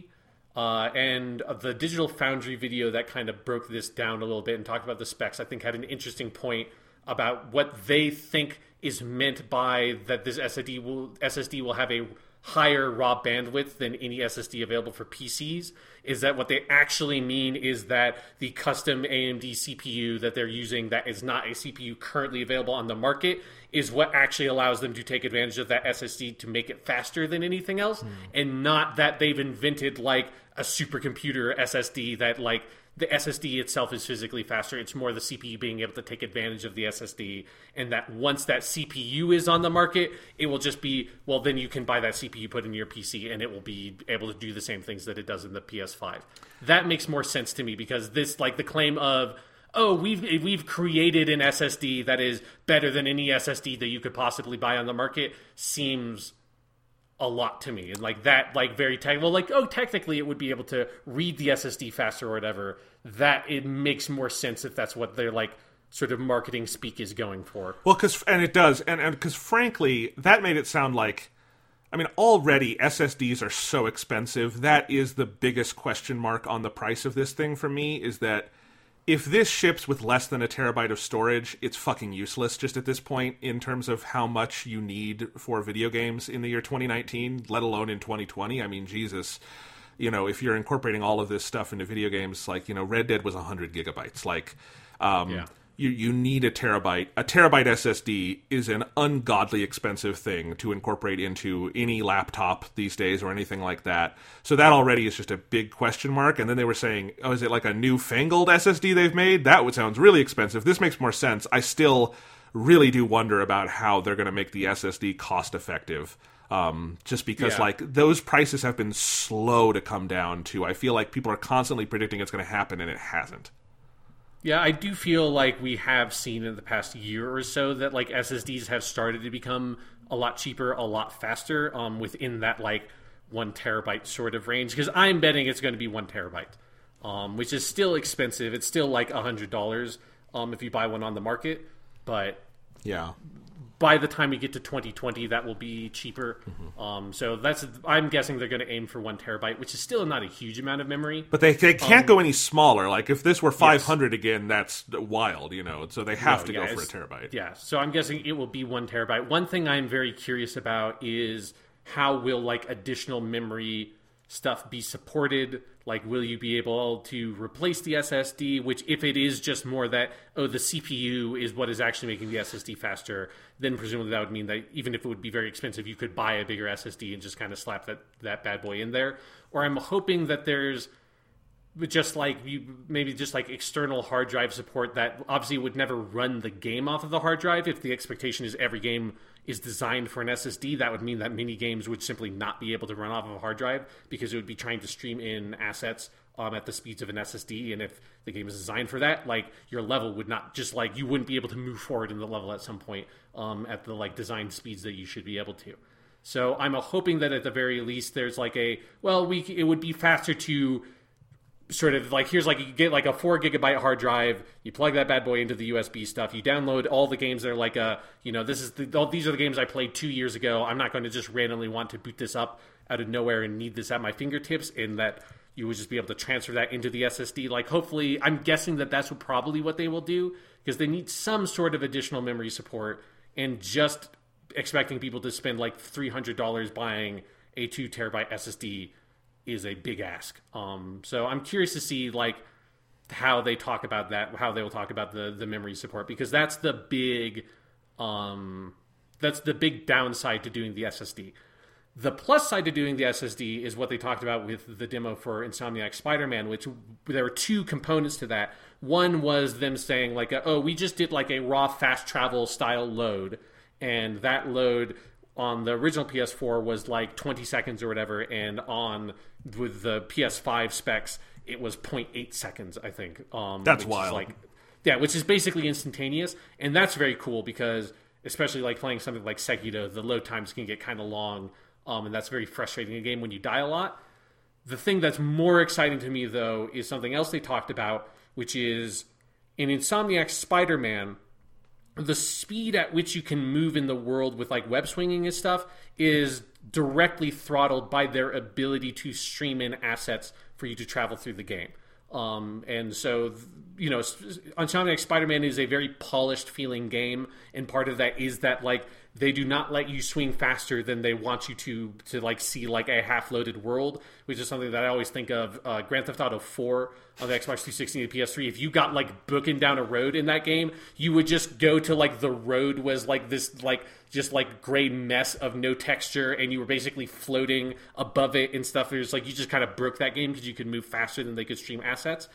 And the Digital Foundry video that kind of broke this down a little bit and talked about the specs, I think had an interesting point about what they think is meant by that this SSD will have a higher raw bandwidth than any SSD available for PCs. Is that what they actually mean is that the custom AMD CPU that they're using that is not a CPU currently available on the market is what actually allows them to take advantage of that SSD to make it faster than anything else, and not that they've invented like a supercomputer SSD that like the SSD itself is physically faster. It's more the CPU being able to take advantage of the SSD, and that once that CPU is on the market, it will just be, well, then you can buy that CPU, put in your PC, and it will be able to do the same things that it does in the PS5. That makes more sense to me, because this, like the claim of, we've created an SSD that is better than any SSD that you could possibly buy on the market, seems a lot to me. And like that, like very technical, like, technically it would be able to read the SSD faster or whatever. That it makes more sense if that's what their like sort of marketing speak is going for. Well, and it does, and because frankly, that made it sound like, I mean, already SSDs are so expensive. That is the biggest question mark on the price of this thing for me, is that if this ships with less than a terabyte of storage, it's fucking useless just at this point in terms of how much you need for video games in the year 2019, let alone in 2020. I mean, Jesus, if you're incorporating all of this stuff into video games, like, Red Dead was 100 gigabytes. Like, you need a terabyte. A terabyte SSD is an ungodly expensive thing to incorporate into any laptop these days or anything like that. So that already is just a big question mark. And then they were saying, is it like a newfangled SSD they've made? That sounds really expensive. This makes more sense. I still really do wonder about how they're going to make the SSD cost effective. Just because like those prices have been slow to come down to. I feel like people are constantly predicting it's going to happen and it hasn't. Yeah, I do feel like we have seen in the past year or so that like SSDs have started to become a lot cheaper, a lot faster, within that like 1 terabyte sort of range. Because I'm betting it's going to be 1 terabyte, which is still expensive. It's still like $100 if you buy one on the market. But yeah, by the time we get to 2020, that will be cheaper. So I'm guessing they're going to aim for 1 terabyte, which is still not a huge amount of memory. But they can't go any smaller. Like if this were 500 again, that's wild, So they have to go for a terabyte. Yeah. So I'm guessing it will be 1 terabyte. One thing I'm very curious about is how will like additional memory stuff be supported? Like, will you be able to replace the SSD? Which, if it is just more that, the CPU is what is actually making the SSD faster, then presumably that would mean that even if it would be very expensive, you could buy a bigger SSD and just kind of slap that bad boy in there. Or I'm hoping that there's just like maybe just like external hard drive support that obviously would never run the game off of the hard drive. If the expectation is every game is designed for an SSD, that would mean that many games would simply not be able to run off of a hard drive because it would be trying to stream in assets at the speeds of an SSD. And if the game is designed for that, like your level would not just like, you wouldn't be able to move forward in the level at some point at the like design speeds that you should be able to. So I'm hoping that at the very least there's like it would be faster to sort of like, here's like, you get like a 4 gigabyte hard drive, you plug that bad boy into the USB stuff, you download all the games that are like these are the games I played 2 years ago. I'm not going to just randomly want to boot this up out of nowhere and need this at my fingertips, and that you would just be able to transfer that into the SSD. Like, hopefully, I'm guessing that that's probably what they will do, because they need some sort of additional memory support, and just expecting people to spend like $300 buying a 2 terabyte SSD is a big ask. So I'm curious to see like how they talk about that, how they will talk about the memory support, because that's the big downside to doing the SSD. The plus side to doing the SSD is what they talked about with the demo for Insomniac Spider-Man, which there were two components to that. One was them saying like, oh, we just did like a raw fast travel style load, and that load on the original PS4 was like 20 seconds or whatever, and on with the PS5 specs, it was 0.8 seconds, I think. That's wild. Which is basically instantaneous, and that's very cool because, especially like playing something like Sekiro, the load times can get kind of long, and that's very frustrating in a game when you die a lot. The thing that's more exciting to me, though, is something else they talked about, which is in Insomniac Spider-Man, the speed at which you can move in the world with like web swinging and stuff is directly throttled by their ability to stream in assets for you to travel through the game. And so, you know, Insomniac Spider-Man is a very polished feeling game, and part of that is that like they do not let you swing faster than they want you to like see like a half-loaded world, which is something that I always think of Grand Theft Auto 4 on the Xbox 360 and the PS3. If you got like booking down a road in that game, you would just go to like the road was like this like just like gray mess of no texture, and you were basically floating above it and stuff. It was like you just kind of broke that game because you could move faster than they could stream assets.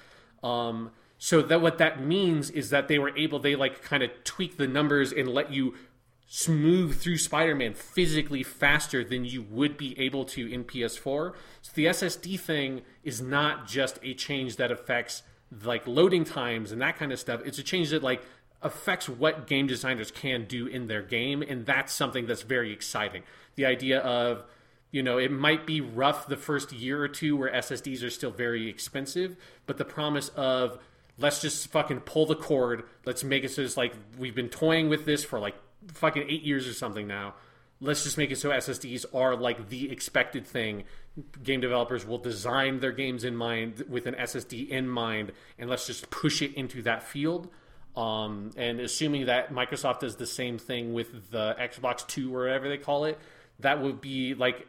So that what that means is that they like kind of tweak the numbers and let you smooth through Spider-Man physically faster than you would be able to in PS4. So the SSD thing is not just a change that affects like loading times and that kind of stuff. It's a change that like affects what game designers can do in their game, and that's something that's very exciting. The idea of, you know, it might be rough the first year or two where SSDs are still very expensive, but the promise of let's just fucking pull the cord, let's make it so it's like we've been toying with this for like fucking 8 years or something now. Let's just make it so SSDs are like the expected thing. Game developers will design their games in mind with an SSD in mind, and let's just push it into that field. And assuming that Microsoft does the same thing with the Xbox 2 or whatever they call it, that would be like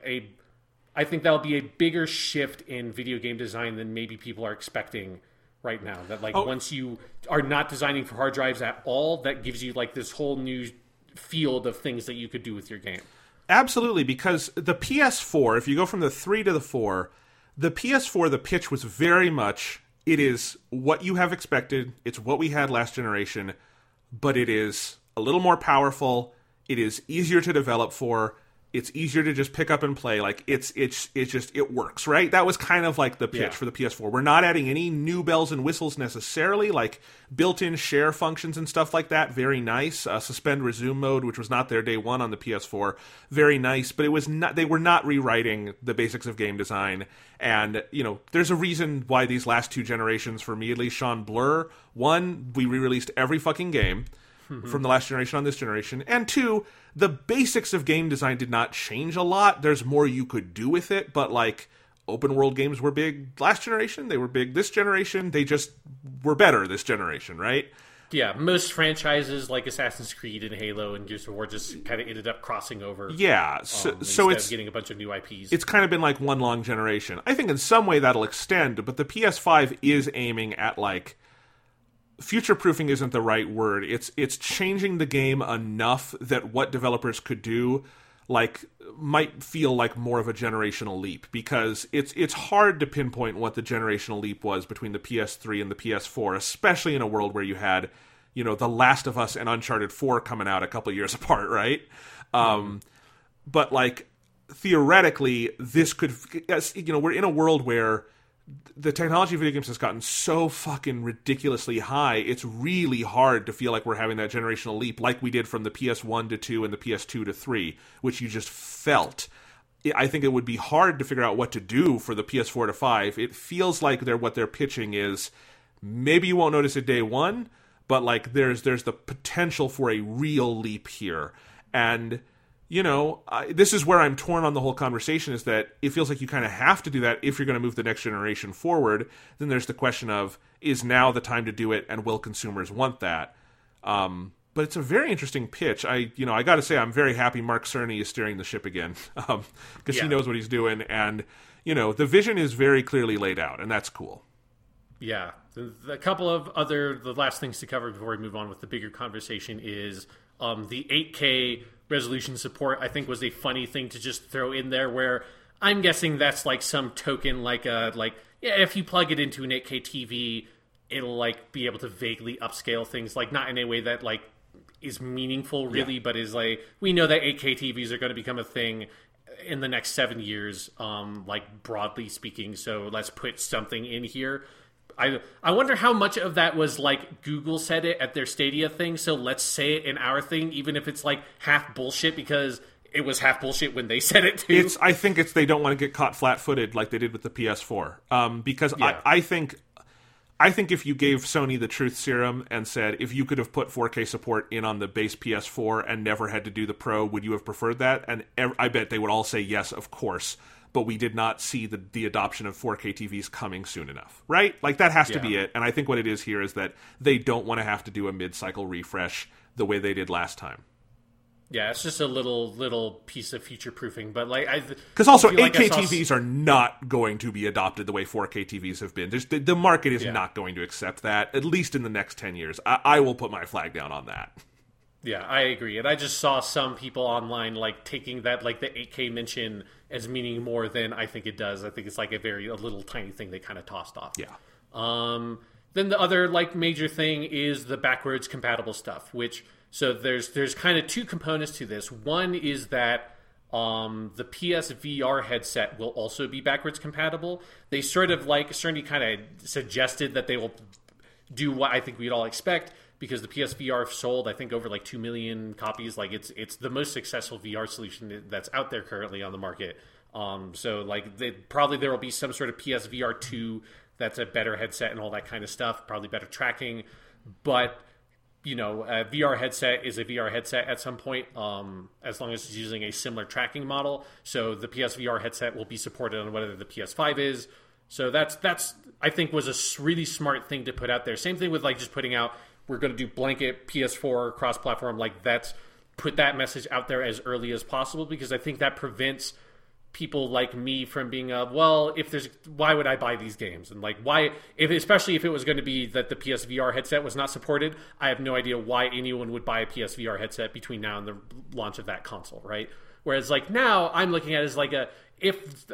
I think that'll be a bigger shift in video game design than maybe people are expecting right now. That like once you are not designing for hard drives at all, that gives you like this whole new field of things that you could do with your game. Absolutely, because the PS4, if you go from the 3 to the 4, the PS4, the pitch was very much, it is what you have expected, it's what we had last generation, but it is a little more powerful, it is easier to develop for, it's easier to just pick up and play. Like it's just, it works, right? That was kind of like the pitch for the PS4. We're not adding any new bells and whistles necessarily, like built-in share functions and stuff like that. Very nice. Suspend resume mode, which was not there day one on the PS4. Very nice, but it was not. They were not rewriting the basics of game design. And you know, there's a reason why these last two generations, for me at least, Sean, blur. One, we re-released every fucking game from the last generation on this generation, and two, the basics of game design did not change a lot. There's more you could do with it, but like open world games were big last generation, they were big this generation, they just were better this generation, right? Yeah, most franchises like Assassin's Creed and Halo and Gears of War just kind of ended up crossing over. Yeah, so it's getting a bunch of new IPs. It's kind of been like one long generation. I think in some way that'll extend, but the PS5 is aiming at like future-proofing isn't the right word. It's changing the game enough that what developers could do like might feel like more of a generational leap, because it's hard to pinpoint what the generational leap was between the PS3 and the PS4, especially in a world where you had, you know, The Last of Us and Uncharted 4 coming out a couple years apart, right? But like theoretically, this could, you know, we're in a world where the technology of video games has gotten so fucking ridiculously high, it's really hard to feel like we're having that generational leap like we did from the PS1 to 2 and the PS2 to 3, which you just felt. I think it would be hard to figure out what to do for the PS4 to 5. It feels like what they're pitching is, maybe you won't notice it day one, but like there's the potential for a real leap here. And you know, this is where I'm torn on the whole conversation, is that it feels like you kind of have to do that if you're going to move the next generation forward. Then there's the question of, is now the time to do it, and will consumers want that? But it's a very interesting pitch. I got to say, I'm very happy Mark Cerny is steering the ship again, because he knows what he's doing, and you know, the vision is very clearly laid out, and that's cool. Yeah. A couple of the last things to cover before we move on with the bigger conversation is the 8K resolution support, I think, was a funny thing to just throw in there, where I'm guessing that's like some token, if you plug it into an 8K TV, it'll like be able to vaguely upscale things, like not in a way that like is meaningful really, but is like, we know that 8K TVs are going to become a thing in the next 7 years, like broadly speaking. So let's put something in here. I wonder how much of that was like Google said it at their Stadia thing, so let's say it in our thing, even if it's like half bullshit, because it was half bullshit when they said it too. I think they don't want to get caught flat-footed like they did with the PS4. Because I think if you gave Sony the truth serum and said, if you could have put 4K support in on the base PS4 and never had to do the Pro, would you have preferred that? And I bet they would all say yes, of course. But we did not see the adoption of 4K TVs coming soon enough, right? Like, that has to be it. And I think what it is here is that they don't want to have to do a mid-cycle refresh the way they did last time. Yeah, it's just a little piece of future-proofing. But like, because also 8K TVs are not going to be adopted the way 4K TVs have been. The market is not going to accept that, at least in the next 10 years. I will put my flag down on that. Yeah, I agree. And I just saw some people online like taking that, like the 8K mention as meaning more than I think it does. I think it's like a little tiny thing they kind of tossed off. Yeah. Then the other like major thing is the backwards compatible stuff, which, so there's kind of two components to this. One is that the PSVR headset will also be backwards compatible. They sort of like certainly kind of suggested that they will do what I think we'd all expect, because the PSVR sold, I think, over like 2 million copies. Like it's the most successful VR solution that's out there currently on the market. So like there will be some sort of PSVR 2 that's a better headset and all that kind of stuff, probably better tracking. But you know, a VR headset is a VR headset at some point, as long as it's using a similar tracking model. So the PSVR headset will be supported on whatever the PS5 is. So that's I think was a really smart thing to put out there. Same thing with like just putting out, we're going to do blanket PS4 cross-platform. Like, that's put that message out there as early as possible, because I think that prevents people like me from being why would I buy these games? And like, especially if it was going to be that the PSVR headset was not supported, I have no idea why anyone would buy a PSVR headset between now and the launch of that console, right? Whereas like now I'm looking at it as like if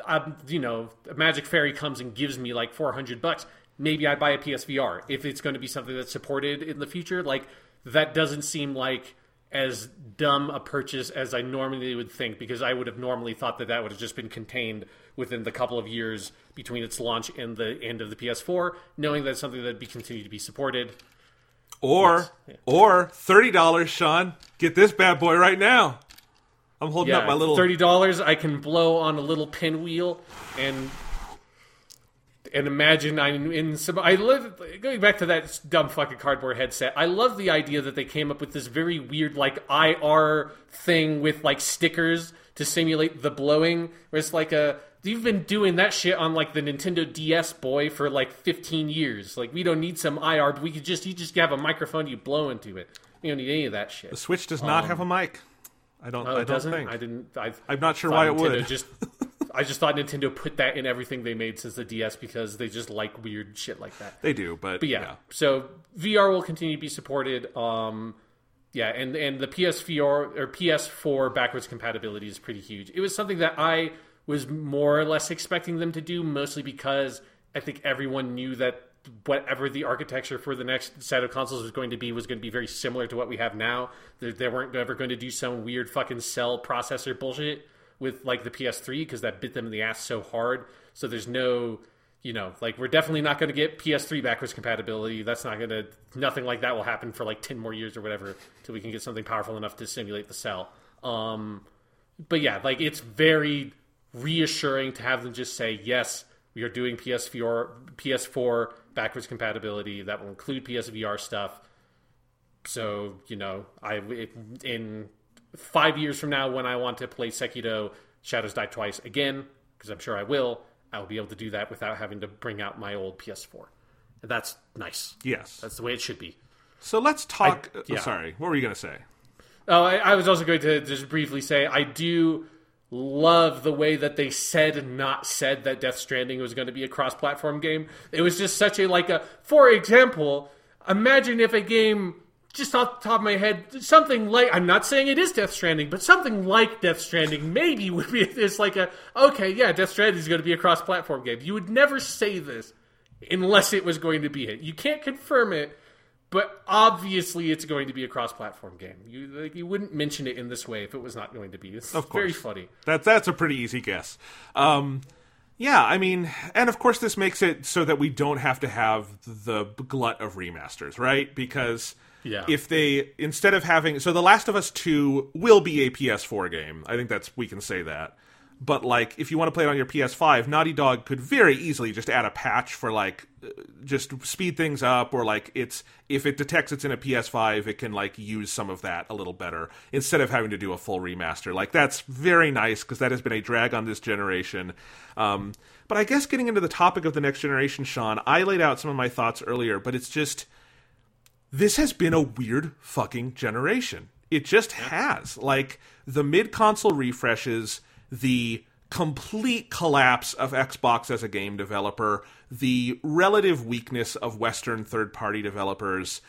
Magic Fairy comes and gives me like $400, maybe I buy a PSVR if it's going to be something that's supported in the future. Like, that doesn't seem like as dumb a purchase as I normally would think, because I would have normally thought that would have just been contained within the couple of years between its launch and the end of the PS4, knowing that it's something that would be continued to be supported. Or $30, Sean. Get this bad boy right now. I'm holding up my little $30. I can blow on a little pinwheel and imagine I'm in some. Going back to that dumb fucking cardboard headset. I love the idea that they came up with this very weird like IR thing with like stickers to simulate the blowing. Where it's like you've been doing that shit on like the Nintendo DS boy for like 15 years. Like, we don't need some IR, but you just have a microphone, you blow into it. We don't need any of that shit. The Switch does not have a mic. I don't think. I'm not sure why it would. I just thought Nintendo put that in everything they made since the DS, because they just like weird shit like that. They do, but yeah. So VR will continue to be supported. And the PS4 backwards compatibility is pretty huge. It was something that I was more or less expecting them to do, mostly because I think everyone knew that whatever the architecture for the next set of consoles was going to be very similar to what we have now. They weren't ever going to do some weird fucking cell processor bullshit with like the PS3, because that bit them in the ass so hard. So there's no, we're definitely not going to get PS3 backwards compatibility. Nothing like that will happen for like 10 more years or whatever till we can get something powerful enough to simulate the cell. But yeah, like, it's very reassuring to have them just say, yes, we are doing PS4 backwards compatibility that will include PSVR stuff. So, in 5 years from now, when I want to play Sekiro Shadows Die Twice again, because I'm sure I will be able to do that without having to bring out my old PS4. And that's nice. Yes. That's the way it should be. So let's talk... Sorry, what were you going to say? Oh, I was also going to just briefly say, I do love the way that they said and not said that Death Stranding was going to be a cross-platform game. It was just such for example, imagine if a game, just off the top of my head, something like, I'm not saying it is Death Stranding, but something like Death Stranding maybe would be this Death Stranding is going to be a cross-platform game. You would never say this unless it was going to be it. You can't confirm it, but obviously it's going to be a cross-platform game. You wouldn't mention it in this way if it was not going to be. It's very funny. That's a pretty easy guess. Yeah, I mean, and of course this makes it so that we don't have to have the glut of remasters, right? Because if they, instead of having, so The Last of Us 2 will be a PS4 game. I think we can say that. But, like, if you want to play it on your PS5, Naughty Dog could very easily just add a patch for, like, just speed things up, or, like, if it detects it's in a PS5, it can, like, use some of that a little better, instead of having to do a full remaster. Like, that's very nice, because that has been a drag on this generation. But I guess getting into the topic of the next generation, Sean, I laid out some of my thoughts earlier, but it's just, this has been a weird fucking generation. It just has. Like, the mid-console refreshes, the complete collapse of Xbox as a game developer, the relative weakness of Western third-party developers,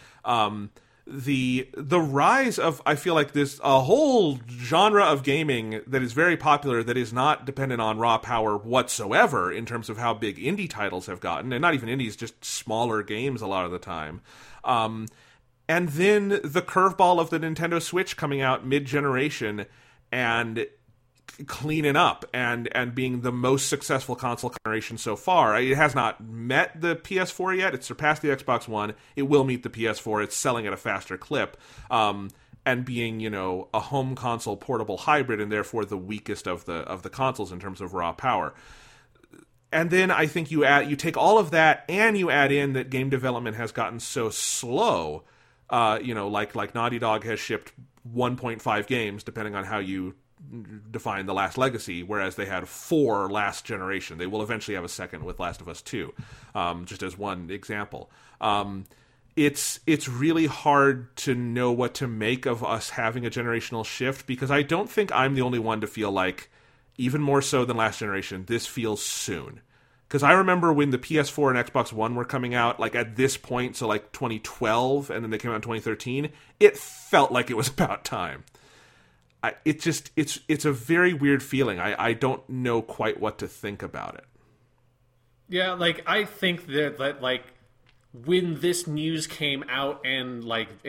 the rise of, I feel like, a whole genre of gaming that is very popular that is not dependent on raw power whatsoever in terms of how big indie titles have gotten, and not even indies, just smaller games a lot of the time. And then the curveball of the Nintendo Switch coming out mid-generation and cleaning up and being the most successful console generation so far. It has not met the PS4 yet. It's surpassed the Xbox One. It will meet the PS4. It's selling at a faster clip. And being, a home console portable hybrid, and therefore the weakest of the consoles in terms of raw power. And then I think you take all of that and you add in that game development has gotten so slow. Like Naughty Dog has shipped 1.5 games, depending on how you define The Last Legacy, whereas they had 4 last generation. They will eventually have a second with Last of Us 2, just as one example. It's really hard to know what to make of us having a generational shift, because I don't think I'm the only one to feel like, even more so than last generation, this feels soon. Because I remember when the PS4 and Xbox One were coming out, like at this point, so like 2012, and then they came out in 2013, it felt like it was about time. It's a very weird feeling. I don't know quite what to think about it. Yeah, like, I think that like, when this news came out and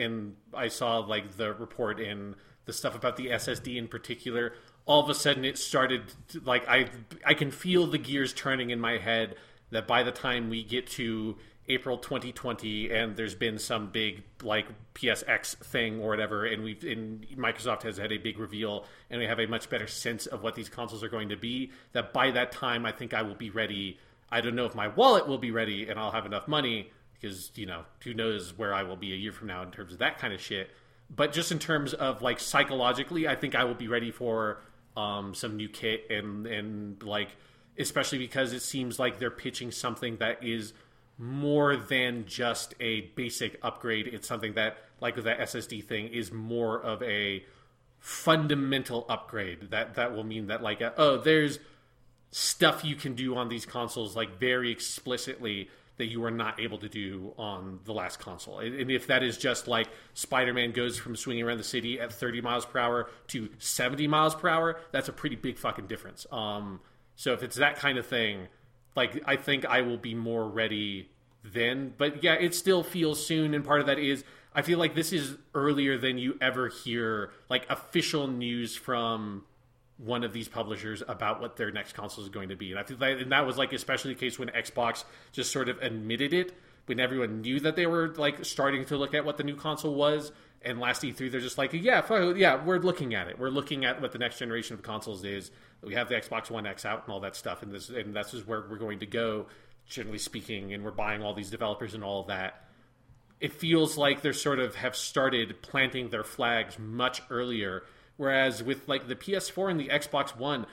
I saw, like, the report and the stuff about the SSD in particular, all of a sudden it started to, like, I can feel the gears turning in my head that by the time we get to April 2020 and there's been some big, like, PSX thing or whatever, and Microsoft has had a big reveal and we have a much better sense of what these consoles are going to be, that by that time I think I will be ready. I don't know if my wallet will be ready and I'll have enough money, because, who knows where I will be a year from now in terms of that kind of shit. But just in terms of, like, psychologically, I think I will be ready for some new kit, and like, especially because it seems like they're pitching something that is more than just a basic upgrade. It's something that, like with that SSD thing, is more of a fundamental upgrade that will mean that, like, there's stuff you can do on these consoles, like, very explicitly, that you are not able to do on the last console. And if that is just like Spider-Man goes from swinging around the city at 30 miles per hour to 70 miles per hour, that's a pretty big fucking difference. So if it's that kind of thing, like, I think I will be more ready then. But yeah, it still feels soon, and part of that is I feel like this is earlier than you ever hear, like, official news from one of these publishers about what their next console is going to be. And I think that was, like, especially the case when Xbox just sort of admitted it, when everyone knew that they were, like, starting to look at what the new console was. And last E3, they're just like, yeah, we're looking at it. We're looking at what the next generation of consoles is. We have the Xbox One X out and all that stuff, and this is where we're going to go, generally speaking, and we're buying all these developers and all of that. It feels like they sort of have started planting their flags much earlier. Whereas with, like, the PS4 and the Xbox One,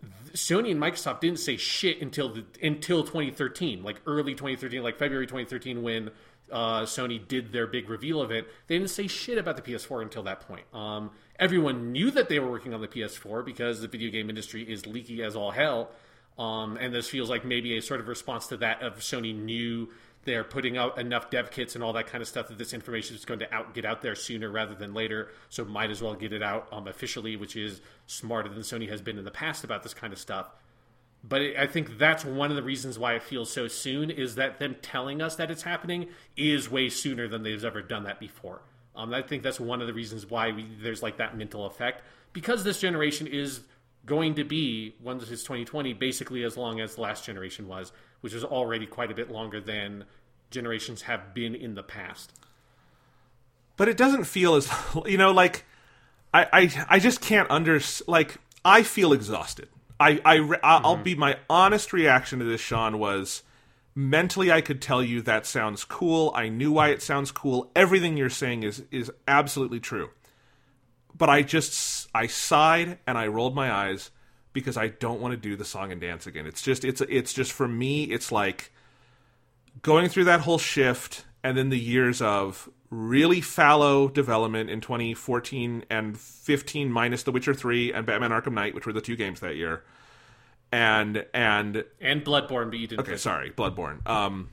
Sony and Microsoft didn't say shit until 2013, like early 2013, like February 2013 when Sony did their big reveal event. They didn't say shit about the PS4 until that point. Everyone knew that they were working on the PS4 because the video game industry is leaky as all hell. And this feels like maybe a sort of response to that of Sony knew they're putting out enough dev kits and all that kind of stuff that this information is going to get out there sooner rather than later. So might as well get it out officially, which is smarter than Sony has been in the past about this kind of stuff. But I think that's one of the reasons why it feels so soon, is that them telling us that it's happening is way sooner than they've ever done that before. I think that's one of the reasons why there's like that mental effect, because this generation is going to be, once it's 2020, basically as long as the last generation was, which was already quite a bit longer than generations have been in the past. But it doesn't feel as, like, I just can't like, I feel exhausted. I'll be, my honest reaction to this, Sean, was mentally I could tell you that sounds cool. I knew why it sounds cool. Everything you're saying is absolutely true. But I sighed and I rolled my eyes because I don't want to do the song and dance again. It's just for me, it's like going through that whole shift and then the years of really fallow development in 2014 and 15 minus The Witcher 3 and Batman Arkham Knight, which were the 2 games that year. And Bloodborne, but you didn't. Okay, sorry, Bloodborne.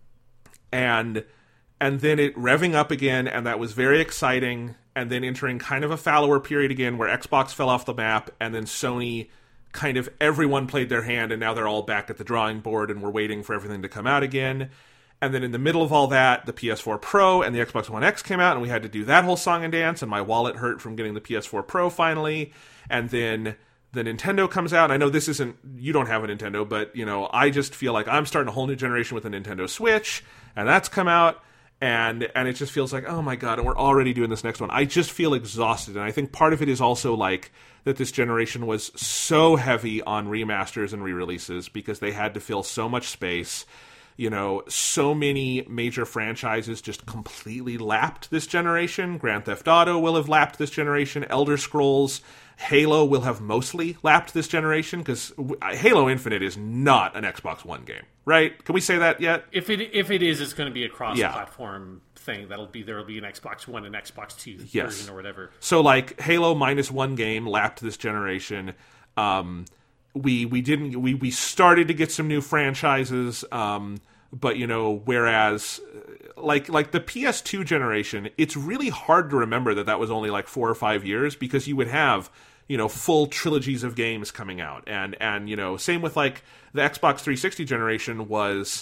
And then it revving up again, and that was very exciting, and then entering kind of a fallower period again where Xbox fell off the map, and then Sony kind of everyone played their hand, and now they're all back at the drawing board, and we're waiting for everything to come out again. And then in the middle of all that, the PS4 Pro and the Xbox One X came out, and we had to do that whole song and dance, and my wallet hurt from getting the PS4 Pro finally. And then the Nintendo comes out. I know this isn't, you don't have a Nintendo, but, I just feel like I'm starting a whole new generation with a Nintendo Switch, and that's come out, and it just feels like, oh my god, and we're already doing this next one. I just feel exhausted, and I think part of it is also like that this generation was so heavy on remasters and re-releases because they had to fill so much space. So many major franchises just completely lapped this generation. Grand Theft Auto will have lapped this generation. Elder Scrolls, Halo will have mostly lapped this generation because Halo Infinite is not an Xbox One game, right? Can we say that yet? If it is, it's going to be a cross-platform thing. There will be an Xbox One and Xbox 2 version or whatever. So like Halo minus one game lapped this generation. We started to get some new franchises, but whereas like the PS2 generation, it's really hard to remember that was only like 4 or 5 years because you would have full trilogies of games coming out, and same with like the Xbox 360 generation was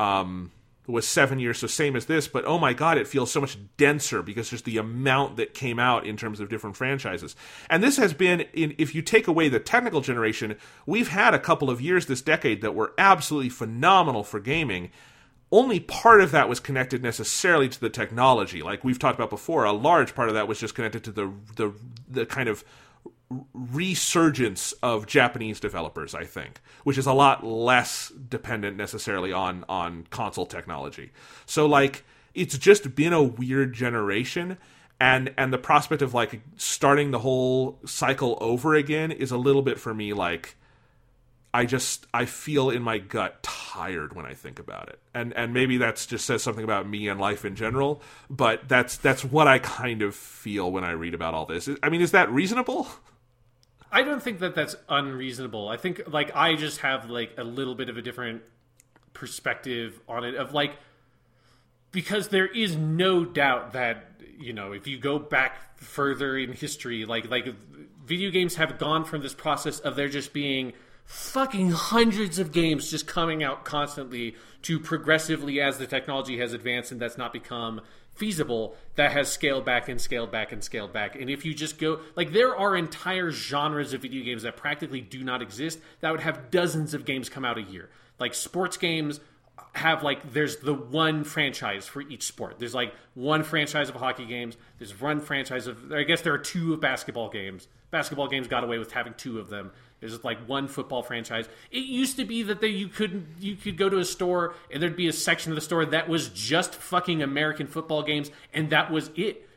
7 years, so same as this, but oh my god, it feels so much denser because just the amount that came out in terms of different franchises. And this has been, if you take away the technical generation, we've had a couple of years this decade that were absolutely phenomenal for gaming. Only part of that was connected necessarily to the technology. Like we've talked about before, a large part of that was just connected to the kind of resurgence of Japanese developers, I think, which is a lot less dependent necessarily on console technology. So like it's just been a weird generation, and the prospect of like starting the whole cycle over again is a little bit for me like I feel in my gut tired when I think about it. And maybe that's just says something about me and life in general, but that's what I kind of feel when I read about all this. I mean, is that reasonable? I don't think that that's unreasonable. I think, like, I just have, like, a little bit of a different perspective on it of, like, because there is no doubt that, if you go back further in history, like video games have gone from this process of there just being fucking hundreds of games just coming out constantly to progressively, as the technology has advanced and that's not become feasible, that has scaled back and scaled back and scaled back. And if you just go, like, there are entire genres of video games that practically do not exist that would have dozens of games come out a year. Like sports games have, like, there's the one franchise for each sport. There's like one franchise of hockey games. There's one franchise of, I guess there are 2 of basketball games. Basketball games got away with having 2 of them. There's like one football franchise. It used to be that you could go to a store and there'd be a section of the store that was just fucking American football games, and that was it.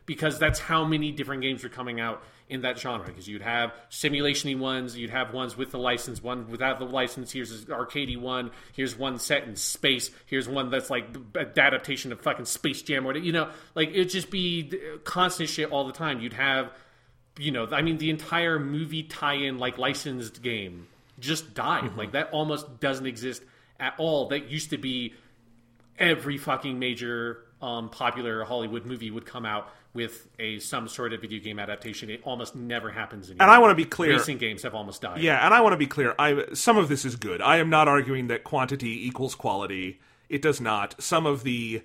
because that's how many different games are coming out in that genre. Because you'd have simulation-y ones, you'd have ones with the license, one without the license. Here's an arcadey one. Here's one set in space. Here's one that's like an adaptation of fucking Space Jam, or like it'd just be constant shit all the time. You'd have, the entire movie tie-in like licensed game just died. Mm-hmm. Like that almost doesn't exist at all. That used to be every fucking major popular Hollywood movie would come out with some sort of video game adaptation. It almost never happens anymore. And I want to be clear. Racing games have almost died. Yeah, and I want to be clear. Some of this is good. I am not arguing that quantity equals quality. It does not. Some of the,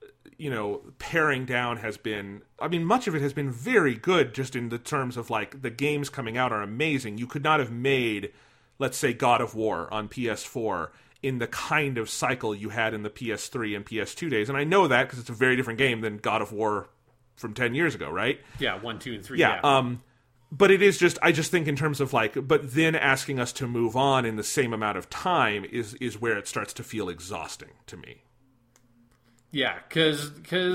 paring down has been... much of it has been very good just in the terms of, like, the games coming out are amazing. You could not have made, let's say, God of War on PS4 in the kind of cycle you had in the PS3 and PS2 days. And I know that because it's a very different game than God of War from 10 years ago, right? Yeah, 1, 2, and 3. Yeah. But it is just, I just think in terms of like, but then asking us to move on in the same amount of time is where it starts to feel exhausting to me. Yeah, because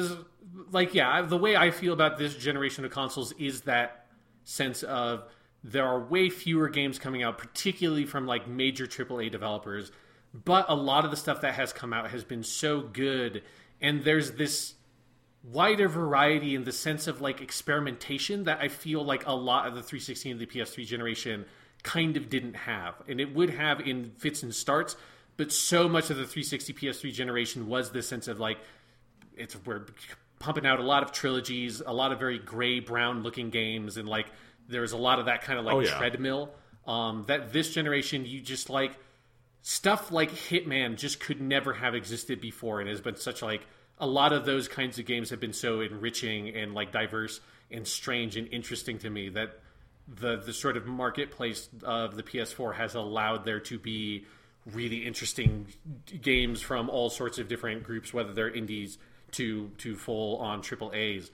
the way I feel about this generation of consoles is that sense of there are way fewer games coming out, particularly from like major AAA developers, but a lot of the stuff that has come out has been so good, and there's this wider variety in the sense of like experimentation that I feel like a lot of the 360 and the PS3 generation kind of didn't have, and it would have in fits and starts, but so much of the 360 PS3 generation was this sense of like we're pumping out a lot of trilogies, a lot of very gray brown looking games, and like there's a lot of that kind of like treadmill that this generation you just like stuff like Hitman just could never have existed before, and has been such like a lot of those kinds of games have been so enriching and like diverse and strange and interesting to me that the sort of marketplace of the PS4 has allowed there to be really interesting games from all sorts of different groups, whether they're indies to full on triple A's.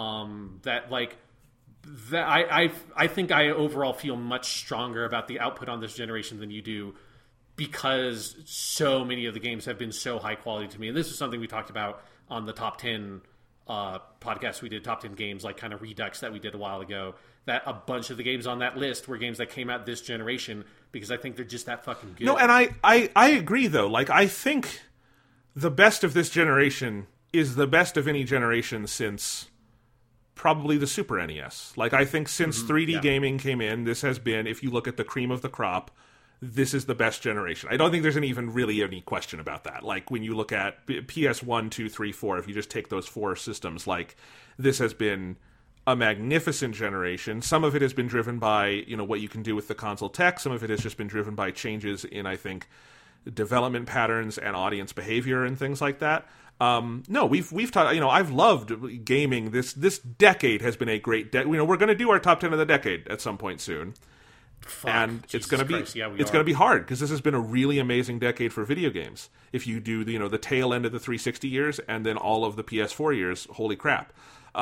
I think I overall feel much stronger about the output on this generation than you do, because so many of the games have been so high quality to me. And this is something we talked about on the top 10 podcast we did, top 10 games, like kind of Redux that we did a while ago, that a bunch of the games on that list were games that came out this generation, because I think they're just that fucking good. No, and I agree, though. Like, I think the best of this generation is the best of any generation since probably the Super NES. Like, I think since 3D gaming came in, this has been, if you look at the cream of the crop, this is the best generation. I don't think there's even really any question about that. Like, when you look at PS1, 2, 3, 4, if you just take those four systems, like, this has been a magnificent generation. Some of it has been driven by, what you can do with the console tech. Some of it has just been driven by changes in, I think, development patterns and audience behavior and things like that. No, we've talked, I've loved gaming. This decade has been a great we're going to do our top 10 of the decade at some point soon. Fuck, and Jesus it's going to be Christ. it's going to be hard, because this has been a really amazing decade for video games. If you do the tail end of the 360 years and then all of the PS4 years, holy crap.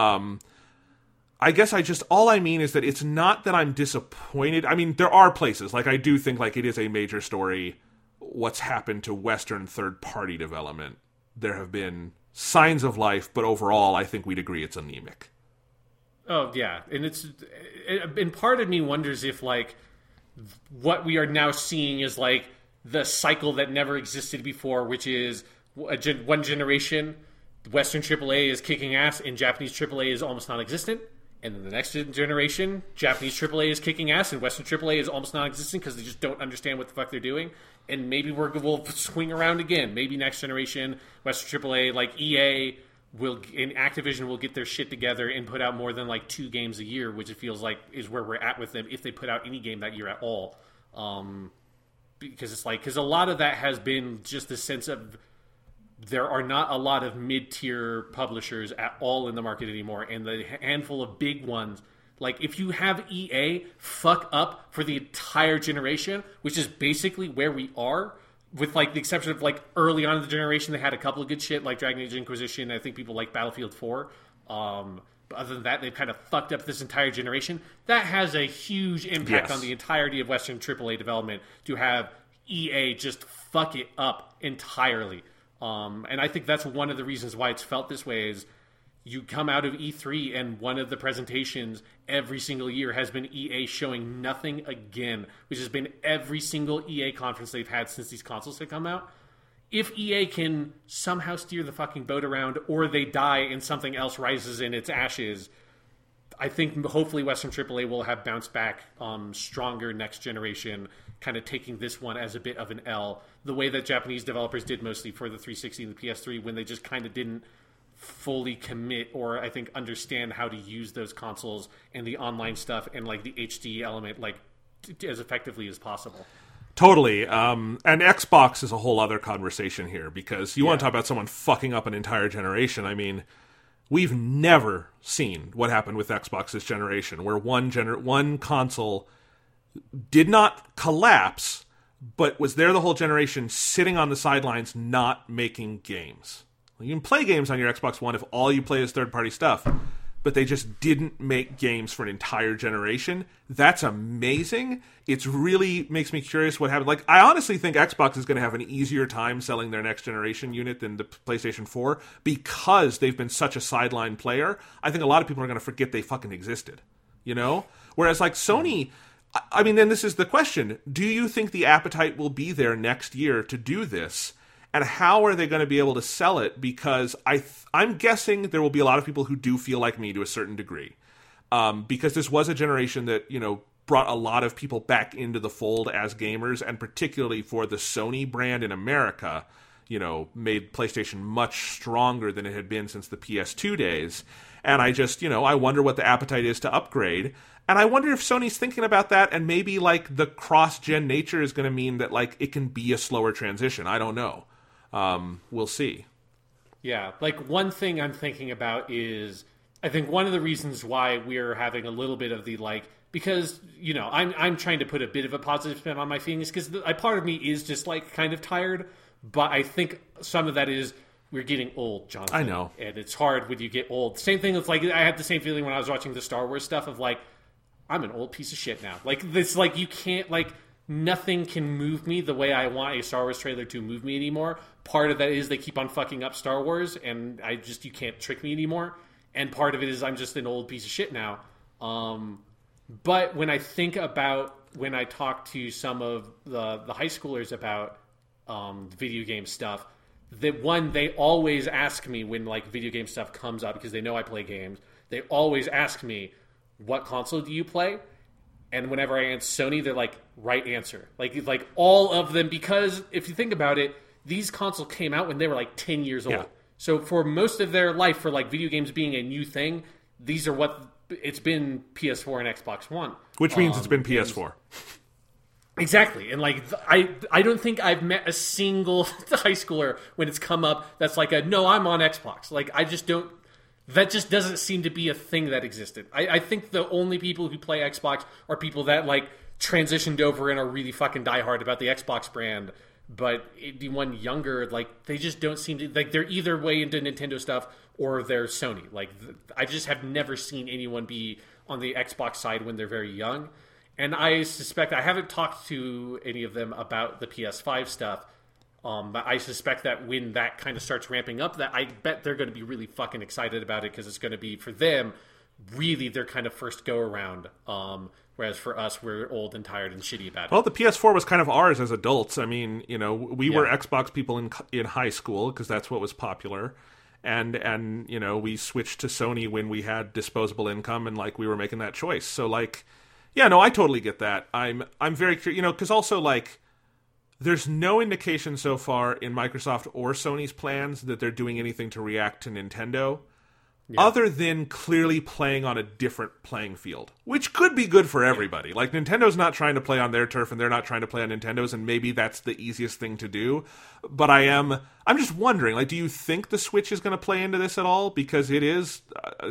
I guess all I mean is that it's not that I'm disappointed. I mean, there are places, like, I do think, like, it is a major story what's happened to Western third-party development. There have been signs of life, but overall, I think we'd agree it's anemic. Oh, yeah. And part of me wonders if, like, what we are now seeing is, like, the cycle that never existed before, which is one generation, Western AAA is kicking ass and Japanese AAA is almost non-existent. And then the next generation, Japanese AAA is kicking ass and Western AAA is almost non-existent because they just don't understand what the fuck they're doing. And maybe we'll swing around again. Maybe next generation, Western AAA, like EA and Activision will get their shit together and put out more than like 2 games a year, which it feels like is where we're at with them, if they put out any game that year at all. Because a lot of that has been just the sense of there are not a lot of mid-tier publishers at all in the market anymore, and the handful of big ones, like, if you have EA fuck up for the entire generation, which is basically where we are, with, like, the exception of, like, early on in the generation, they had a couple of good shit, like Dragon Age Inquisition, I think people like Battlefield 4, but other than that, they've kind of fucked up this entire generation. That has a huge impact on the entirety of Western AAA development, to have EA just fuck it up entirely. And I think that's one of the reasons why it's felt this way is, you come out of E3 and one of the presentations every single year has been EA showing nothing again, which has been every single EA conference they've had since these consoles have come out. If EA can somehow steer the fucking boat around, or they die and something else rises in its ashes, I think hopefully Western AAA will have bounced back stronger next generation, kind of taking this one as a bit of an L, the way that Japanese developers did mostly for the 360 and the PS3, when they just kind of didn't fully commit or I think understand how to use those consoles and the online stuff and like the HD element like as effectively as possible. Totally. And Xbox is a whole other conversation here, because you want to talk about someone fucking up an entire generation. I mean, we've never seen what happened with Xbox this generation, where one console did not collapse, but was there the whole generation, sitting on the sidelines, not making games. You can play games on your Xbox One if all you play is third-party stuff, but they just didn't make games for an entire generation. That's amazing. It's really makes me curious what happened. Like, I honestly think Xbox is going to have an easier time selling their next generation unit than the PlayStation 4, because they've been such a sideline player. I think a lot of people are going to forget they fucking existed, you know? Whereas, like, Sony, I mean, then this is the question. Do you think the appetite will be there next year to do this? And how are they going to be able to sell it? Because I'm guessing there will be a lot of people who do feel like me to a certain degree. Because this was a generation that, you know, brought a lot of people back into the fold as gamers, and particularly for the Sony brand in America, you know, made PlayStation much stronger than it had been since the PS2 days. And I just, you know, I wonder what the appetite is to upgrade. And I wonder if Sony's thinking about that, and maybe, like, the cross-gen nature is going to mean that, like, it can be a slower transition. I don't know. We'll see. Yeah, like, one thing I'm thinking about is, I think one of the reasons why we're having a little bit of the, like, because, you know, I'm trying to put a bit of a positive spin on my feelings, because a part of me is just, like, kind of tired, but I think some of that is we're getting old, Jonathan. I know. And it's hard when you get old. Same thing with, like, I had the same feeling when I was watching the Star Wars stuff of, like, I'm an old piece of shit now. Like, this, like, you can't, like, nothing can move me the way I want a Star Wars trailer to move me anymore. Part of that is they keep on fucking up Star Wars, and you can't trick me anymore. And part of it is I'm just an old piece of shit now. But when I think about, when I talk to some of the high schoolers about video game stuff, they always ask me when, like, video game stuff comes up, because they know I play games, they always ask me, what console do you play? And whenever I answer Sony, they're like, right answer. Like all of them, because if you think about it, these consoles came out when they were like 10 years old. Yeah. So for most of their life, for like video games being a new thing, these are what it's been: PS4 and Xbox One. Which means it's been PS4. Exactly. And like, I don't think I've met a single high schooler when it's come up that's like no, I'm on Xbox. Like, I just don't. That just doesn't seem to be a thing that existed. I think the only people who play Xbox are people that, like, transitioned over and are really fucking diehard about the Xbox brand. But anyone younger, like, they just don't seem to, like, they're either way into Nintendo stuff or they're Sony. Like, I just have never seen anyone be on the Xbox side when they're very young. And I suspect, I haven't talked to any of them about the PS5 stuff, but I suspect that when that kind of starts ramping up, that I bet they're going to be really fucking excited about it, because it's going to be, for them, really their kind of first go-around. Whereas for us, we're old and tired and shitty about it. Well, the PS4 was kind of ours as adults. I mean, you know, we were Xbox people in high school, because that's what was popular. And you know, we switched to Sony when we had disposable income, and, like, we were making that choice. So, like, yeah, no, I totally get that. I'm very curious, you know, because also, like, there's no indication so far in Microsoft or Sony's plans that they're doing anything to react to Nintendo, other than clearly playing on a different playing field, which could be good for everybody. Like, Nintendo's not trying to play on their turf, and they're not trying to play on Nintendo's, and maybe that's the easiest thing to do. But I'm just wondering, like, do you think the Switch is going to play into this at all? Because it is a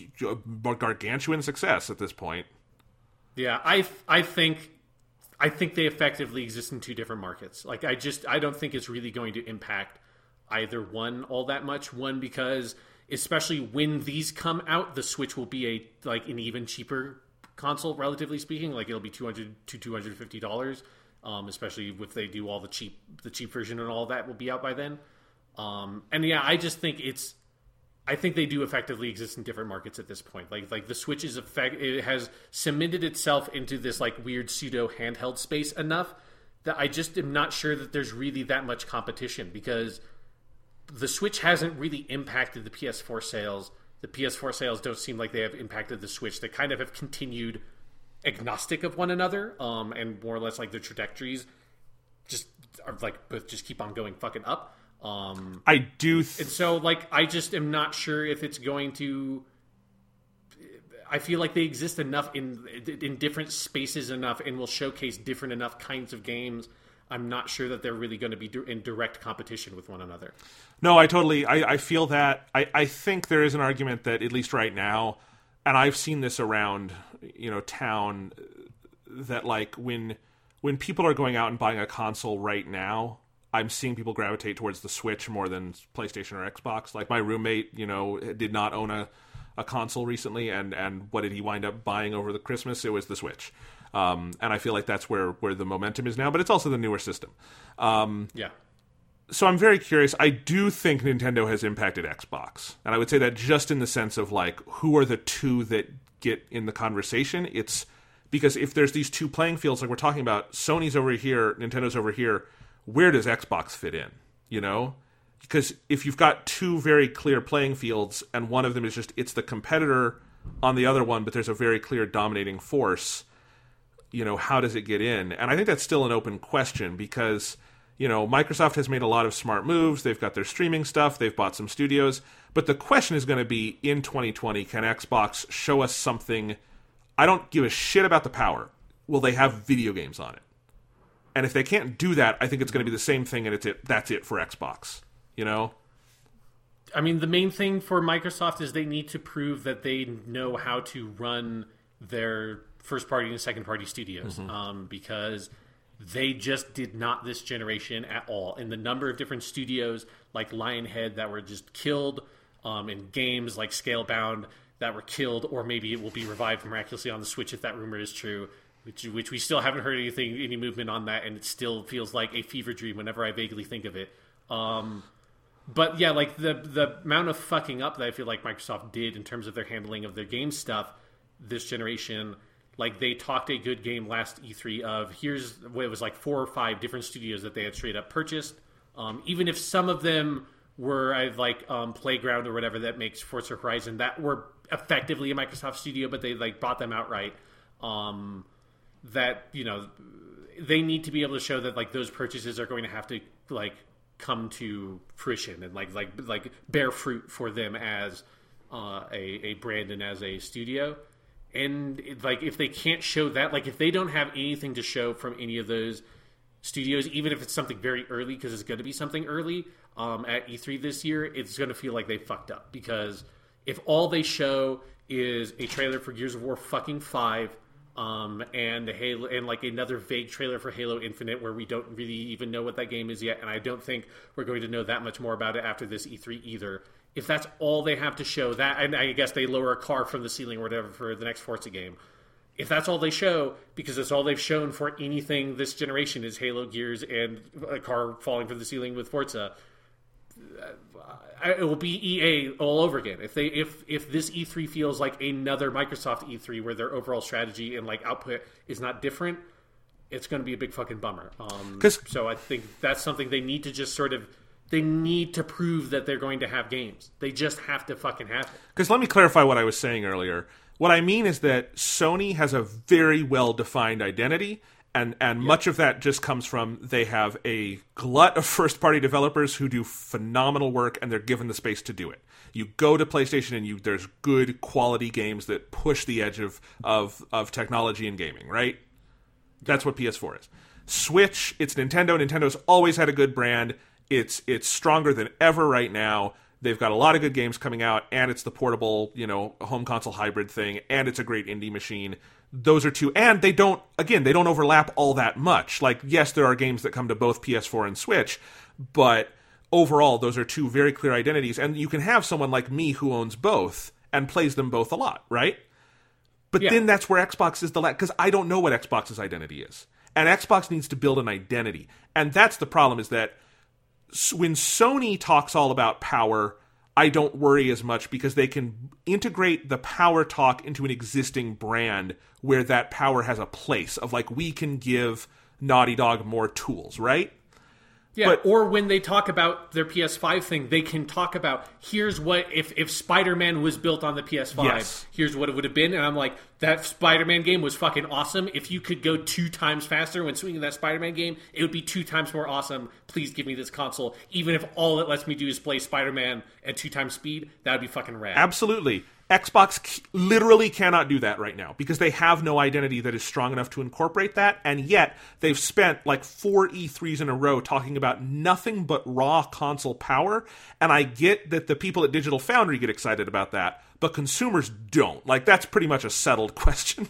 gargantuan success at this point. Yeah, I think they effectively exist in two different markets. Like, I don't think it's really going to impact either one all that much. One, because especially when these come out, the Switch will be an even cheaper console, relatively speaking. Like, it'll be $200 to $250, especially if they do all the cheap version, and all that will be out by then. And yeah, I just think I think they do effectively exist in different markets at this point. Like the Switch it has cemented itself into this like weird pseudo handheld space enough that I just am not sure that there's really that much competition, because the Switch hasn't really impacted the PS4 sales. The PS4 sales don't seem like they have impacted the Switch. They kind of have continued agnostic of one another, and more or less like their trajectories just are like both just keep on going fucking up. I do, and so like I just am not sure if it's going to. I feel like they exist enough in different spaces enough, and will showcase different enough kinds of games. I'm not sure that they're really going to be in direct competition with one another. No, I feel that. I think there is an argument that, at least right now, and I've seen this around, town, that like when people are going out and buying a console right now, I'm seeing people gravitate towards the Switch more than PlayStation or Xbox. Like my roommate, did not own a console recently, and what did he wind up buying over the Christmas? It was the Switch. And I feel like that's where the momentum is now, but it's also the newer system. Yeah. So I'm very curious. I do think Nintendo has impacted Xbox. And I would say that just in the sense of like, who are the two that get in the conversation? It's because if there's these two playing fields, like we're talking about, Sony's over here, Nintendo's over here, where does Xbox fit in? Because if you've got two very clear playing fields, and one of them is just, it's the competitor on the other one, but there's a very clear dominating force, how does it get in? And I think that's still an open question, because, Microsoft has made a lot of smart moves. They've got their streaming stuff. They've bought some studios. But the question is going to be, in 2020, can Xbox show us something? I don't give a shit about the power. Will they have video games on it? And if they can't do that, I think it's going to be the same thing, and that's it for Xbox. I mean, the main thing for Microsoft is they need to prove that they know how to run their first-party and second-party studios, because they just did not this generation at all. And the number of different studios like Lionhead that were just killed, and games like Scalebound that were killed, or maybe it will be revived miraculously on the Switch if that rumor is true, which we still haven't heard any movement on that, and it still feels like a fever dream whenever I vaguely think of it. But yeah, like the amount of fucking up that I feel like Microsoft did in terms of their handling of their game stuff this generation. Like, they talked a good game last E3 of, here's what it was like 4 or 5 different studios that they had straight up purchased. Even if some of them were like Playground or whatever that makes Forza Horizon, that were effectively a Microsoft studio, but they like bought them outright. That, they need to be able to show that like those purchases are going to have to like come to fruition and like bear fruit for them as a brand and as a studio. And like, if they can't show that, like if they don't have anything to show from any of those studios, even if it's something very early, because it's going to be something early at E3 this year, it's going to feel like they fucked up. Because if all they show is a trailer for Gears of War fucking 5, and Halo, and like another vague trailer for Halo Infinite where we don't really even know what that game is yet, and I don't think we're going to know that much more about it after this E3 either. If that's all they have to show, that, and I guess they lower a car from the ceiling or whatever for the next Forza game. If that's all they show, because it's all they've shown for anything this generation is Halo, Gears, and a car falling from the ceiling with Forza, it will be EA all over again. If this E3 feels like another Microsoft E3 where their overall strategy and like output is not different, it's going to be a big fucking bummer. So I think that's something they need to just sort of. They need to prove that they're going to have games. They just have to fucking have it. Because let me clarify what I was saying earlier. What I mean is that Sony has a very well-defined identity, and much of that just comes from they have a glut of first-party developers who do phenomenal work, and they're given the space to do it. You go to PlayStation, and there's good quality games that push the edge of technology and gaming, right? That's what PS4 is. Switch, it's Nintendo. Nintendo's always had a good brand. It's stronger than ever right now. They've got a lot of good games coming out, and it's the portable, home console hybrid thing, and it's a great indie machine. Those are two, and they don't overlap all that much. Like, yes, there are games that come to both PS4 and Switch, but overall, those are two very clear identities, and you can have someone like me who owns both and plays them both a lot, right? But then that's where Xbox is because I don't know what Xbox's identity is. And Xbox needs to build an identity. And that's the problem, is that when Sony talks all about power, I don't worry as much because they can integrate the power talk into an existing brand where that power has a place of like, we can give Naughty Dog more tools, right? Yeah, or when they talk about their PS5 thing, they can talk about, here's what, if Spider-Man was built on the PS5, here's what it would have been. And I'm like, that Spider-Man game was fucking awesome. If you could go 2 times faster when swinging that Spider-Man game, it would be 2 times more awesome. Please give me this console. Even if all it lets me do is play Spider-Man at 2 times speed, that would be fucking rad. Absolutely. Xbox literally cannot do that right now because they have no identity that is strong enough to incorporate that, and yet they've spent like 4 E3s in a row talking about nothing but raw console power, and I get that the people at Digital Foundry get excited about that, but consumers don't. Like, that's pretty much a settled question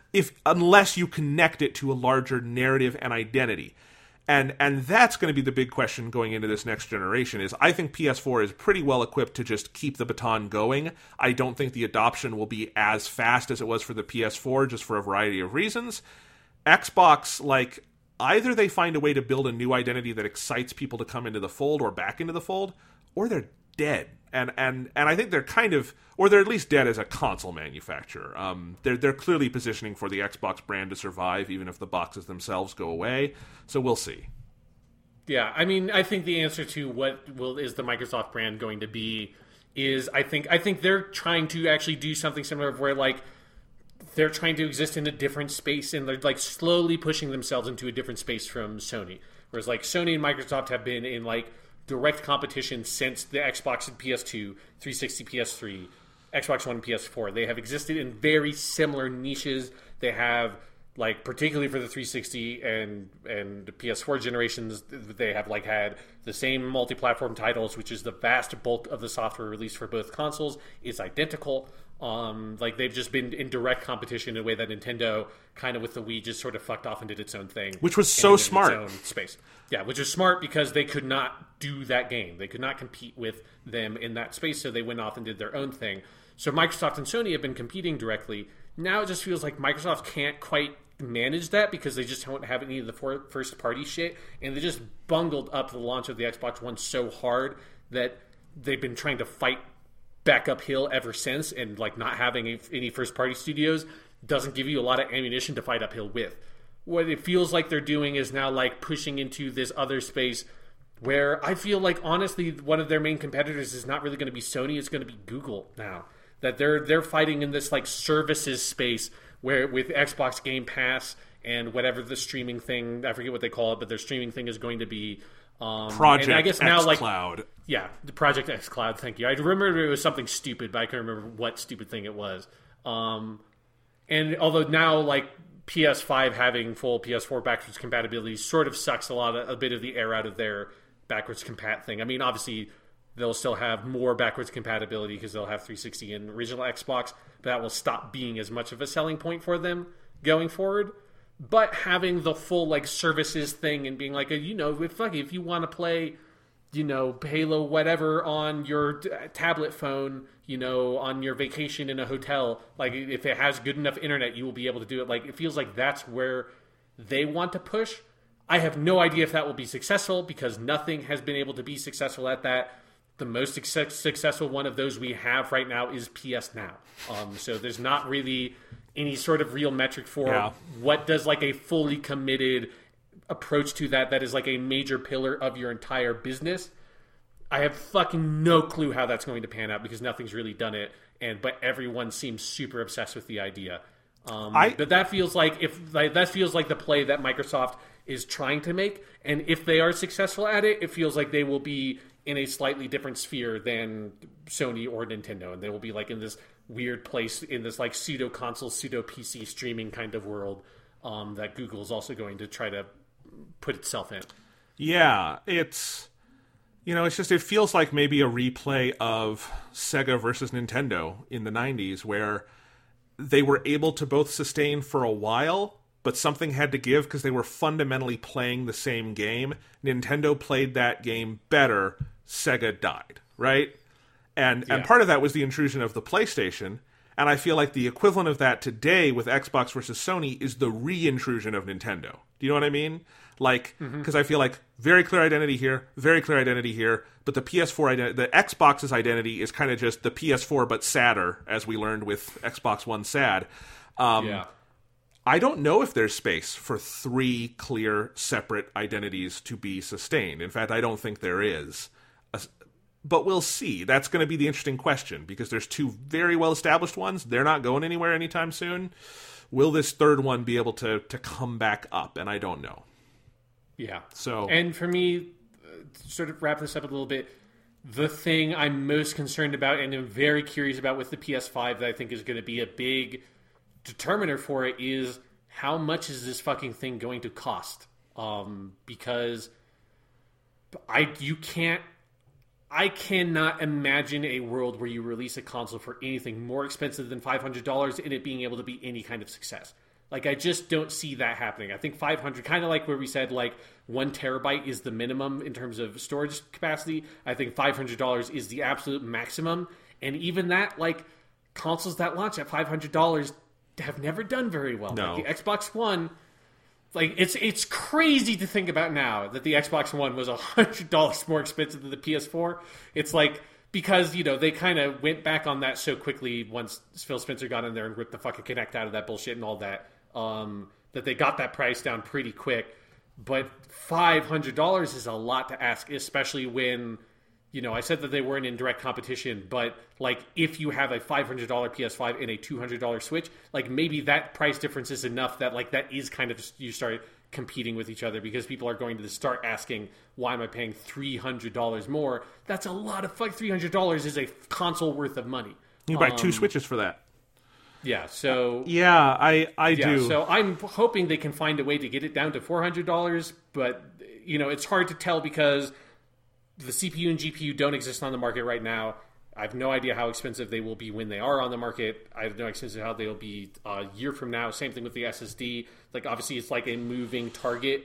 unless you connect it to a larger narrative and identity. And that's going to be the big question going into this next generation is I think PS4 is pretty well equipped to just keep the baton going. I don't think the adoption will be as fast as it was for the PS4 just for a variety of reasons. Xbox, like, either they find a way to build a new identity that excites people to come into the fold or back into the fold, or they're dead. And I think they're kind of, or they're at least dead as a console manufacturer. They're clearly positioning for the Xbox brand to survive, even if the boxes themselves go away. So we'll see. Yeah, I mean, I think the answer to what is the Microsoft brand going to be is I think they're trying to actually do something similar where like they're trying to exist in a different space and they're like slowly pushing themselves into a different space from Sony. Whereas like Sony and Microsoft have been in like direct competition since the Xbox and PS2, 360, PS3, Xbox One, and PS4. They have existed in very similar niches. They have, like, particularly for the 360 and PS4 generations, they have like had the same multi-platform titles, which is the vast bulk of the software released for both consoles is identical. Like they've just been in direct competition in a way that Nintendo kind of with the Wii just sort of fucked off and did its own thing, which was so smart. Its own space. Yeah, which is smart because they could not do that game. They could not compete with them in that space, so they went off and did their own thing. So Microsoft and Sony have been competing directly. Now it just feels like Microsoft can't quite manage that because they just don't have any of the first party shit, and they just bungled up the launch of the Xbox One so hard that they've been trying to fight back uphill ever since, and like not having any first party studios doesn't give you a lot of ammunition to fight uphill with. What it feels like they're doing is now like pushing into this other space where I feel like honestly one of their main competitors is not really going to be Sony, it's going to be Google now. That they're fighting in this like services space where with Xbox Game Pass and whatever the streaming thing, I forget what they call it, but their streaming thing is going to be Project and I guess X now, like, Cloud. Yeah, the Project X Cloud, thank you. I remember it was something stupid, but I can't remember what stupid thing it was. And although now like PS5 having full PS4 backwards compatibility sort of sucks a bit of the air out of their backwards compat thing. I mean, obviously they'll still have more backwards compatibility because they'll have 360 and original Xbox, but that will stop being as much of a selling point for them going forward. But having the full like services thing and being like, if you want to play, Halo whatever on your tablet phone, on your vacation in a hotel, like if it has good enough internet, you will be able to do it. Like it feels like that's where they want to push. I have no idea if that will be successful because nothing has been able to be successful at that. The most successful one of those we have right now is PS Now. So there's not really any sort of real metric for what does like a fully committed approach to that is like a major pillar of your entire business. I have fucking no clue how that's going to pan out because nothing's really done it, but everyone seems super obsessed with the idea. But that feels like the play that Microsoft is trying to make, and if they are successful at it, it feels like they will be in a slightly different sphere than Sony or Nintendo, and they will be like in this weird place in this like pseudo console, pseudo PC streaming kind of world that Google is also going to try to put itself in. Yeah, it's just it feels like maybe a replay of Sega versus Nintendo in the 90s where they were able to both sustain for a while, but something had to give because they were fundamentally playing the same game. Nintendo played that game better. Sega died, right? And part of that was the intrusion of the PlayStation, and I feel like the equivalent of that today with Xbox versus Sony is the re-intrusion of Nintendo. Do you know what I mean? Like, because I feel like very clear identity here, very clear identity here, but the PS4 identity, the Xbox's identity is kind of just the PS4 but sadder, as we learned with Xbox One sad. I don't know if there's space for 3 clear, separate identities to be sustained. In fact, I don't think there is. But we'll see. That's going to be the interesting question, because there's 2 very well-established ones. They're not going anywhere anytime soon. Will this third one be able to come back up? And I don't know. Yeah. So, and for me, to sort of wrap this up a little bit, the thing I'm most concerned about and am very curious about with the PS5 that I think is going to be a big determiner for it is how much is this fucking thing going to cost? Because I cannot imagine a world where you release a console for anything more expensive than $500 and it being able to be any kind of success. Like, I just don't see that happening. I think 500, kind of like where we said, like, 1 terabyte is the minimum in terms of storage capacity. I think $500 is the absolute maximum. And even that, like, consoles that launch at $500 have never done very well. No. Like, the Xbox One, like, it's crazy to think about now that the Xbox One was $100 more expensive than the PS4. It's like, because, you know, they kind of went back on that so quickly once Phil Spencer got in there and ripped the fucking Kinect out of that bullshit and all that, that they got that price down pretty quick. But $500 is a lot to ask, especially when, you know, I said that they weren't in direct competition, but, like, if you have a $500 PS5 and a $200 Switch, like, maybe that price difference is enough that, like, that is kind of, you start competing with each other, because people are going to start asking, why am I paying $300 more? That's a lot of fuck. $300 is a console worth of money. You buy 2 Switches for that. Yeah, so... Yeah, I do. So I'm hoping they can find a way to get it down to $400, but, you know, it's hard to tell because the CPU and GPU don't exist on the market right now. I have no idea how expensive they will be when they are on the market. I have no idea how they'll be a year from now. Same thing with the SSD. Like, obviously, it's like a moving target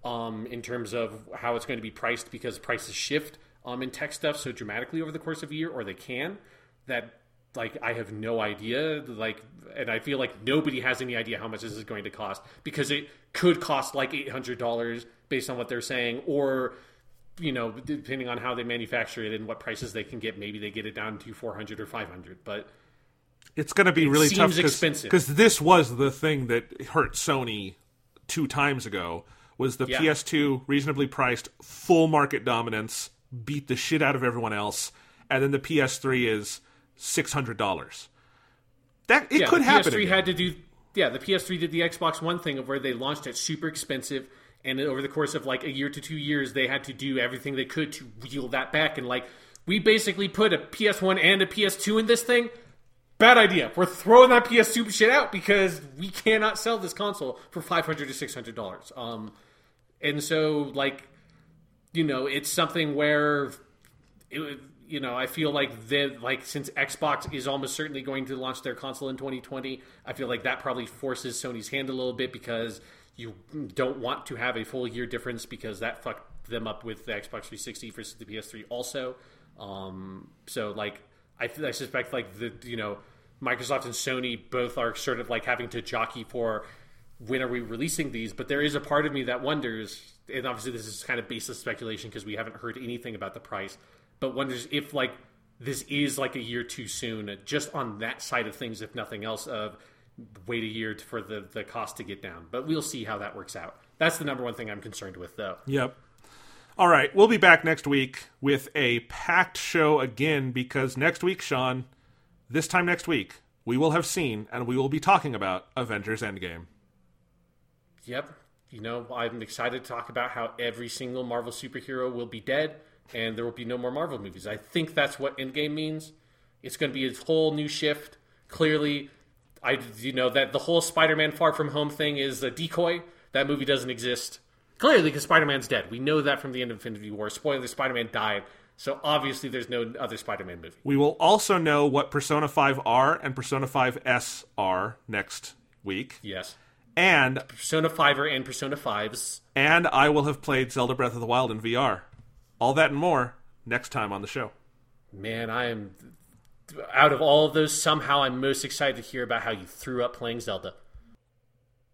in terms of how it's going to be priced, because prices shift in tech stuff so dramatically over the course of a year, or they can. That, like, I have no idea. Like, and I feel like nobody has any idea how much this is going to cost, because it could cost like $800 based on what they're saying, or, you know, depending on how they manufacture it and what prices they can get, maybe they get it down to $400 or $500. But it's going to be really tough expensive, because this was the thing that hurt Sony 2 times ago. Was the PS2 reasonably priced, full market dominance, beat the shit out of everyone else, and then the PS3 is $600. That it could happen. The PS3 again. had to do. Yeah, the PS3 did the Xbox One thing of where they launched it super expensive, and over the course of like a year to 2 years, they had to do everything they could to reel that back. And like, we basically put a PS1 and a PS2 in this thing. Bad idea. We're throwing that PS2 shit out because we cannot sell this console for $500 to $600. And so, like, you know, it's something where, you know, I feel like since Xbox is almost certainly going to launch their console in 2020, I feel like that probably forces Sony's hand a little bit, because you don't want to have a full year difference, because that fucked them up with the Xbox 360 versus the PS3 also. So, like, I suspect, like, you know, Microsoft and Sony both are sort of like having to jockey for when are we releasing these, but there is a part of me that wonders, and obviously this is kind of baseless speculation because we haven't heard anything about the price, but wonders if, like, this is like a year too soon, just on that side of things, if nothing else, of wait a year for the cost to get down. But we'll see how that works out. That's the number one thing I'm concerned with, though. Yep. All right, we'll be back next week with a packed show again, because next week, Sean, this time next week, we will have seen and we will be talking about Avengers Endgame. Yep. You know, I'm excited to talk about how every single Marvel superhero will be dead and there will be no more Marvel movies. I think that's what Endgame means. It's going to be a whole new shift. Clearly, that the whole Spider-Man Far From Home thing is a decoy. That movie doesn't exist. Clearly, because Spider-Man's dead. We know that from the end of Infinity War. Spoiler, Spider-Man died. So obviously there's no other Spider-Man movie. We will also know what Persona 5R and Persona 5S are next week. Yes. And Persona 5er and Persona 5s. And I will have played Zelda Breath of the Wild in VR. All that and more next time on the show. Man, out of all of those, somehow I'm most excited to hear about how you threw up playing Zelda.